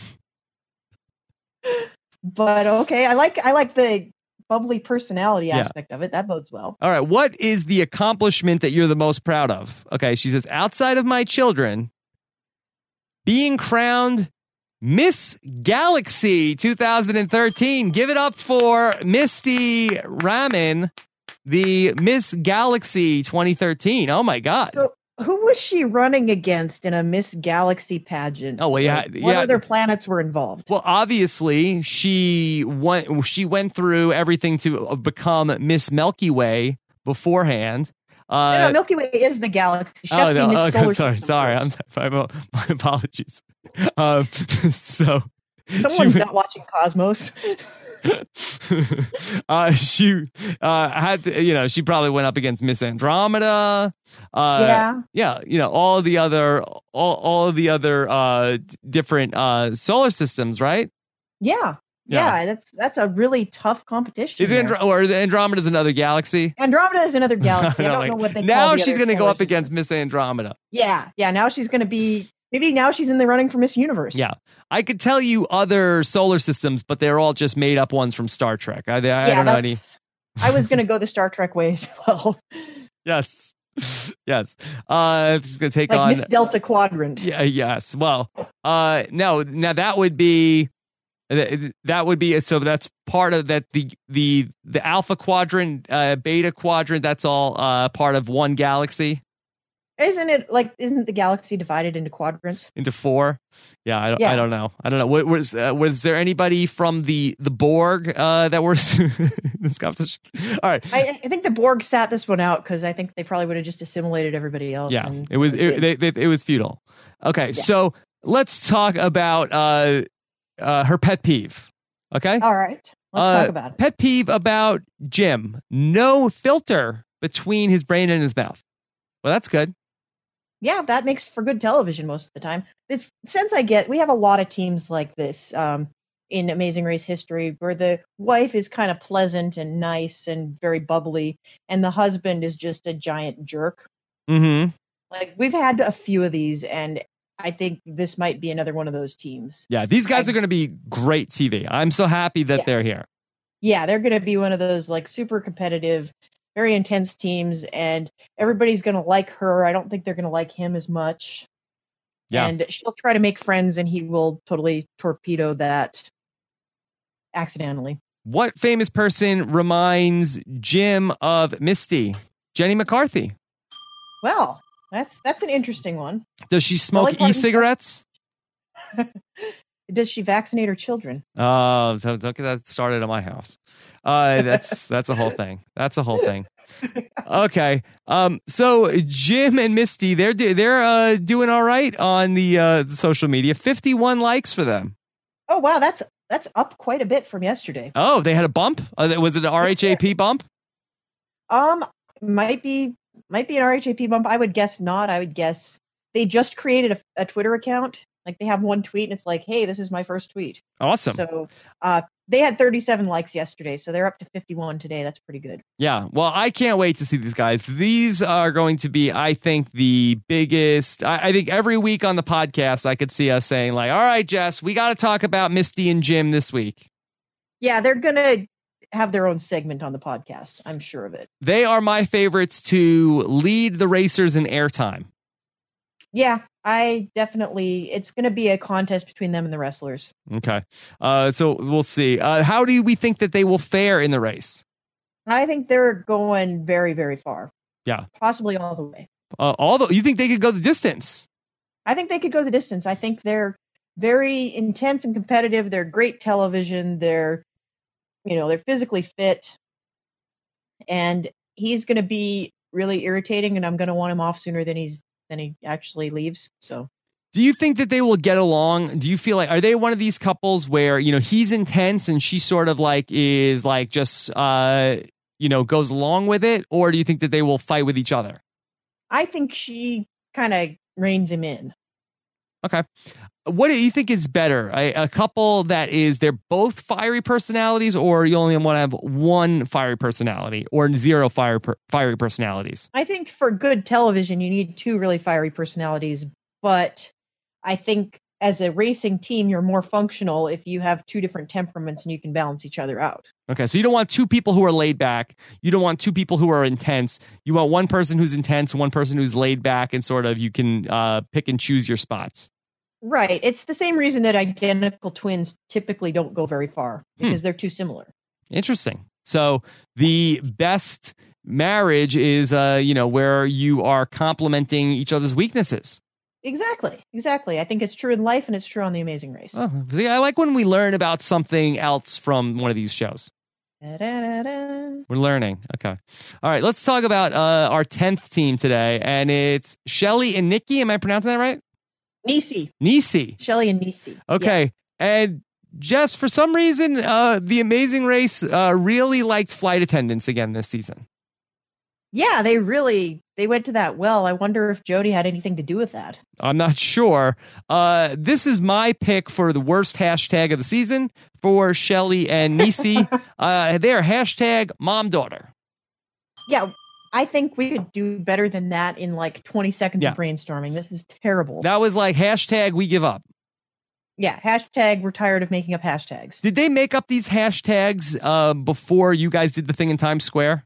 But okay, I like the bubbly personality aspect of it. That bodes well. All right, what is the accomplishment that you're the most proud of? Okay, she says, outside of my children, being crowned Miss Galaxy 2013. Give it up for Misty Raman, the Miss Galaxy 2013. Oh my God. So who was she running against in a Miss Galaxy pageant? Oh, well, what other planets were involved? Well, obviously, she went through everything to become Miss Milky Way beforehand. No, Milky Way is the galaxy. Sorry. My apologies. So someone's not watching Cosmos. She had to, she probably went up against Miss Andromeda. All the other different solar systems, right? Yeah, that's a really tough competition. Is Andromeda's another galaxy? Andromeda is another galaxy. I don't know what they call now the she's going to go up systems. against Miss Andromeda. Yeah. Now she's going to be. Maybe now she's in the running for Miss Universe. Yeah. I could tell you other solar systems, but they're all just made up ones from Star Trek. I don't know any. I was going to go the Star Trek way as well. Yes. Yes. Just going to take on Miss Delta Quadrant. Yeah. Yes. Well, no. Now that would be. So that's part of that. The Alpha Quadrant, Beta Quadrant. That's all part of one galaxy. Isn't the galaxy divided into quadrants? Into four? Yeah, I don't know. Was there anybody from the Borg that were in this competition? All right. I think the Borg sat this one out because I think they probably would have just assimilated everybody else. Yeah, it was futile. Okay, so let's talk about her pet peeve. Okay? All right. Let's talk about it. Pet peeve about Jim. No filter between his brain and his mouth. Well, that's good. Yeah, that makes for good television most of the time. The sense I get, we have a lot of teams like this in Amazing Race history where the wife is kind of pleasant and nice and very bubbly, and the husband is just a giant jerk. Mm-hmm. Like, we've had a few of these, and I think this might be another one of those teams. Yeah, these guys are going to be great TV. I'm so happy that they're here. Yeah, they're going to be one of those like super competitive, very intense teams, and everybody's going to like her. I don't think they're going to like him as much. Yeah. And she'll try to make friends, and he will totally torpedo that accidentally. What famous person reminds Jim of Misty? Jenny McCarthy. Well, that's an interesting one. Does she smoke e-cigarettes? Does she vaccinate her children? Oh, don't get that started at my house. That's a whole thing. That's a whole thing. Okay. So Jim and Misty, they're doing all right on the social media. 51 likes for them. Oh wow, that's up quite a bit from yesterday. Oh, they had a bump. Was it an RHAP bump? Might be an RHAP bump. I would guess not. I would guess they just created a Twitter account. Like they have one tweet and it's like, hey, this is my first tweet. Awesome. So they had 37 likes yesterday, so they're up to 51 today. That's pretty good. Yeah. Well, I can't wait to see these guys. These are going to be, I think, the biggest. I think every week on the podcast, I could see us saying like, all right, Jess, we got to talk about Misty and Jim this week. Yeah, they're going to have their own segment on the podcast. I'm sure of it. They are my favorites to lead the racers in airtime. Yeah, I definitely. It's going to be a contest between them and the wrestlers. Okay. So we'll see. How do we think that they will fare in the race? I think they're going very, very far. Yeah. Possibly all the way. You think they could go the distance? I think they could go the distance. I think they're very intense and competitive. They're great television. They're physically fit. And he's going to be really irritating, and I'm going to want him off sooner than he actually leaves. So, do you think that they will get along? Do you feel like, are they one of these couples where, he's intense and she sort of like is like just, goes along with it? Or do you think that they will fight with each other? I think she kind of reins him in. Okay. What do you think is better? A couple that is, they're both fiery personalities, or you only want to have one fiery personality, or zero fiery personalities? I think for good television, you need two really fiery personalities. But I think as a racing team, you're more functional if you have two different temperaments and you can balance each other out. Okay, so you don't want two people who are laid back. You don't want two people who are intense. You want one person who's intense, one person who's laid back, and sort of you can pick and choose your spots. Right. It's the same reason that identical twins typically don't go very far, because they're too similar. Interesting. So the best marriage is, where you are complementing each other's weaknesses. Exactly. I think it's true in life, and it's true on The Amazing Race. Oh, I like when we learn about something else from one of these shows. Da-da-da-da. We're learning. Okay. All right. Let's talk about our 10th team today, and it's Shelly and Nikki. Am I pronouncing that right? Nisi. Shelly and Nisi. Okay. Yeah. And Jess, for some reason, The Amazing Race really liked flight attendants again this season. Yeah, they went to that well. I wonder if Jody had anything to do with that. I'm not sure. This is my pick for the worst hashtag of the season for Shelly and Nisi. They're hashtag mom-daughter. Yeah, I think we could do better than that in like 20 seconds of brainstorming. This is terrible. That was like hashtag we give up. Yeah, hashtag we're tired of making up hashtags. Did they make up these hashtags before you guys did the thing in Times Square?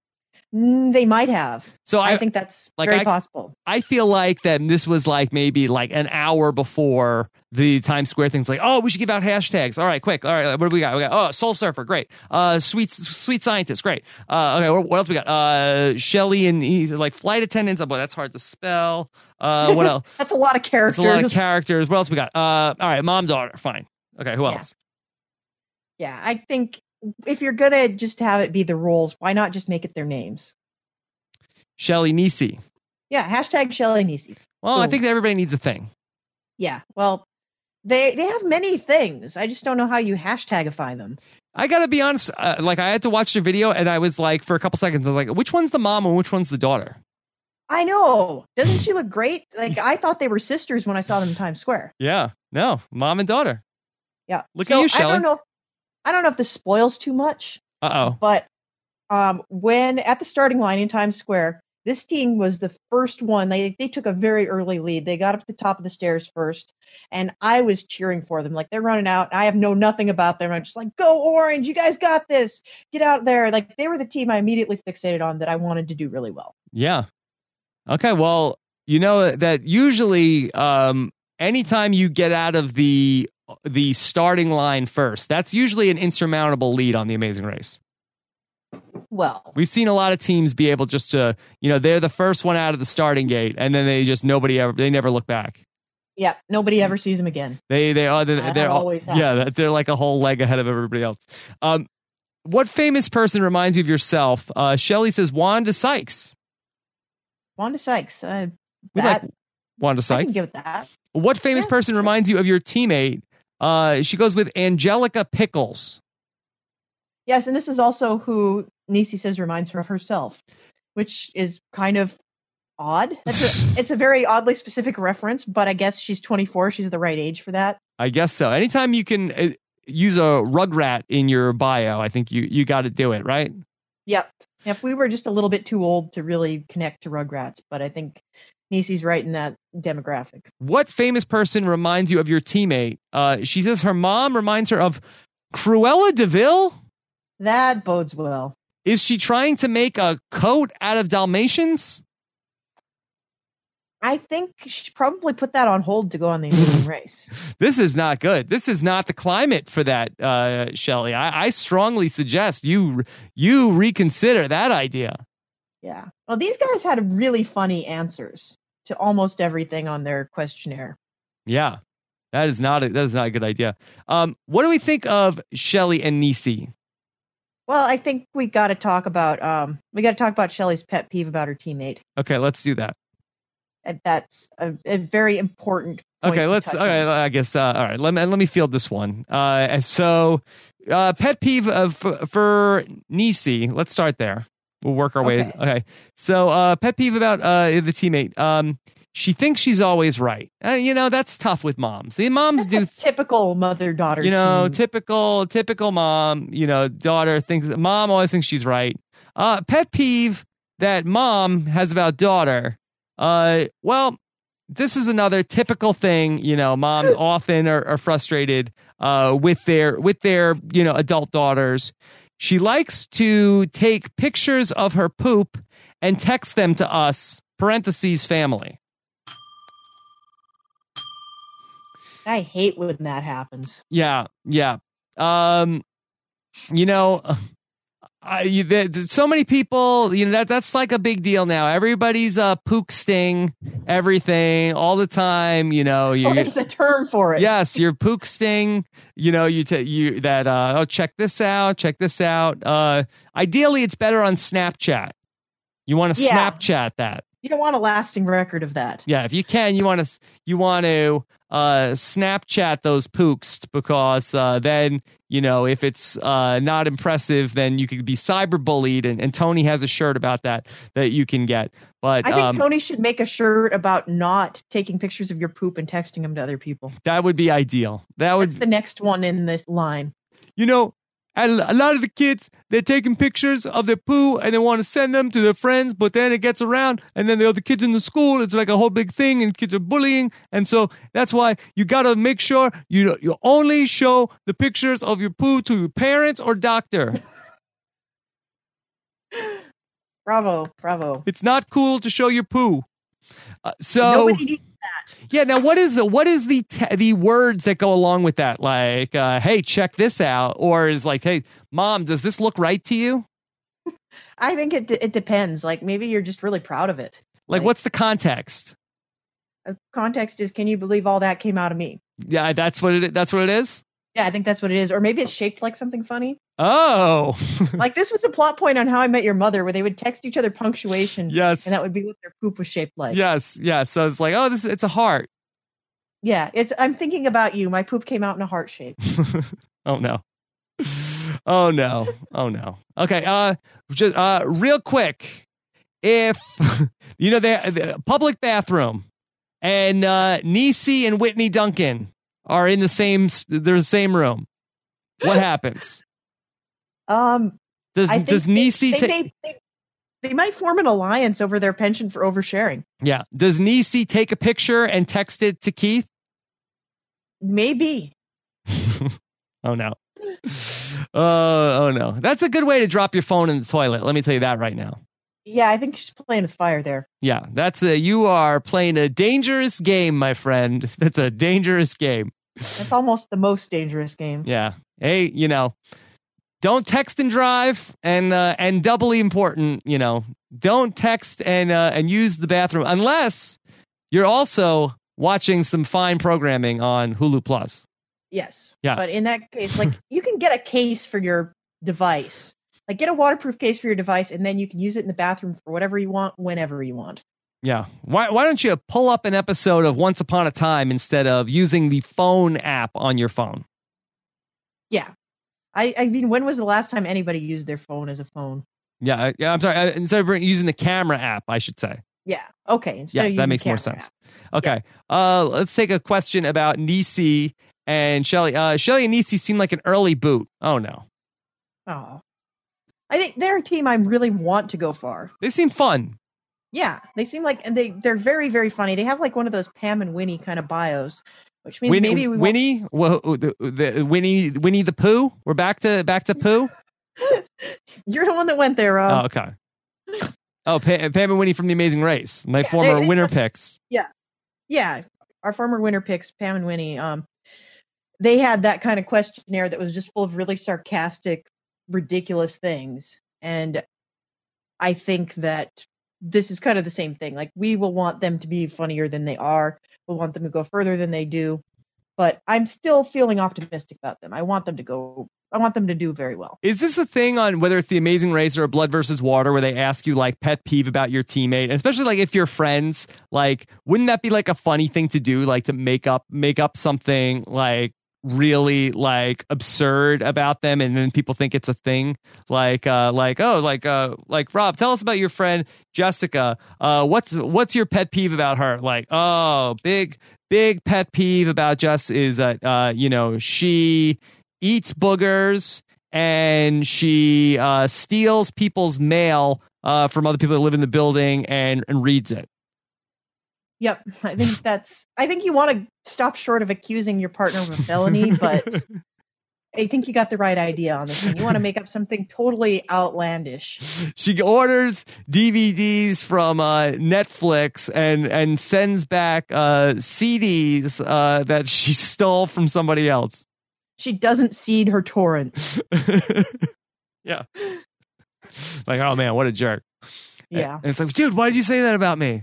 They might have. So I think that's very possible. I feel like that this was like maybe like an hour before the Times Square thing's like, oh, we should give out hashtags. All right, quick. All right, what do we got? We got Soul Surfer, great. Sweet Scientist, great. Okay, what else we got? Shelly and like flight attendants. Oh boy, that's hard to spell. What else? That's a lot of characters. That's a lot of characters. What else we got? All right, mom, daughter, fine. Okay, who else? Yeah, I think if you're gonna just have it be the roles, why not just make it their names? Shelly Nisi. Yeah, hashtag Shelly Nisi. Well, I think that everybody needs a thing. Yeah, well, they have many things. I just don't know how you hashtagify them. I gotta be honest. Like I had to watch the video, and I was like, for a couple seconds, I was like, which one's the mom and which one's the daughter? I know. Doesn't she look great? Like I thought they were sisters when I saw them in Times Square. Yeah. No, mom and daughter. Yeah. Look at you, Shelly. I don't know if this spoils too much. Uh-oh. But when at the starting line in Times Square, this team was the first one. They took a very early lead. They got up to the top of the stairs first, and I was cheering for them. Like they're running out. I have nothing about them. I'm just like, go Orange! You guys got this. Get out there. Like they were the team I immediately fixated on that I wanted to do really well. Yeah. Okay. Well, you know that usually anytime you get out of the starting line first, that's usually an insurmountable lead on The Amazing Race. Well, we've seen a lot of teams be able just to, they're the first one out of the starting gate, and then they never look back. Yeah, nobody ever sees them again. They're always happens. Yeah, they're like a whole leg ahead of everybody else. What famous person reminds you of yourself? Shelly says Wanda Sykes. Wanda Sykes. Like Wanda Sykes. I can give that. What famous person reminds you of your teammate? She goes with Angelica Pickles. Yes, and this is also who Nisi says reminds her of herself. which is kind of odd. It's a very oddly specific reference, but I guess she's 24. She's the right age for that. I guess so. Anytime you can use a Rugrat in your bio, I think you got to do it, right? Yep. If we were just a little bit too old to really connect to Rugrats, but I think Niecy's right in that demographic. What famous person reminds you of your teammate? She says her mom reminds her of Cruella de Vil. That bodes well. Is she trying to make a coat out of Dalmatians? I think she probably put that on hold to go on The Amazing Race. This is not good. This is not the climate for that, Shelley. I strongly suggest you reconsider that idea. Yeah. Well, these guys had really funny answers to almost everything on their questionnaire. Yeah, that is not a good idea. What do we think of Shelley and Niecy? Well, I think we got to talk about Shelley's pet peeve about her teammate. Okay, let's do that. And that's a very important point. Okay, let's. All right, I guess. All right, let me field this one. So, pet peeve for Niecy. Let's start there. We'll work our ways. Okay. So, pet peeve about the teammate. She thinks she's always right. That's tough with moms. The moms do typical mother-daughter. Typical mom. Daughter thinks mom always thinks she's right. Pet peeve that mom has about daughter. Well, this is another typical thing. Moms often are frustrated with their adult daughters. She likes to take pictures of her poop and text them to us, parentheses, family. I hate when that happens. Yeah. So many people, that's like a big deal now. Everybody's pooksting everything all the time. There's a term for it. Yes, you're pooksting. Check this out. Ideally, it's better on Snapchat. You want to Snapchat that. You don't want a lasting record of that. Yeah, if you can, you want to Snapchat those pooks, because then if it's not impressive, then you could be cyberbullied, and Tony has a shirt about that you can get. But I think Tony should make a shirt about not taking pictures of your poop and texting them to other people. That would be ideal. That's the next one in this line. And a lot of the kids, they're taking pictures of their poo and they want to send them to their friends, but then it gets around, and then the other kids in the school, it's like a whole big thing, and kids are bullying. And so that's why you got to make sure you only show the pictures of your poo to your parents or doctor. Bravo. It's not cool to show your poo. Nobody needs that. Yeah. Now, what is the words that go along with that? Like, hey, check this out, or is like, hey, mom, does this look right to you? I think it depends. Like, maybe you're just really proud of it. Like what's the context? Context is, can you believe all that came out of me? Yeah, that's what it is. Yeah, I think that's what it is. Or maybe it's shaped like something funny. Oh. Like this was a plot point on How I Met Your Mother, where they would text each other punctuation. Yes. And that would be what their poop was shaped like. Yes. Yeah. So it's like, it's a heart. Yeah. I'm thinking about you. My poop came out in a heart shape. Oh no. Okay. Just real quick. If the public bathroom and Niecy and Whitney Duncan are in the same room, what happens? Does Niecy they might form an alliance over their penchant for oversharing. Yeah. Does Niecy take a picture and text it to Keith? Maybe. Oh no. Oh no. That's a good way to drop your phone in the toilet. Let me tell you that right now. Yeah, I think she's playing with fire there. Yeah, you are playing a dangerous game, my friend. That's a dangerous game. That's almost the most dangerous game. Yeah. Hey, don't text and drive, and doubly important, don't text and use the bathroom unless you're also watching some fine programming on Hulu Plus. Yes. Yeah. But in that case, like, you can get a case for your device. Like, get a waterproof case for your device, and then you can use it in the bathroom for whatever you want, whenever you want. Yeah. Why don't you pull up an episode of Once Upon a Time instead of using the phone app on your phone? Yeah. I mean, when was the last time anybody used their phone as a phone? Yeah, I'm sorry. Instead of using the camera app, I should say. Yeah. Okay. Instead Yeah, of using that makes the more camera sense. app. Okay. Let's take a question about Nisi and Shelly. Shelly and Nisi seem like an early boot. Oh, no. Oh. I think they're a team I really want to go far. They seem fun. Yeah, they seem like, and they're very, very funny. They have like one of those Pam and Winnie kind of bios, which means maybe we Winnie, Winnie the Pooh. We're back to Pooh. You're the one that went there, Rob. Oh, okay. Oh, Pam and Winnie from The Amazing Race, my former winner picks. Yeah, our former winner picks, Pam and Winnie. They had that kind of questionnaire that was just full of really sarcastic, ridiculous things, and I think that this is kind of the same thing. Like, we will want them to be funnier than they are. We'll want them to go further than they do. But I'm still feeling optimistic about them. I want them to do very well. Is this a thing on whether it's The Amazing Race or a Blood versus Water where they ask you like pet peeve about your teammate, and especially like if you're friends, like wouldn't that be like a funny thing to do, like to make up something like really like absurd about them, and then people think it's a thing, like Rob, tell us about your friend Jessica. What's your pet peeve about her? Like, oh, big pet peeve about Jess is that she eats boogers and she steals people's mail from other people that live in the building and reads it. Yep, I think you want to stop short of accusing your partner of a felony, but I think you got the right idea on this one. You want to make up something totally outlandish. She orders DVDs from Netflix and sends back CDs that she stole from somebody else. She doesn't seed her torrents. Yeah. Like, oh man, what a jerk. Yeah. And it's like, dude, why did you say that about me?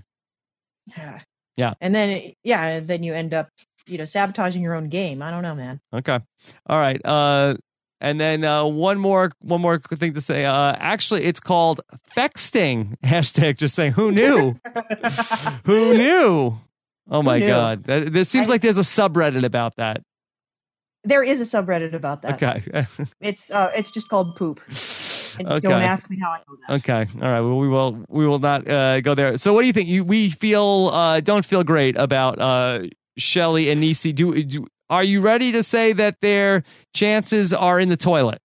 Yeah. And then you end up, sabotaging your own game. I don't know, man. Okay. All right. And then one more thing to say. Actually, it's called Fexting. Hashtag just saying, who knew? Who knew? Oh my God. There seems like there's a subreddit about that. There is a subreddit about that. Okay. It's just called Poop. And Okay. Don't ask me how I know that. Okay. All right. Well, we will not go there. So what do you think? We don't feel great about Shelly and Nisi. Are you ready to say that their chances are in the toilet?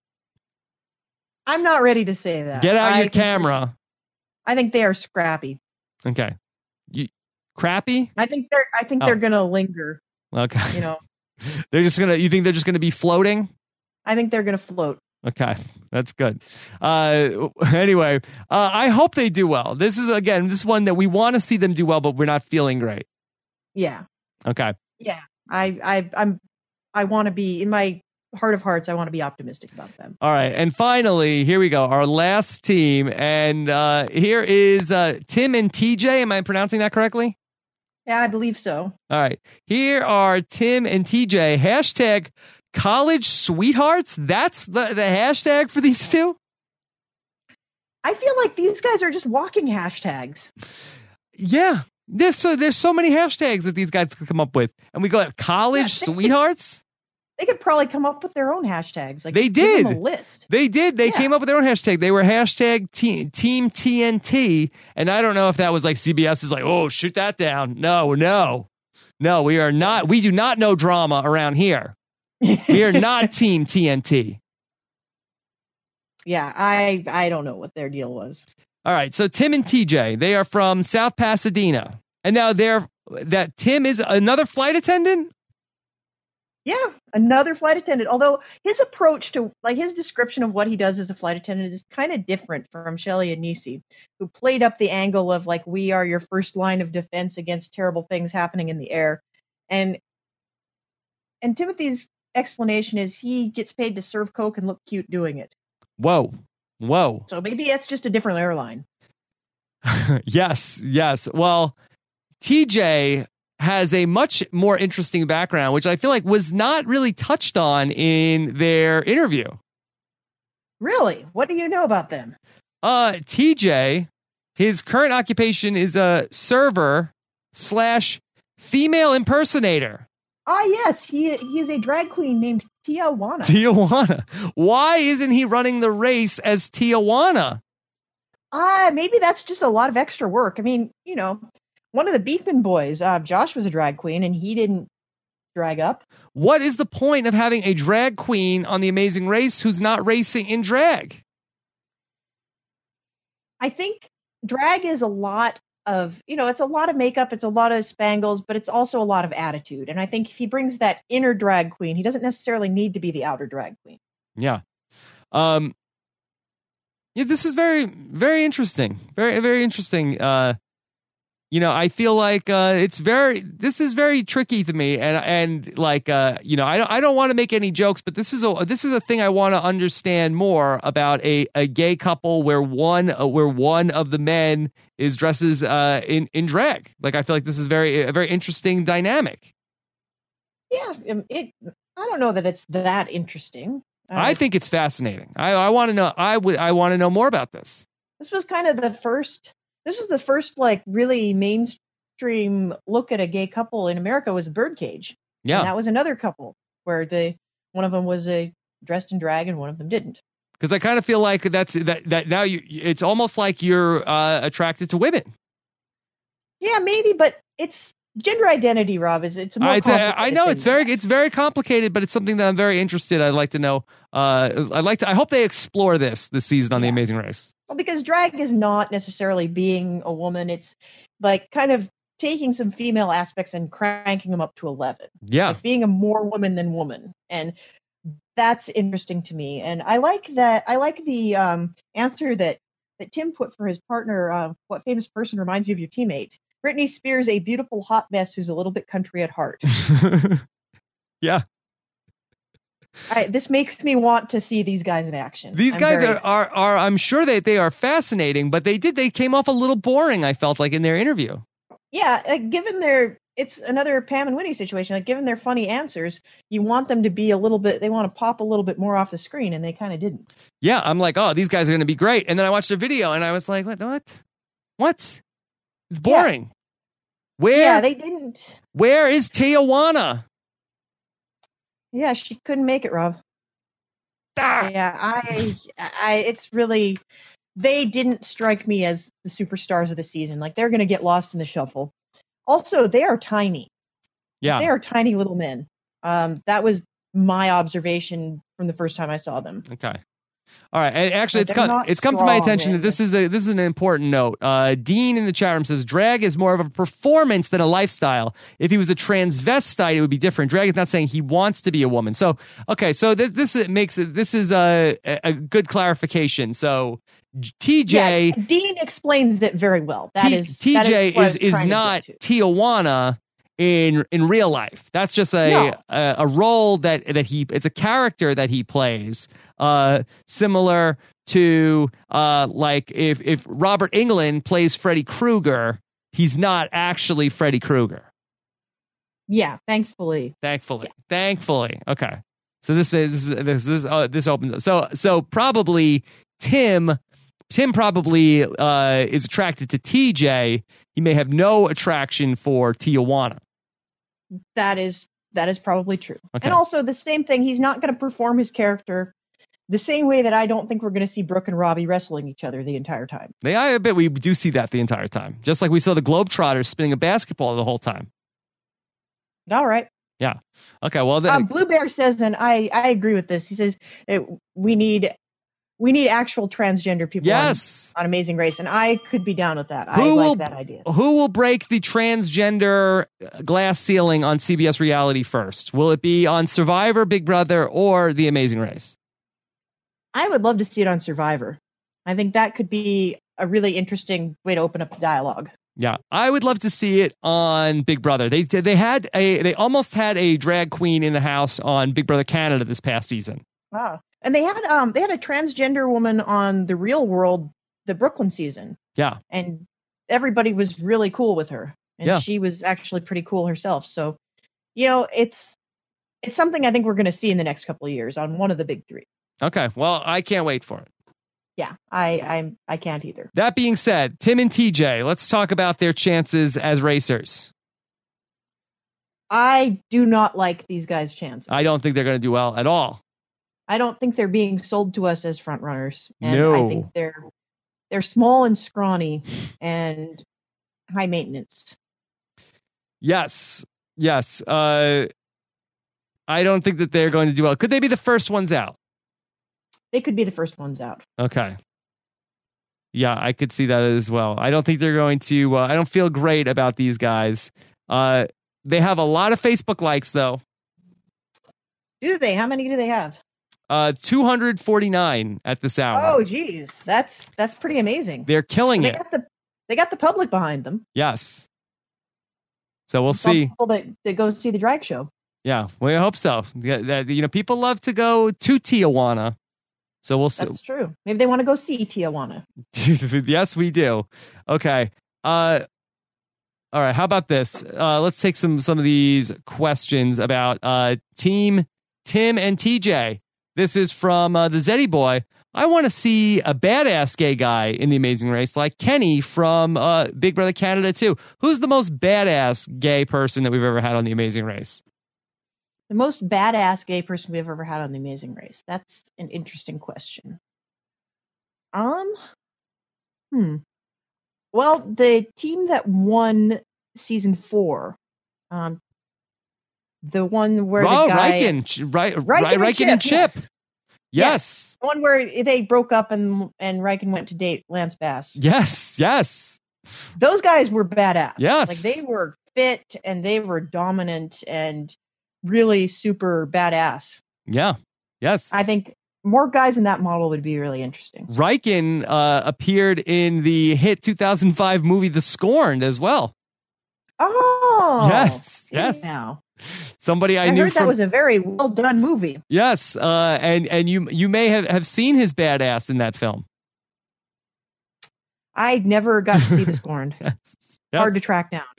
I'm not ready to say that. Get out your camera. I think they are scrappy. Okay. Crappy? I think they're gonna linger. Okay. You think they're just gonna be floating? I think they're gonna float. Okay, that's good. Anyway, I hope they do well. This is one that we want to see them do well, but we're not feeling great. Yeah. Okay. Yeah. I want to be, in my heart of hearts, I want to be optimistic about them. All right, and finally, here we go, our last team, and here is Tim and TJ. Am I pronouncing that correctly? Yeah, I believe so. All right, here are Tim and TJ. Hashtag college sweethearts. That's the hashtag for these two. I feel like these guys are just walking hashtags. Yeah, there's so many hashtags that these guys could come up with, and we go college sweethearts. They could probably come up with their own hashtags. Like, they give did. them a list. They did. They came up with their own hashtag. They were hashtag Team TNT, and I don't know if that was like CBS is like, oh, shoot that down. No, we are not. We do not know drama around here. We are not Team TNT. Yeah, I don't know what their deal was. All right, so Tim and TJ, they are from South Pasadena, and now that Tim is another flight attendant. Yeah, another flight attendant. Although his approach to, like, his description of what he does as a flight attendant is kind of different from Shelly and Nisi, who played up the angle of, like, we are your first line of defense against terrible things happening in the air. And Timothy's explanation is he gets paid to serve Coke and look cute doing it. Whoa. So maybe that's just a different airline. Yes. Well, TJ has a much more interesting background, which I feel like was not really touched on in their interview. Really? What do you know about them? TJ, his current occupation is a server / female impersonator. Ah, yes, he is a drag queen named Tijuana. Why isn't he running the race as Tijuana? Maybe that's just a lot of extra work. I mean, one of the Beekman boys, Josh, was a drag queen, and he didn't drag up. What is the point of having a drag queen on The Amazing Race who's not racing in drag? I think drag is a lot of, it's a lot of makeup, it's a lot of spangles, but it's also a lot of attitude. And I think if he brings that inner drag queen, he doesn't necessarily need to be the outer drag queen. Yeah. Yeah, this is very, very interesting. Very, very interesting. I feel like this is very tricky to me, and like I don't want to make any jokes, but this is a thing I want to understand more about a gay couple where one of the men dresses in drag. Like, I feel like this is a very interesting dynamic. Yeah, I don't know that it's that interesting. I think it's fascinating. I want to know. I want to know more about this. This was kind of the first. This was the first, like, really mainstream look at a gay couple in America was the Birdcage. Yeah, and that was another couple where one of them was dressed in drag and one of them didn't. Because I kind of feel like that now it's almost like you're attracted to women. Yeah, maybe, but it's gender identity, Rob. It's more complicated. I know it's very complicated, but it's something that I'm very interested. I'd like to know. I hope they explore this season on The Amazing Race. Well, because drag is not necessarily being a woman. It's like kind of taking some female aspects and cranking them up to 11. Yeah, like being a more woman than woman, and that's interesting to me. And I like that. I like the answer that Tim put for his partner. What famous person reminds you of your teammate? Britney Spears, a beautiful hot mess who's a little bit country at heart. Yeah. This makes me want to see these guys in action. These guys are I'm sure that they are fascinating, but they came off a little boring, I felt like, in their interview. Yeah, it's another Pam and Winnie situation. Like, given their funny answers, you want them to be they want to pop a little bit more off the screen, and they kind of didn't. Yeah, I'm like, oh, these guys are going to be great. And then I watched their video, and I was like, what? It's boring. Yeah. Yeah, they didn't. Where is Tijuana? Yeah, she couldn't make it, Rob. Yeah, it's really, they didn't strike me as the superstars of the season. Like, they're going to get lost in the shuffle. Also, they are tiny. Yeah. They are tiny little men. That was my observation from the first time I saw them. Okay. All right, and actually, it's come to my attention that this is an important note. Dean in the chat room says drag is more of a performance than a lifestyle. If he was a transvestite, it would be different. Drag is not saying he wants to be a woman. So, okay, so this is a good clarification. So, TJ, Dean explains it very well. TJ is not Tijuana in real life. That's just a role that it's a character that he plays. Similar to like if Robert Englund plays Freddy Krueger, he's not actually Freddy Krueger. Yeah, thankfully. Okay, so this opens up. So probably Tim probably is attracted to TJ. He may have no attraction for Tijuana. That is probably true. Okay. And also the same thing, he's not going to perform his character the same way that I don't think we're going to see Brooke and Robbie wrestling each other the entire time. I bet we do see that the entire time. Just like we saw the Globetrotters spinning a basketball the whole time. All right. Yeah. Okay, well... Blue Bear says, and I agree with this, he says we need actual transgender people on Amazing Race, and I could be down with that. I like that idea. Who will break the transgender glass ceiling on CBS reality first? Will it be on Survivor, Big Brother, or The Amazing Race? I would love to see it on Survivor. I think that could be a really interesting way to open up the dialogue. Yeah, I would love to see it on Big Brother. They almost had a drag queen in the house on Big Brother Canada this past season. Wow. And they had a transgender woman on The Real World, the Brooklyn season. Yeah. And everybody was really cool with her. And she was actually pretty cool herself. So, it's something I think we're going to see in the next couple of years on one of the big three. Okay. Well, I can't wait for it. Yeah, I can't either. That being said, Tim and TJ, let's talk about their chances as racers. I do not like these guys' chances. I don't think they're going to do well at all. I don't think they're being sold to us as front runners. And no. I think They're small and scrawny and high maintenance. Yes. I don't think that they're going to do well. Could they be the first ones out? They could be the first ones out. Okay. Yeah, I could see that as well. I don't think they're going to. I don't feel great about these guys. They have a lot of Facebook likes, though. Do they? How many do they have? 249 at this hour. Oh, geez, that's pretty amazing. They're killing it. They got the public behind them. Yes. So we'll see. People that go see the drag show. Yeah, we hope so. People love to go to Tijuana. So we'll see. That's true. Maybe they want to go see Tijuana. Yes, we do. Okay. All right. How about this? Let's take some of these questions about Team Tim and TJ. This is from the Zeddy Boy. I want to see a badass gay guy in The Amazing Race, like Kenny from Big Brother Canada 2. Who's the most badass gay person that we've ever had on The Amazing Race? The most badass gay person we've ever had on The Amazing Race. That's an interesting question. Well, the team that won season 4, the one where the guy Riken and Chip. Yes. The one where they broke up and Riken went to date Lance Bass. Yes. Those guys were badass. Yes. Like they were fit and they were dominant and really super badass. Yeah. Yes. I think more guys in that model would be really interesting. Riken appeared in the hit 2005 movie The Scorned as well. Oh. Yes. Now. Somebody I knew heard that was a very well done movie. Yes. And you may have seen his badass in that film. I never got to see The Scorned. Yes. Hard to track down.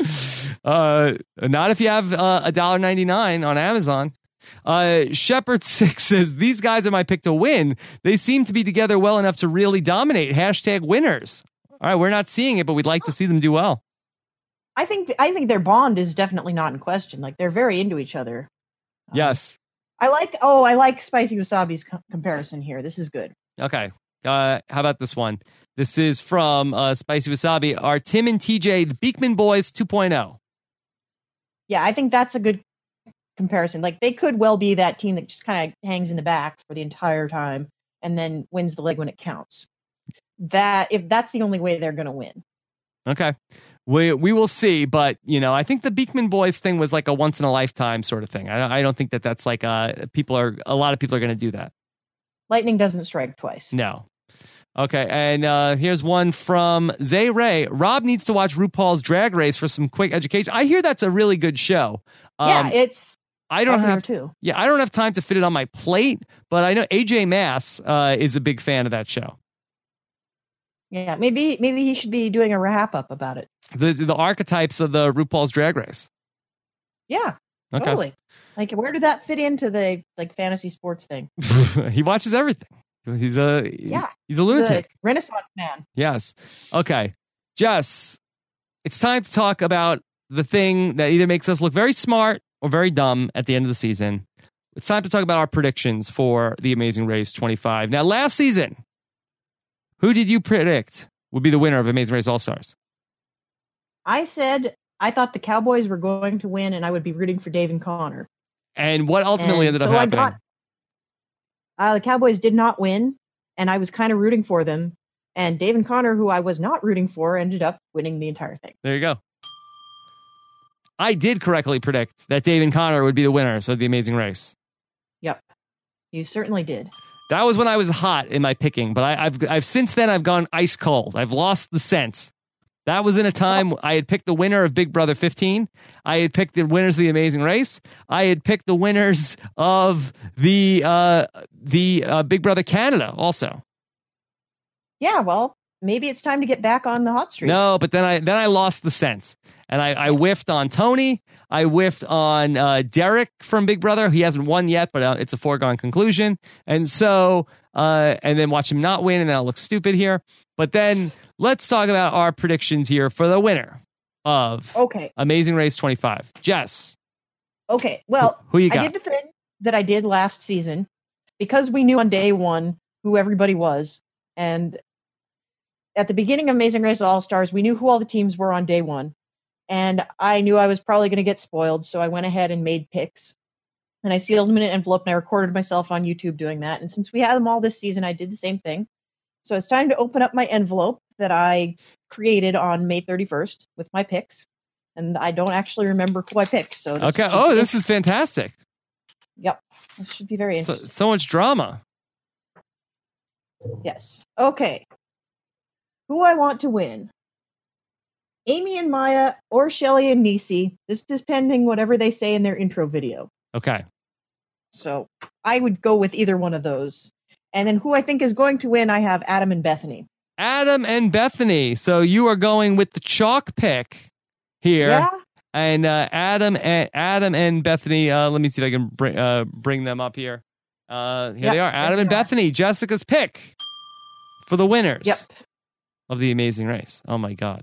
Not if you have $1.99 on Amazon. Shepherd 6 says, these guys are my pick to win. They seem to be together well enough to really dominate. #winners. All right, we're not seeing it, but we'd like to see them do well. I think their bond is definitely not in question. Like they're very into each other. Yes. I like Spicy Wasabi's comparison here. This is good. Okay. How about this one? This is from Spicy Wasabi. Are Tim and TJ the Beekman Boys 2.0? Yeah, I think that's a good comparison. Like they could well be that team that just kind of hangs in the back for the entire time and then wins the leg when it counts. If that's the only way they're going to win. Okay. We will see, but I think the Beekman Boys thing was like a once in a lifetime sort of thing. I don't think that's like a lot of people are going to do that. Lightning doesn't strike twice. No. Okay, and here's one from Zay Ray. Rob needs to watch RuPaul's Drag Race for some quick education. I hear that's a really good show. I don't have time to fit it on my plate, but I know AJ Mass is a big fan of that show. Yeah, maybe he should be doing a wrap up about it. The archetypes of the RuPaul's Drag Race. Yeah, okay. Totally. Like, where did that fit into the fantasy sports thing? He watches everything. He's a lunatic. Renaissance man. Yes. Okay. Jess, it's time to talk about the thing that either makes us look very smart or very dumb at the end of the season. It's time to talk about our predictions for The Amazing Race 25. Now, last season, who did you predict would be the winner of Amazing Race All-Stars? I said I thought the Cowboys were going to win, and I would be rooting for Dave and Connor. And what ultimately ended up happening? The Cowboys did not win, and I was kind of rooting for them. And Dave and Connor, who I was not rooting for, ended up winning the entire thing. There you go. I did correctly predict that Dave and Connor would be the winners of The Amazing Race. Yep. You certainly did. That was when I was hot in my picking, but I've since then I've gone ice cold. I've lost the scent. That was in a time I had picked the winner of Big Brother 15. I had picked the winners of The Amazing Race. I had picked the winners of the Big Brother Canada also. Yeah, well, maybe it's time to get back on the hot streak. No, but then I lost the sense. And I whiffed on Tony. I whiffed on Derek from Big Brother. He hasn't won yet, but it's a foregone conclusion. And so, and then watch him not win, and that'll look stupid here. But then let's talk about our predictions here for the winner of Amazing Race 25. Jess. Okay, well, who you got? I did the thing that I did last season because we knew on day one who everybody was. And at the beginning of Amazing Race All-Stars, we knew who all the teams were on day one. And I knew I was probably going to get spoiled, so I went ahead and made picks. And I sealed them in an envelope, and I recorded myself on YouTube doing that. And since we had them all this season, I did the same thing. So it's time to open up my envelope that I created on May 31st with my picks. And I don't actually remember who I picked. So okay. Oh, this is fantastic. Yep. This should be very interesting. So much drama. Yes. Okay. Who I want to win. Amy and Maya or Shelly and Niecy. This is pending whatever they say in their intro video. Okay. So I would go with either one of those. And then who I think is going to win, I have Adam and Bethany. Adam and Bethany. So you are going with the chalk pick here. Yeah. And Adam and Bethany. Let me see if I can bring them up here. Here they are. Adam and Bethany. Jessica's pick for the winners of the Amazing Race. Oh my god.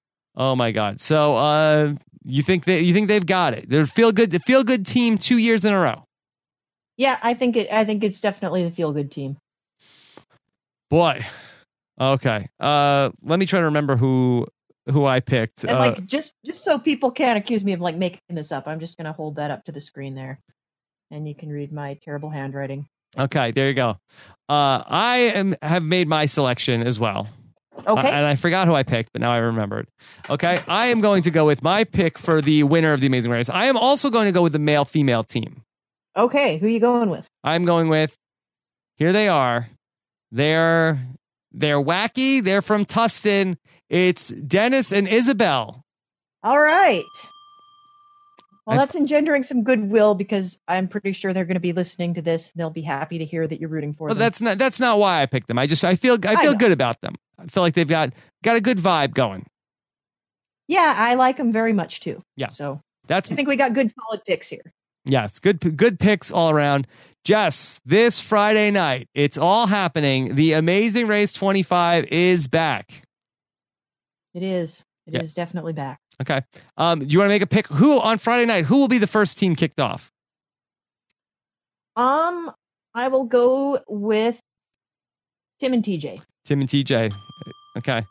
So you think they've got it? They're feel good team 2 years in a row. Yeah, I think it's definitely the feel good team. Boy. Okay. Let me try to remember who I picked. And just so people can't accuse me of making this up, I'm just gonna hold that up to the screen there, and you can read my terrible handwriting. Okay, there you go. I have made my selection as well. Okay. And I forgot who I picked, but now I remembered. Okay, I am going to go with my pick for the winner of the Amazing Race. I am also going to go with the male-female team. Okay, who are you going with? I'm going with, here they are. They're wacky. They're from Tustin. It's Dennis and Isabel. All right. Well, that's engendering some goodwill because I'm pretty sure they're going to be listening to this. And they'll be happy to hear that you're rooting for them. That's not why I picked them. I feel good about them. I feel like they've got a good vibe going. Yeah, I like them very much too. Yeah. So I think we got good solid picks here. Yes, good picks all around. Jess, this Friday night, it's all happening. The Amazing Race 25 is back. It is. It is definitely back. Okay. Do you want to make a pick? Who on Friday night? Who will be the first team kicked off? I will go with Tim and TJ. Tim and TJ. Okay.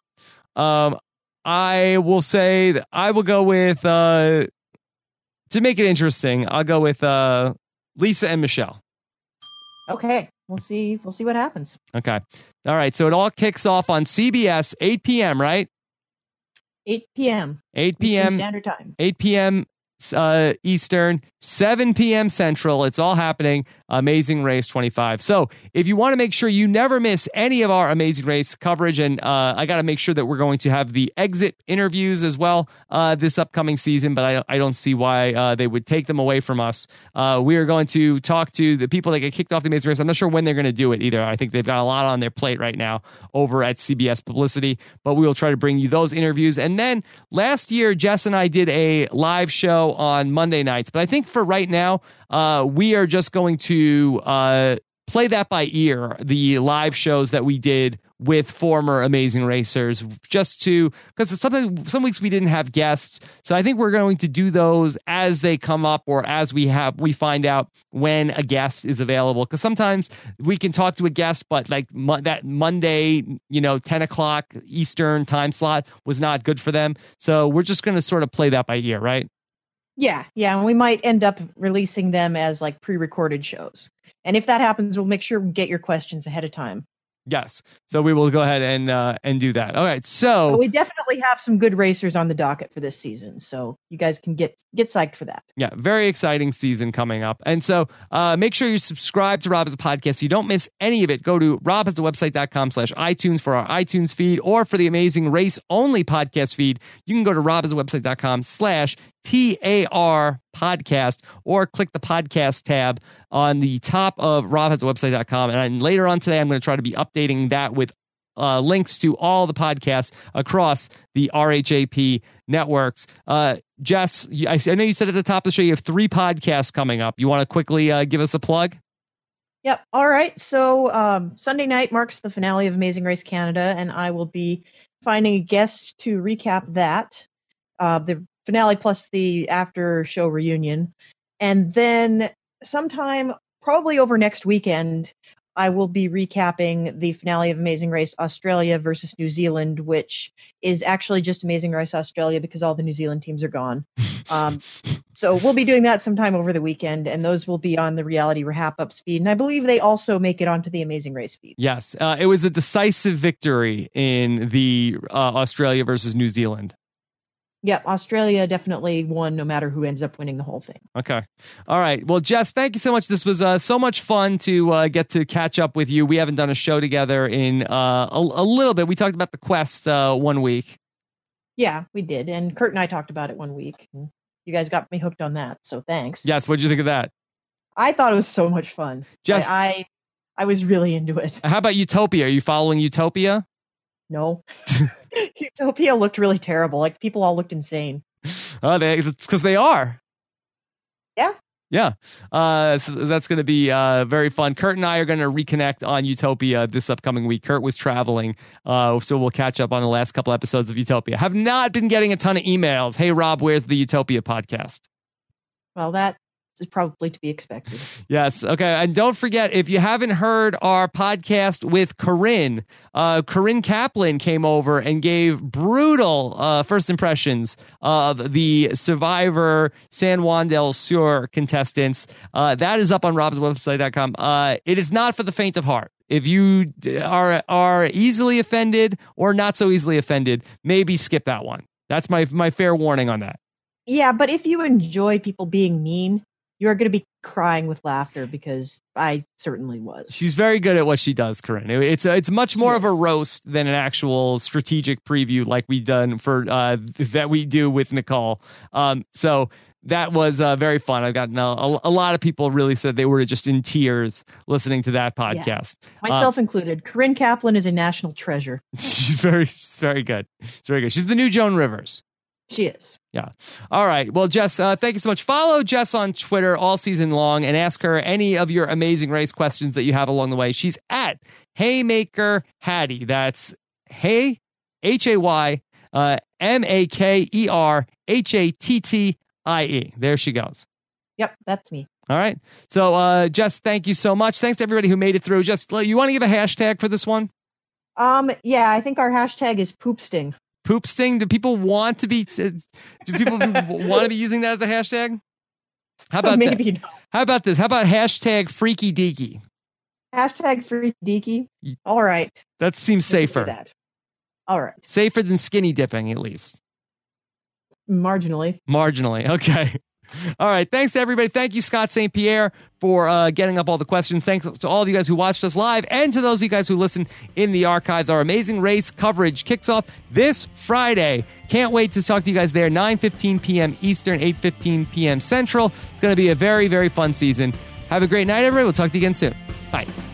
I will say that I will go with to make it interesting. I'll go with Lisa and Michelle. Okay. We'll see what happens. Okay. All right. So it all kicks off on CBS 8 p.m., right? 8 p.m. 8 p.m. Eastern Standard Time. 8 p.m. Eastern, 7 p.m. Central. It's all happening. Amazing Race 25. So if you want to make sure you never miss any of our Amazing Race coverage, and I got to make sure that we're going to have the exit interviews as well this upcoming season, but I don't see why they would take them away from us. We are going to talk to the people that get kicked off the Amazing Race. I'm not sure when they're going to do it either. I think they've got a lot on their plate right now over at CBS Publicity, but we will try to bring you those interviews. And then last year, Jess and I did a live show on Monday nights, but I think for right now, we are just going to play that by ear, the live shows that we did with former Amazing Racers, just to, because some weeks we didn't have guests, so I think we're going to do those as they come up or as we find out when a guest is available, because sometimes we can talk to a guest, but like that Monday 10 o'clock Eastern time slot was not good for them, so we're just going to sort of play that by ear, right? Yeah, and we might end up releasing them as like pre-recorded shows. And if that happens, we'll make sure we get your questions ahead of time. Yes. So we will go ahead and do that. All right. So but we definitely have some good racers on the docket for this season. So you guys can get psyched for that. Yeah. Very exciting season coming up. And so make sure you subscribe to Rob Has a Podcast so you don't miss any of it. Go to robhasawebsite.com/iTunes for our iTunes feed, or for the Amazing Race only podcast feed, you can go to robhasawebsite.com/TAR podcast, or click the podcast tab on the top of robhasawebsite.com. And later on today, I'm going to try to be updating that with links to all the podcasts across the RHAP networks. Jess, I know you said at the top of the show you have 3 podcasts coming up. You want to quickly give us a plug? Yep. All right. So Sunday night marks the finale of Amazing Race Canada, and I will be finding a guest to recap that. The finale plus the after show reunion. And then sometime probably over next weekend, I will be recapping the finale of Amazing Race Australia versus New Zealand, which is actually just Amazing Race Australia because all the New Zealand teams are gone. So we'll be doing that sometime over the weekend, and those will be on the Reality Wrap Up feed. And I believe they also make it onto the Amazing Race feed. Yes, it was a decisive victory in the Australia versus New Zealand. Yeah, Australia definitely won no matter who ends up winning the whole thing. Okay. All right. Well, Jess, thank you so much. This was so much fun to get to catch up with you. We haven't done a show together in a little bit. We talked about the Quest 1 week. Yeah, we did. And Kurt and I talked about it 1 week. You guys got me hooked on that, so thanks. Yes, what did you think of that? I thought it was so much fun. Jess, I was really into it. How about Utopia? Are you following Utopia? No. Utopia looked really terrible. Like, people all looked insane. Oh, it's because they are. Yeah. Yeah. So that's going to be very fun. Kurt and I are going to reconnect on Utopia this upcoming week. Kurt was traveling, so we'll catch up on the last couple episodes of Utopia. Have not been getting a ton of emails. Hey, Rob, where's the Utopia podcast? Well, that is probably to be expected. Yes. Okay. And don't forget, if you haven't heard our podcast with Corinne, Corinne Kaplan came over and gave brutal first impressions of the Survivor San Juan del Sur contestants. That is up on robswebsite.com. It is not for the faint of heart. If you are easily offended or not so easily offended, maybe skip that one. That's my fair warning on that. Yeah, but if you enjoy people being mean, you're going to be crying with laughter, because I certainly was. She's very good at what she does, Corinne. It's much more of a roast than an actual strategic preview like we've done for that we do with Nicole. So that was very fun. I've gotten a lot of people really said they were just in tears listening to that podcast. Yeah. Myself included. Corinne Kaplan is a national treasure. She's very good. She's very good. She's the new Joan Rivers. She is. Yeah. All right. Well, Jess, thank you so much. Follow Jess on Twitter all season long and ask her any of your Amazing Race questions that you have along the way. She's at Haymaker Hattie. That's Hay, Hay, Maker Hattie. There she goes. Yep, that's me. All right. So, Jess, thank you so much. Thanks to everybody who made it through. Jess, you want to give a hashtag for this one? Yeah, I think our hashtag is poop sting. Poop sting? Do people want to be? Do people want to be using that as a hashtag? How about maybe that? How about this? How about hashtag freaky deaky? Hashtag freaky deaky. All right. That seems safer. That. All right. Safer than skinny dipping, at least. Marginally. Okay. All right. Thanks to everybody. Thank you, Scott St. Pierre, for getting up all the questions. Thanks to all of you guys who watched us live and to those of you guys who listen in the archives. Our Amazing Race coverage kicks off this Friday. Can't wait to talk to you guys there. 9:15 p.m. Eastern, 8:15 p.m. Central. It's going to be a very, very fun season. Have a great night, everybody. We'll talk to you again soon. Bye.